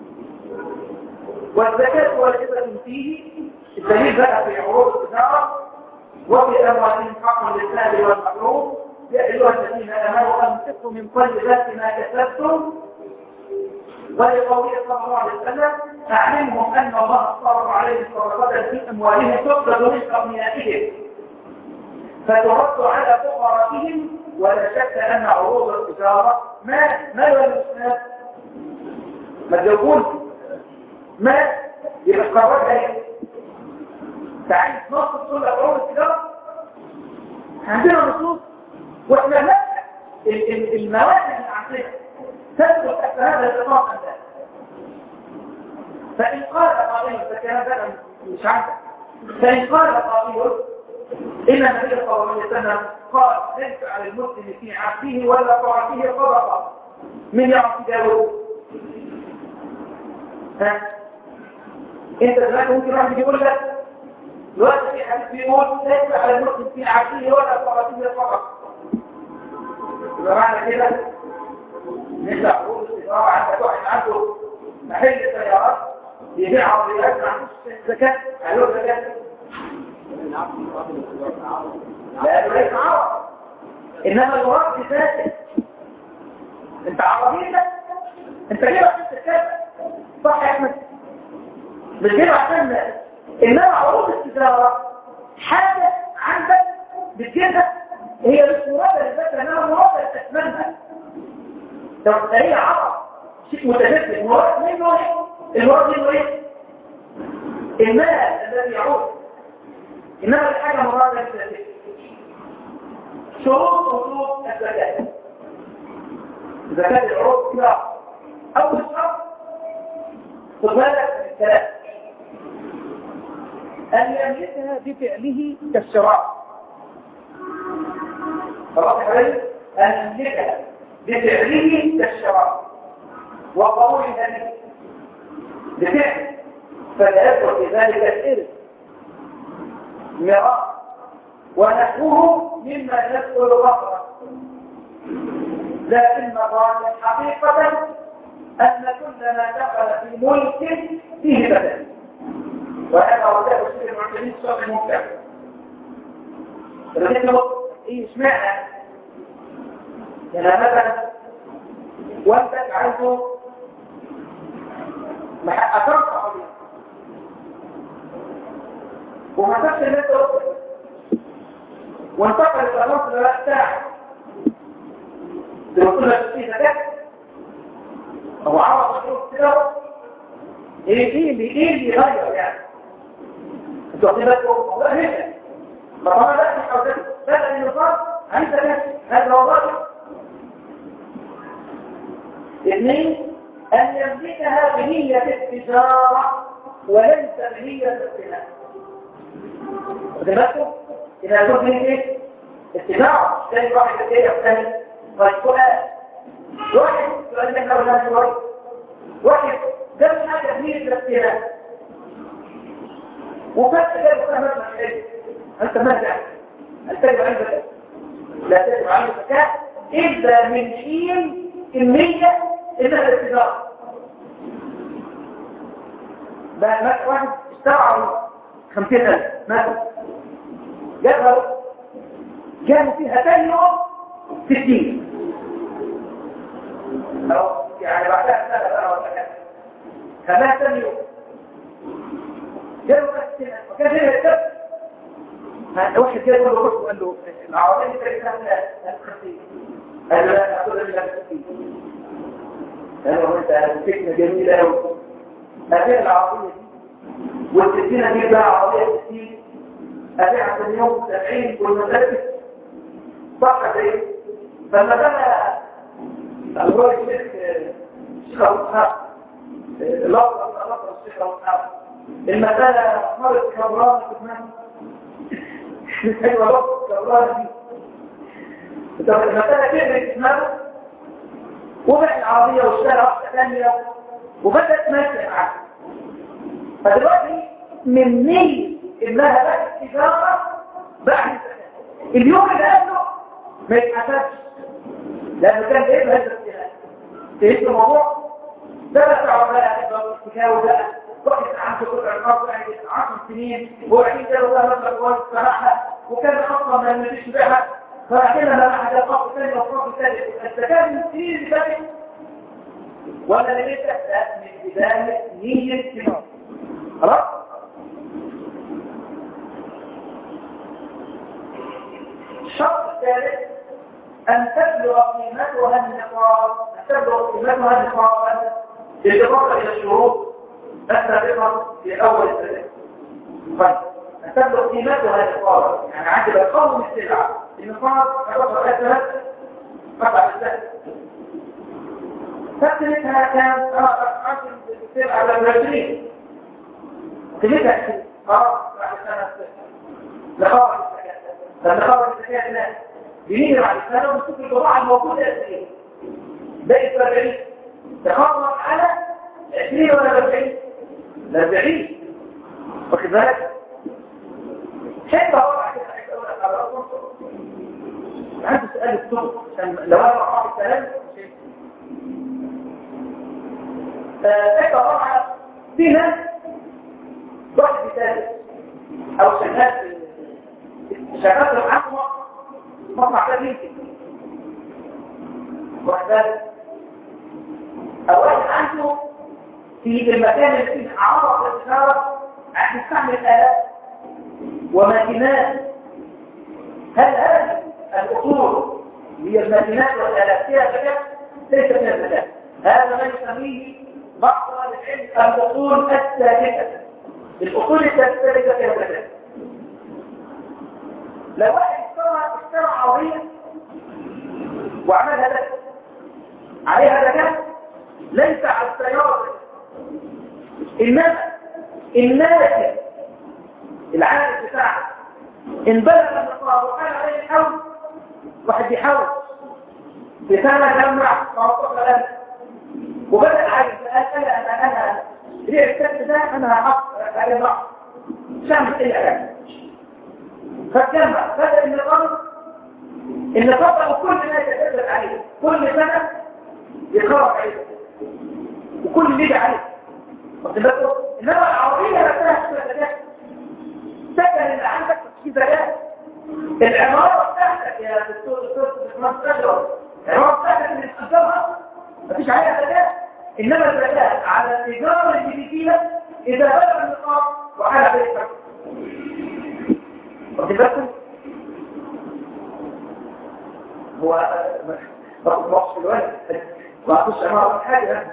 والزكاة واجبة فيه، الدليل بقى في عروض التجارة وفي أموالهم حق للسائل والمحروم. يا أيها الذين آمنوا أنفقوا من طيبات ما كسبتم، ولقوله صلى الله عليه وسلم أعلمهم أن الله افترض عليهم صدقة في أموالهم تقبل من أغنيائهم فترد على فقراءهم. ولا شك أن عروض التجارة ما ما له الإسلام ما تجاوبون ما يبقى قرار ايه؟ تعالي نص كل عروض التجارة عندنا نصوص، واحنا لا المواد اللي عندنا تدخل تحت هذا الإطلاق ده. فإن قال قائل فكان بقى مش عندك، فإن قال قائل إن النبي صلى الله عليه وسلم قال ليس على المسلم في عبده ولا طاعته صدقة من يعطي داود. ها انت دلوقتي ممكن واحد يقول لك دلوقتي في حديث بيقول ليس على المسلم في عبده ولا طاعته صدقة، يبقى معنى كده مثل عروض التجارة عندك واحد عنده محل سيارات يبيع عربيات ما عندوش زكاة، عليه زكاة؟ لا ليس عرض، انما المراد بذاته. انت عربيتك انت جايب عشان تتكلم صح يا احمد، مش جايب عشان. انما عروض التجارة حاجة عندك بتجيبها هي مش مرادة لذاتها، انما مرادة لتثمنها. طب هي عرض شيء متجدد، المراد منه ايه؟ المراد منه ايه؟ المال الذي يعود، انما الحاجة مرادة لذاتها. شروط وجوب الزكاة، زكاة العروض كده أول شرط خد بالك من الكلام أن يملكها بفعله كالشراء. خلاص يا حبيبي، أن يملكها بفعله كالشراء وقولها به بفعل، فلا يدخل في ذلك الإرث ميراث ونحوه مما يدخل غفرة. لكن الراجح حقيقة أن كل ما دخل في ملك فيه بدل، وهذا وجه الشيخ المعتمين الشرط الممتع. لكن ايه اشمعنى؟ يعني مثلا والدك عنده أكرمت عظيم وما تفش الناس أكثر وانتقل إلى مصر لا ساعة تقول لك فيه زكاة هو عرض الشروط كده. ايه ايه اللي ايه اللي يغير يعني؟ انتوا واخدين بالكم؟ والله هيك ما طبعا لا مش عاوزين بدل النظام عايز زكاة. هذا هو الراجل. اثنين، ان يملكها بنية التجارة وليس هي الابتلاء. وذلك إذا يكون ايه؟ اتباع زي واحد ايه الثاني والسؤال واحد سؤال لنا ولا شوي واحد جاب حاجة من الابتلاء وفجأة جاب فهمت مشاهد أنت ماذا؟ هل تجب عندك؟ لا تجب عندك زكاة إلا من حين النية إنها الاتجار. بقى مثلا واحد اشترعوا خمسين ألف مثلا جابها جابوا فيها تاني يوم ستين أو يعني بعدها سنة بقى ولا كذا كمان تاني يوم جابوا فيها ستين ألف وكان فيها الكذب. واحد جاء يقول له روح وقال له العربية تريدها من الخمسين قال له لا أقول لك الخمسين قال له أنت فكرة جميلة أوي هذه العربية دي والستين دي بقى عربية ستين أبيع في اليوم سبعين والمسافة صح ايه؟ فلما كان الأمراض الشيخ الشيخ أبو إسحاق الأفضل الأفضل الشيخ أبو إسحاق المسألة مرض كبران كمان مش أيوة لفظ كبران دي طب المسألة كبرت اسمها وبقى العربية واشترى واحدة ثانية وبدأت ماشية معاه. فدلوقتي من نية إنها بقت تجارة بعد اليوم اللي قبله ما يتحسبش لأنه كان إيه بهذا الاتهام فهمت الموضوع؟ ده بقى عربية أكبر تكاوي بقى واحد عنده قطع الأرض يعني عشر سنين وبعدين جاله بقى مبلغ كويس صراحة وكان أصلا ما يمشيش بيها فبعدين لما راح ده قبض ثاني وقبض ثالث الزكاة من السنين اللي فاتت ولا ليس من بداية نية الثمار خلاص؟ الشرط الثالث أن تبلغ قيمتها النقاب أن تبلغ قيمتها النقاب بالإضافة إلى الشروط السابقة في أول السنة. طيب أن تبلغ قيمتها النقاب يعني عندي بقوم السلعة النقاب عبارة عن ثلاث قطع السنة فقيمتها كان عشر السلعة على عشرين قيمتها عشرين خلاص بعد سنة لخبر الزكاة لما خبر الزكاة لا بنيجي بعد السنة ونشوف البضاعة الموجودة قد ايه بقت أربعين تخبر على عشرين ولا أربعين أربعين واخد بالك حتى وضع كده عايز اقول لك على رقم عندي سؤال الصبح عشان لو انا وقعت الكلام حتى وضع في ناس واحد ثالث او شغال شغال العقوة مطلع كده يمكن واحد ثالث او واحد عنده في المكان اللي فيه عرض الإشارة عشان يستعمل آلات وماكينات هل هذه الأصول هي الماكينات والآلات فيها ذكاء؟ ليس فيها ذكاء هذا ما يسميه بعض العلم الأصول الثابتة الأصول الثابتة ليس فيها ذكاء. لو واحد اشترى اشترى عربية وعملها ذكاء عليها ذكاء ليس على السيارة إنما الناتج العائد بتاعه إن بلغ النقاط وكان عليه حول واحد بيحاول بسنة جمع ثلاثة عشر وبدأ عايز قال أنا أنا أنا ليه الكتب ده أنا هحط عليه ضغط شامل إيه أكاد فالجمع بدأ النقاط النقاط وكل ما يتكلم عليه كل سنة يخرج عليه وكل اللي يجي عليه إنما العربية نفسها تبقى ذكاء سكن اللي عندك في ذكاء العمارة بتاعتك يا دكتور دكتور دكتور العمارة بتاعتك اللي تقدرها مفيش عليها ذكاء إنما الذكاء على التجارة اللي فيها إذا بلغ النقاط وعلى بيتك واخد بالكم هو باخد مصر في الوقت ما اعطوش عمارة حاجة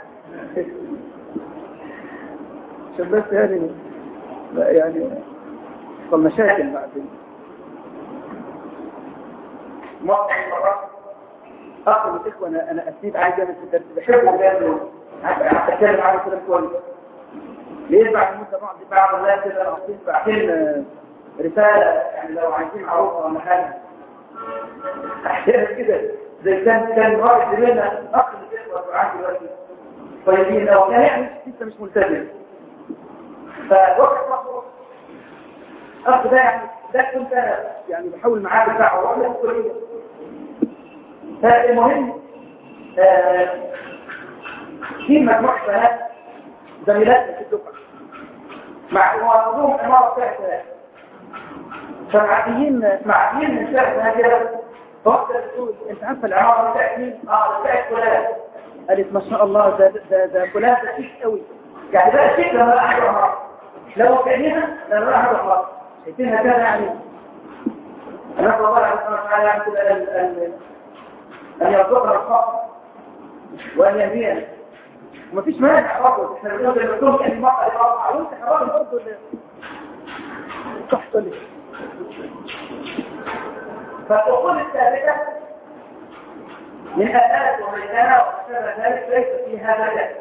عشان بس يعني يعني يحصل مشاكل بعدين مرة أخذ الإخوة أنا أنا أسيب عايز أعمل في الدرس بحبه وجاله أتكلم عنه كلام كويس ليه بعد مدة بعض بعض الناس كده بعدين رسالة يعني لو عايزين عروض ولا حاجة أحيانا كده زي كان كان واحد زميلنا أخذ الإخوة وعندي دلوقتي طيبين أو كان يعني لسه مش ملتزم فوقت مصر أخذ ده يعني ده كنت أنا يعني بحاول معاه بالدعوة وأنا كل فالمهم آه في مجموعة بنات زميلاتنا في الدفعة مع موظفون عمارة بتاعتها فمعديين معديين من شارعنا كده فواحدة بتقول انت عارفة العمارة بتاعت مين؟ اه بتاعت فلان. قالت ما شاء الله ده ده ده فلان ده شيك قوي يعني بقى شيك لما راح عمارة لو كانها لما راح عمارة شايفينها كده يعني انا الله عليه وسلم يعني كده ان يرزقنا الفقر وان يهدينا ومفيش مانع برضه احنا بنقول للدكتور يعني المرأة اللي بقى وانت حرام برضه اللي تحت لي فالأصول الثالثة من أساس وميزانة وأشبه ذلك ليس في هذا الجانب.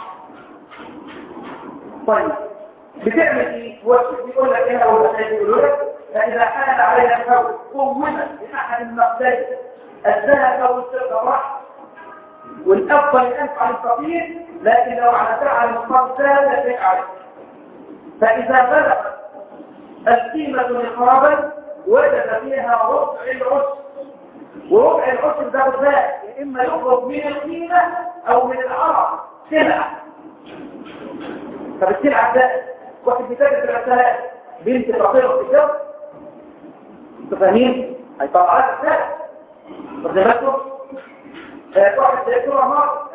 طيب بتعمل ايه؟ هو بيقول لك هنا هو بيقول لك فإذا حال عليها الحول قوما بأحد المقدار الذهب أو الفضة والأفضل ينفع للفقير لكن لو على على المقدار لا شيء عليه. فإذا بلغت القيمة نقابا وجد فيها ربع العشر وربع العشر ده بالذات يا إما يخرج من القيمة أو من العرض سلعة. فبالسلعة ده واحد بيتاجر في الرسالات بنت فقيرة في الجو انتوا فاهمين؟ هيطلع لها رسالة فزمته واحد دكتور عمار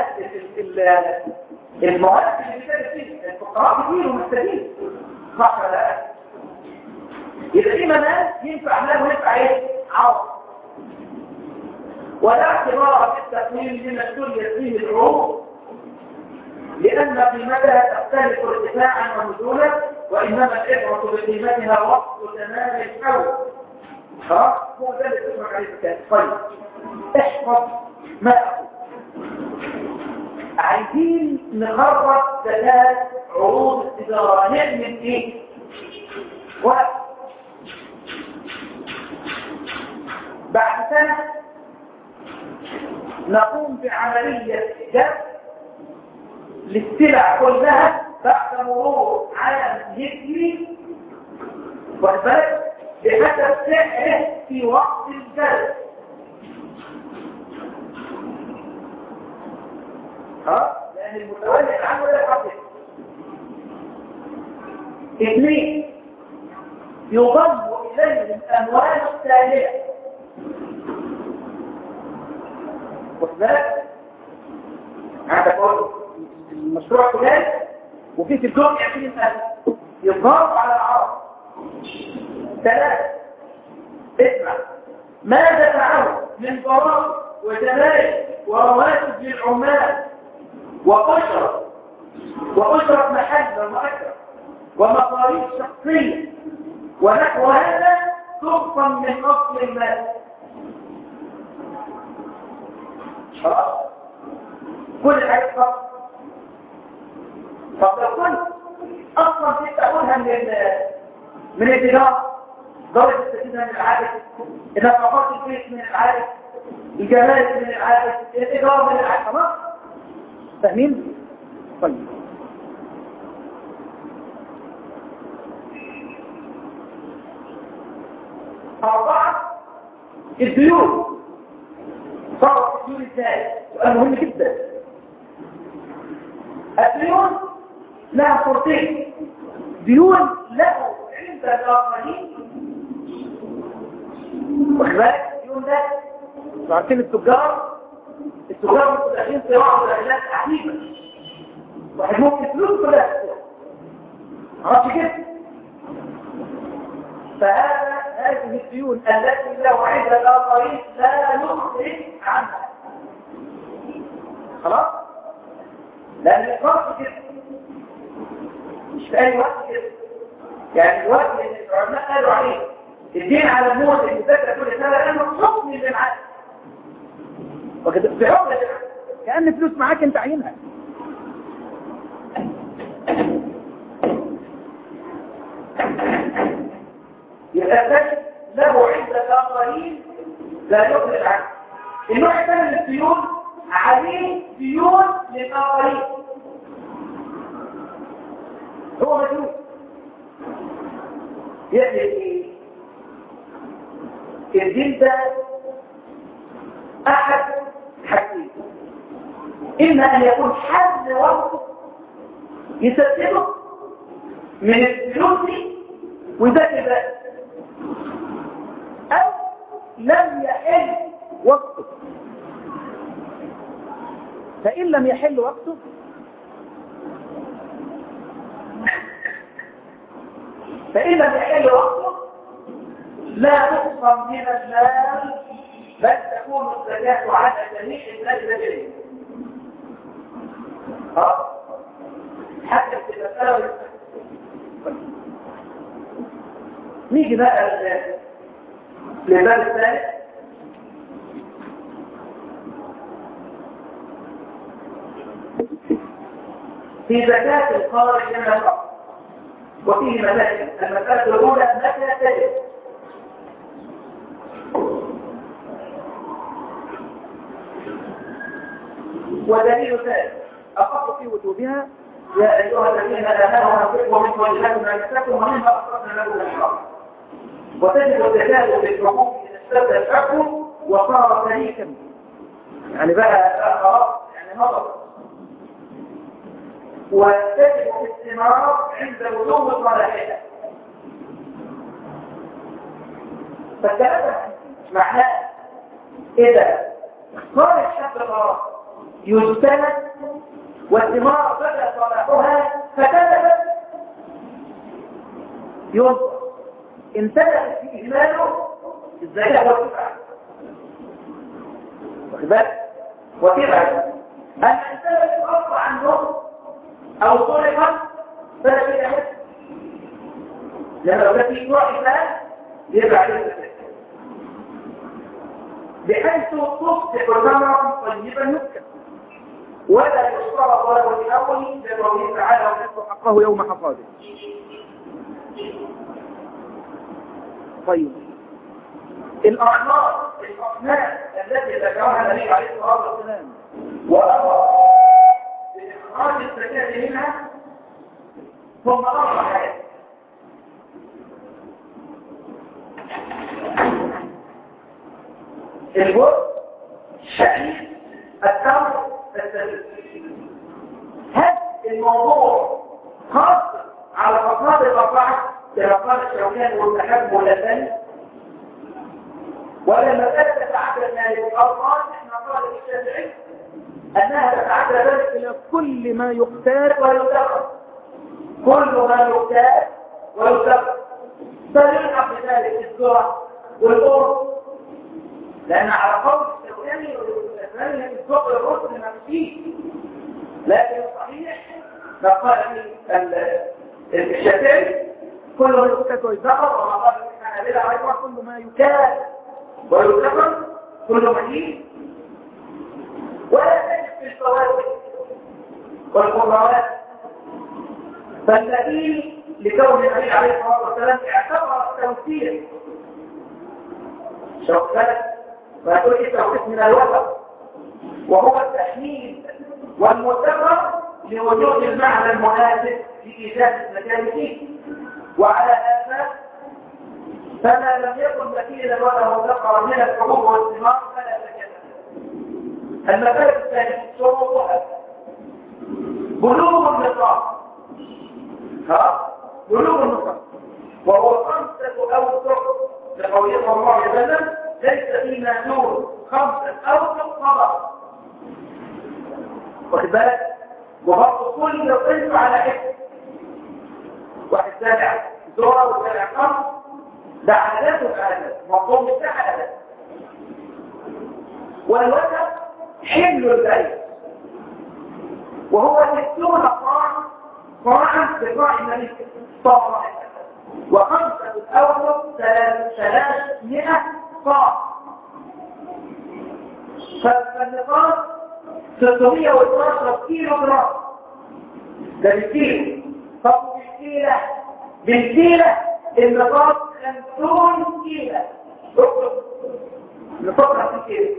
المواد اللي بيتاجر فيه الفقراء كتير ومحتاجين صح ولا لا؟ يبقى في منال ينفع مال وينفع ايه؟ عوض ولا اعتبار في التقويم لما اشتريت فيه العروض لأن قيمتها تختلف ارتفاعا ونزولا وإنما العبرة بقيمتها وقت تمام الحول. خلاص؟ هو ده اللي تسمع عليه الكلام. طيب احفظ ما أقول. عايزين نخرج ثلاث عروض التجارة نعمل ايه؟ وقت بعد سنة نقوم بعملية جذب للسلع كلها بعد مرور عام هجري وحبات بحسب سعره في وقت الجذب. ها؟ لأن المتولي العام ولا يحدث. اثنين يضم إليه الأموال التالية وحبات عندك قول المشروع فلان وفي في الدور عشرين ألف يضاف على العرض. ثلاثة اسمع ما دفعه من ضرائب وجمارك ورواتب للعمال وأجرة وأجرة محل ومؤجر ومصاريف شخصية ونحو هذا تخصم من أصل المال. خلاص كل حاجة خصم. طب لو كنت اصلا في تقولها من من التجاره درجه التسديد من العادة النفقات البيت من العادة الجمارك من العادة الايجار من العادة. خلاص فاهمين؟ طيب أربعة الديون. صارت الديون ازاي؟ سؤال مهم جدا. الديون لها صورتين ديون له عند الآخرين وكذلك ديون له عارفين التجار التجار متدخلين صراع ودخلات عجيبة واحد ممكن فلوس كلها عرفت كده. فهذا هذه الديون التي له عند الآخرين لا يخرج عنها. خلاص لأن الفرق كده مش في أي وقت كده. يعني الوقت اللي العلماء قالوا عليه الدين على الموت المذاكرة كل سنة لأنه حكم للمعاد وكده في حكم كأن فلوس معاك انت عينها. يبقى الثاني له عند الآخرين لا يخرج عنه. النوع الثاني من الديون عليه ديون للآخرين، هو مديون. يعمل ايه؟ الدين ده احد حاجتين، اما ان يكون حد وقته يسدده من الفلوس دي وده كده، او لم يحل وقته. فان لم يحل وقته فإن لم يحل وقته لا تقسم من المال، بل تكون الزكاة على جميع المال الذي خلاص حتى في المسألة. نيجي بقى للباب الثالث. في زكاة الخارج من الأرض وفيه مسائل. المسألة الأولى متى تجب؟ ودليل ثالث أخذ في وجوبها يا أيها الذين آمنوا أنفقوا من طيبات ما كسبتم ومما أخرجنا لكم من الأرض. وتجب الزكاة في الحقوق إذا اشتد الحكم وصار شريكا، يعني بقى خلاص يعني نظر. وتجب الاستمرار عند وجوب صلاحها. فالكلام معناه إذا صار الشاب الغرام يجتمع والثمار بدأ صلاحها فتلفت ينصر، ان تلفت في إهماله الزكاة وتبعد وخبات وتبعد. أما ان تلفت أصل عنه أو صرفت فلا شيء يحس، لما لو كان في نوع إهمال يبقى عليه الزكاة بحيث تصبح ثمرا طيبا يؤكل ولا يشترط له الأول لقوله تعالى ويأخذ حقه يوم حصاده. طيب الأصناف الأصناف التي ذكرها النبي عليه الصلاة والسلام وأمر بإخراج الزكاة منها ثم أربع حاجات. البر، الشعير، التمر، الزبيب. هذا الموضوع خاص على الأصناف الأربعة كما قال الشوكاني والتحب والألباني، ولا المسألة تتعدى ذلك الأربعة احنا قال الشافعي أنها تتعدى ذلك إلى كل ما يختار ويتقى، كل ما يختار ويتقى. فليلعب بذلك الذرة والأرض، لأن على قول الشوكاني والألباني الذوق الرسل ما فيه، لكن الصحيح ما قال فيه الشافعي كل ما يؤكد ويذكر، وما قال الحنابلة عليه كل ما يكاد ويذكر كل مهين. ولا تجد في الفواكه والخضروات. فالدليل لكون النبي عليه الصلاة والسلام اعتبر التوسيع شوكات ويقول التوسيع من الوسط، وهو التحميل والمتبر لوجود المعنى المناسب لإيجاد الزكاة فيه. وعلى هذا فما لم يكن مثيلا ولا مذكرا من الحبوب والثمار فلا زكاة. المسألة الثانية شروطها بلوغ النصاب، بلوغ النصاب وهو خمسة أوسق لقوله صلى الله عليه وسلم ليس فيما دون خمسة أوسق صدقة. واخد بالك؟ وبرضه كل قسم على حسب، واحد سابع ذرة وسابع خمس، ده عدد وعدد مفهوم ده عدد. والوسط حمل البيت وهو ستون صاع، صاعا بصاع النبي صلى الله عليه وسلم، وخمسة الأوسط ثلاثمائة صاع. فالنقاط ستمائة واثني عشر كيلو جرام، ده بالكيلو. طب بالكيلة بالكيلة النصاب خمسون كيلو نصاب خمسين كيلو،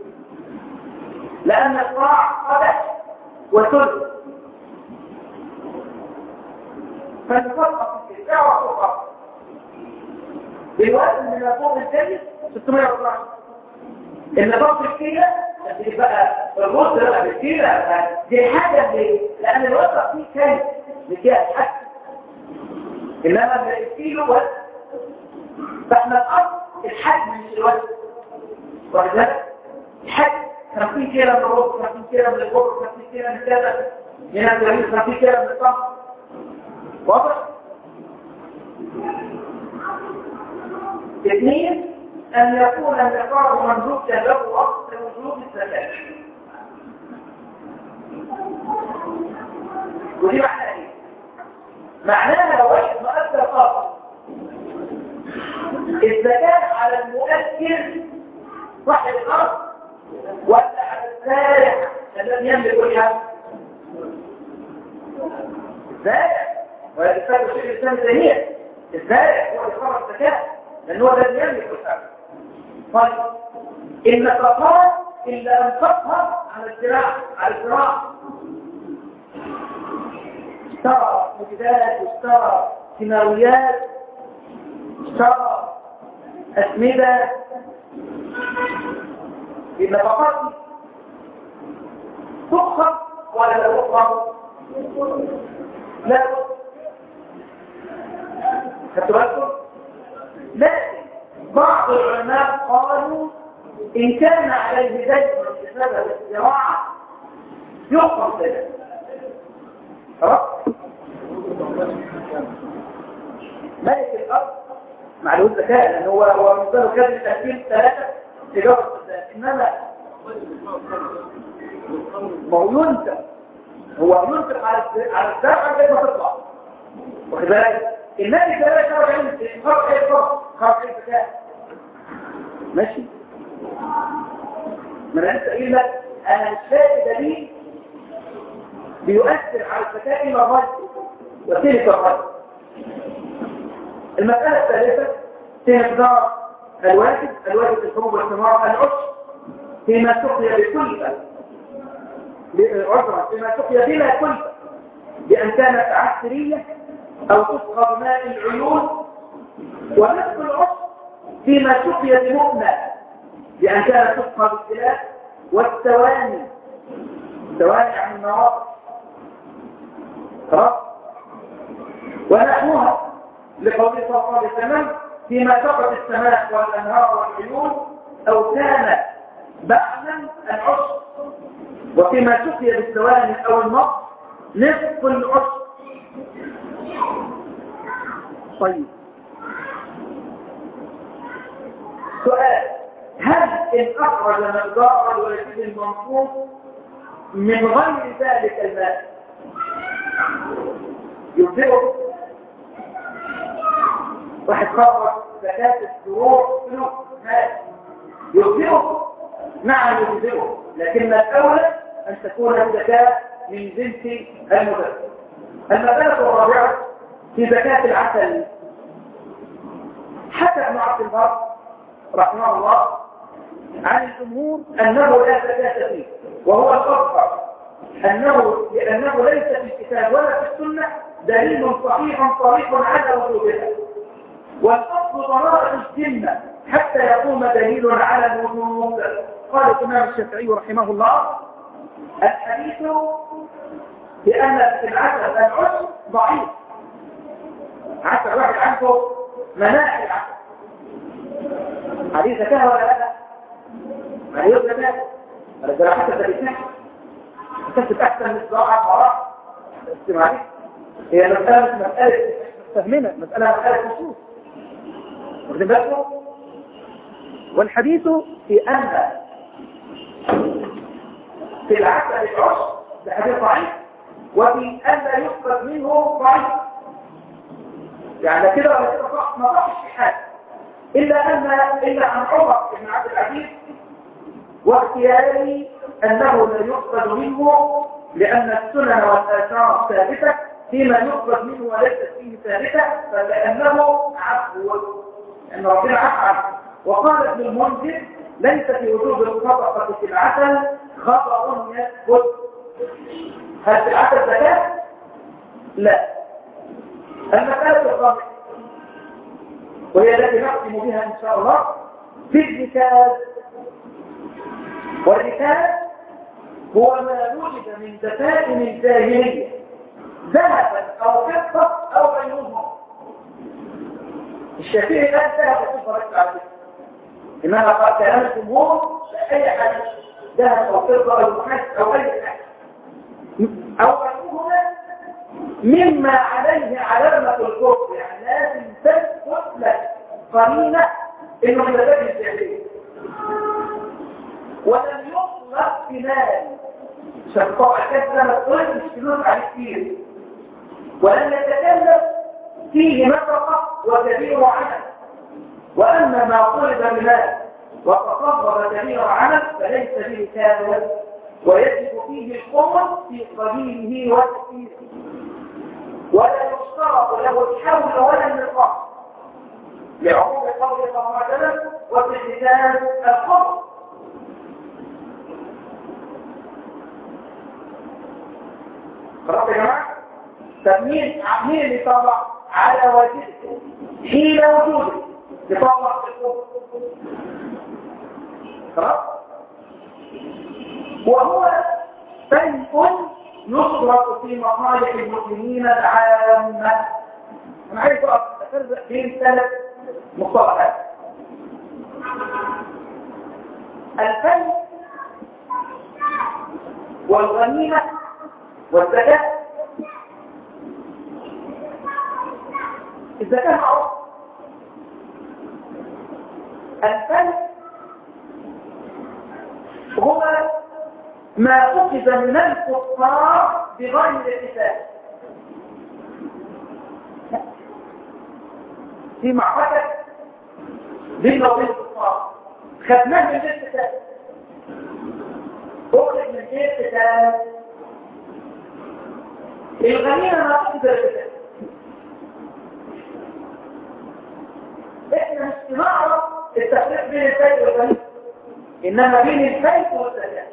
لأن الصاع قدح وثلث، فالنصاب خمسين كيلو اعرف الصاع بالوزن من الفوق الجيد ستمائة وأربعين. النصاب في الكيلو دي بقى الرز بقى بالكيلو دي حاجه ليه؟ لان الوزن فيه كيل مكياج حاجه، انما الكيلو وزن، فاحنا الارض الحجم مش الوزن، ولذلك الحجم خمسين كيلو من الرز، خمسين كيلو من البر، خمسين كيلو من كذا من الجميل، خمسين كيلو من الطمر. واضح؟ اثنين، أن يكون النقاب مملوكا له أصل وجود الزكاة. ودي معناها إيه؟ معناها لو واحد مؤثر خاص الزكاة على المؤثر صاحب الأرض ولا على الزارع الذي يملك الحب؟ الزارع، ويتفاد الشيء الإنسان زهير، الزارع هو اللي خرج الزكاة لأنه الذي يملك الحب. طيب النفقات اللي أنفقها على الزراعة على الزراعة اشترى مبيدات واشترى كيماويات اشترى أسمدة، النفقات دي تؤخذ ولا لا تؤخذ؟ لا خدتوا بالكم؟ لكن بعض العلماء قالوا إن كان عليه دين بسبب الزراعة يؤخذ ذلك. خلاص؟ ملك الأرض معلوم ذكاء لأنه هو هو مثله كان تأكيد ثلاثة تجارة الإنسان، إنما ما هو ينفق هو ينفق على على الزرع زي ما تطلع. واخد بالك؟ النبي ثلاثة شهر علم خرج أي فرق خرج أي ذكاء ماشي. ما انا لسه قايل لك انا مش لاقي دليل بيؤثر على الذكاء الا الرجل وتلك الرجل. المساله الثالثه في مقدار الواجب الواجب في الحبوب والثمار العشر فيما سقي بكلفه عذرا فيما سقي بلا كلفه بان كانت عسريه او تسقى بماء العيون، ونصف العشر فيما سقي بمؤنة بأن كانت تسقى بالسلاح والثواني الثواني عن النار خلاص ونحوها لقوله صلى الله عليه وسلم فيما سقط السماء والأنهار والعيون أو كان بعدا العشر، وفيما سقي بالثواني أو النار نصف العشر. طيب سؤال، هل إن أخرج مقدار الواجب المنصوص من غير ذلك المال يبدئه؟ واحد خرج زكاة الزروع فلوس مال يبدئه؟ نعم يبدئه، لكن الأولى أن تكون الزكاة من جنس المدرس. المسألة الرابعة في زكاة العسل، حتى ابن عبد البر رحمه الله عن الجمهور أنه لا زكاة فيه، وهو الأظهر أنه لأنه ليس في الكتاب ولا في السنة دليل صحيح صريح على وجوبها، والأصل براءة الذمة حتى يقوم دليل على الوجوب. قال الإمام الشافعي رحمه الله الحديث بأن العسل العسل ضعيف، عسل واحد عنده مناعة العسل عليه زكاة ولا لا؟ عليه زكاة على الزراعة الثالثة تكتب أحسن من الزراعة وراء استماعي. هي مسألة مسألة فهمنا مسألة مسألة نصوص واخدين بالكم. والحديث في أن في العسل العشر ده حديث ضعيف، وفي أن لا يقبل منه ضعيف، يعني كده ولا كده ما ضعش في حاجة إلا أن إلا عن عمر بن عبد العزيز واختياري أنه لا يقبل منه لأن السنن والآثار ثابتة فيما يخرج منه وليست فيه ثابتة فكأنه عفو، لأن ربنا عفو. وقال ابن المنذر ليس في وجوب الصدقة في العسل خطأ يثبت. هل في العسل زكاة؟ لا. المسألة الرابعة وهي التي نختم بها إن شاء الله في الركاز. والركاز هو ما وجد من دفائن الجاهلية ذهبا أو فضة أو غيرهما. الشافعي لا ذهب وفضة بس على فكرة، إنما قال كلام الجمهور أي حاجة ذهب أو فضة أو نحاس أو أي حاجة أو غيرهما مما عليه علامة الكفر، يعني لازم تثبت لك قرينة إنه من دفائن الجاهلية. ولم يطلق بمال عشان طبعا كده ما تقولش فلوس عليه كتير، ولم يتكلم فيه نفقة وكبير عمل. وأما ما طلب بمال وتصرف كبير عمل فليس به كامل، ويجب فيه القوة في قليله وكثيره، ولا يشترط له الحول ولا النقاص لعموم قوله صلى الله عليه وسلم وفي الختان القوة. خلاص يا جماعه؟ تمييز مين اللي طلع على وجهه حين وجوده يطلع في القوة. خلاص؟ وهو شيء يصرف في مصالح المسلمين العامة. أنا عايز أفرق بين ثلاث مصطلحات: الفيء والغنيمة والزكاة. الزكاة معروف. الفيء هو ما أخذ من الكفار بغير حساب، في معركة بيننا وبين الكفار خدناه من غير حساب، أخذ من غير حساب. الغنيمة ما أخذ بالحساب. إحنا مش نعرف التفريق بين الفيء والغنيمة، إنما بين الفيء والزكاة.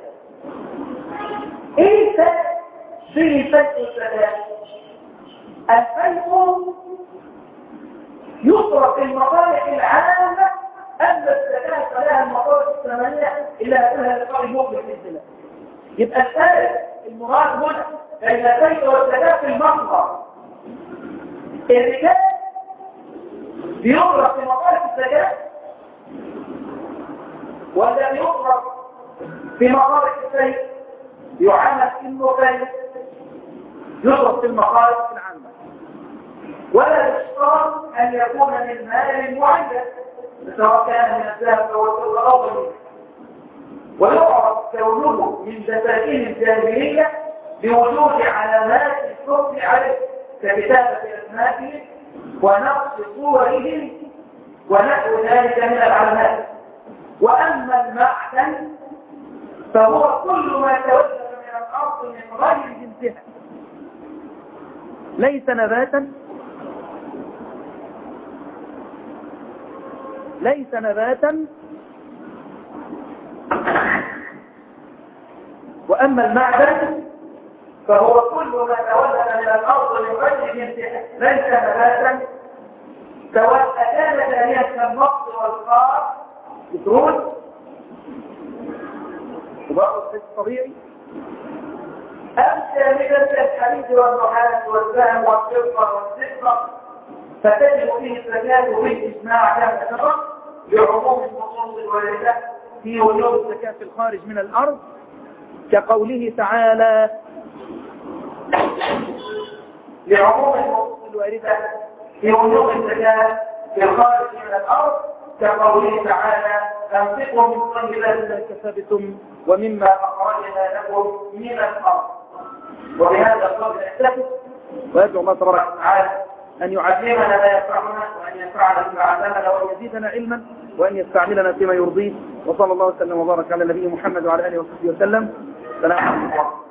ايه الفرق بين الفيء والزكاة؟ الفيء يصرف في المصالح العامة، اما الزكاة فلها المصالح الثمانية اللي هتقولها لقاء المؤمن بإذن الله. يبقى الفرق المراد هنا بين الفيء والزكاة في المصدر. الركاز بيصرف في مصالح الزكاة ولا بيصرف في مصالح الفيء؟ يعامل انه فيء يصرف في المصالح العامة، ولا يشترط ان يكون من مال معين سواء كان من الذهب او الفضة او غيره. ويعرف كونه من دفاتين الجاهلية بوجود علامات الكفر عليه ككتابة اسمائهم ونقص صورهم ونحو ذلك من العلامات. واما المعدن فهو كل ما تولد من الارض من غير جنسها، ليس نباتا ليس نباتا واما المعدن فهو كل ما تولد من الارض من غير جنسها، ليس نباتا سواء كان ثانيا كالنفط والقار بترول وبقى الحس الطبيعي، أم شاملا كالحديد والنحاس والذهب والفضة والزئبق، فتجب فيه الزكاة بالإجماع كما سبق لعموم النصوص الواردة في وجوب الزكاة في الخارج من الأرض، كقوله تعالى لعموم النصوص الواردة في وجوب الزكاة في الخارج من الأرض، كقوله تعالى أنفقوا من طيبات ما كسبتم ومما أخرجنا لكم من الأرض. وبهذا القول نكتفي، ويدعو الله تبارك وتعالى أن يعلمنا ما ينفعنا وأن ينفعنا بما علمنا وأن يزيدنا علما وأن يستعملنا فيما يرضيه. وصلى الله وسلم وبارك على نبينا محمد وعلى آله وصحبه وسلم. سلام عليكم.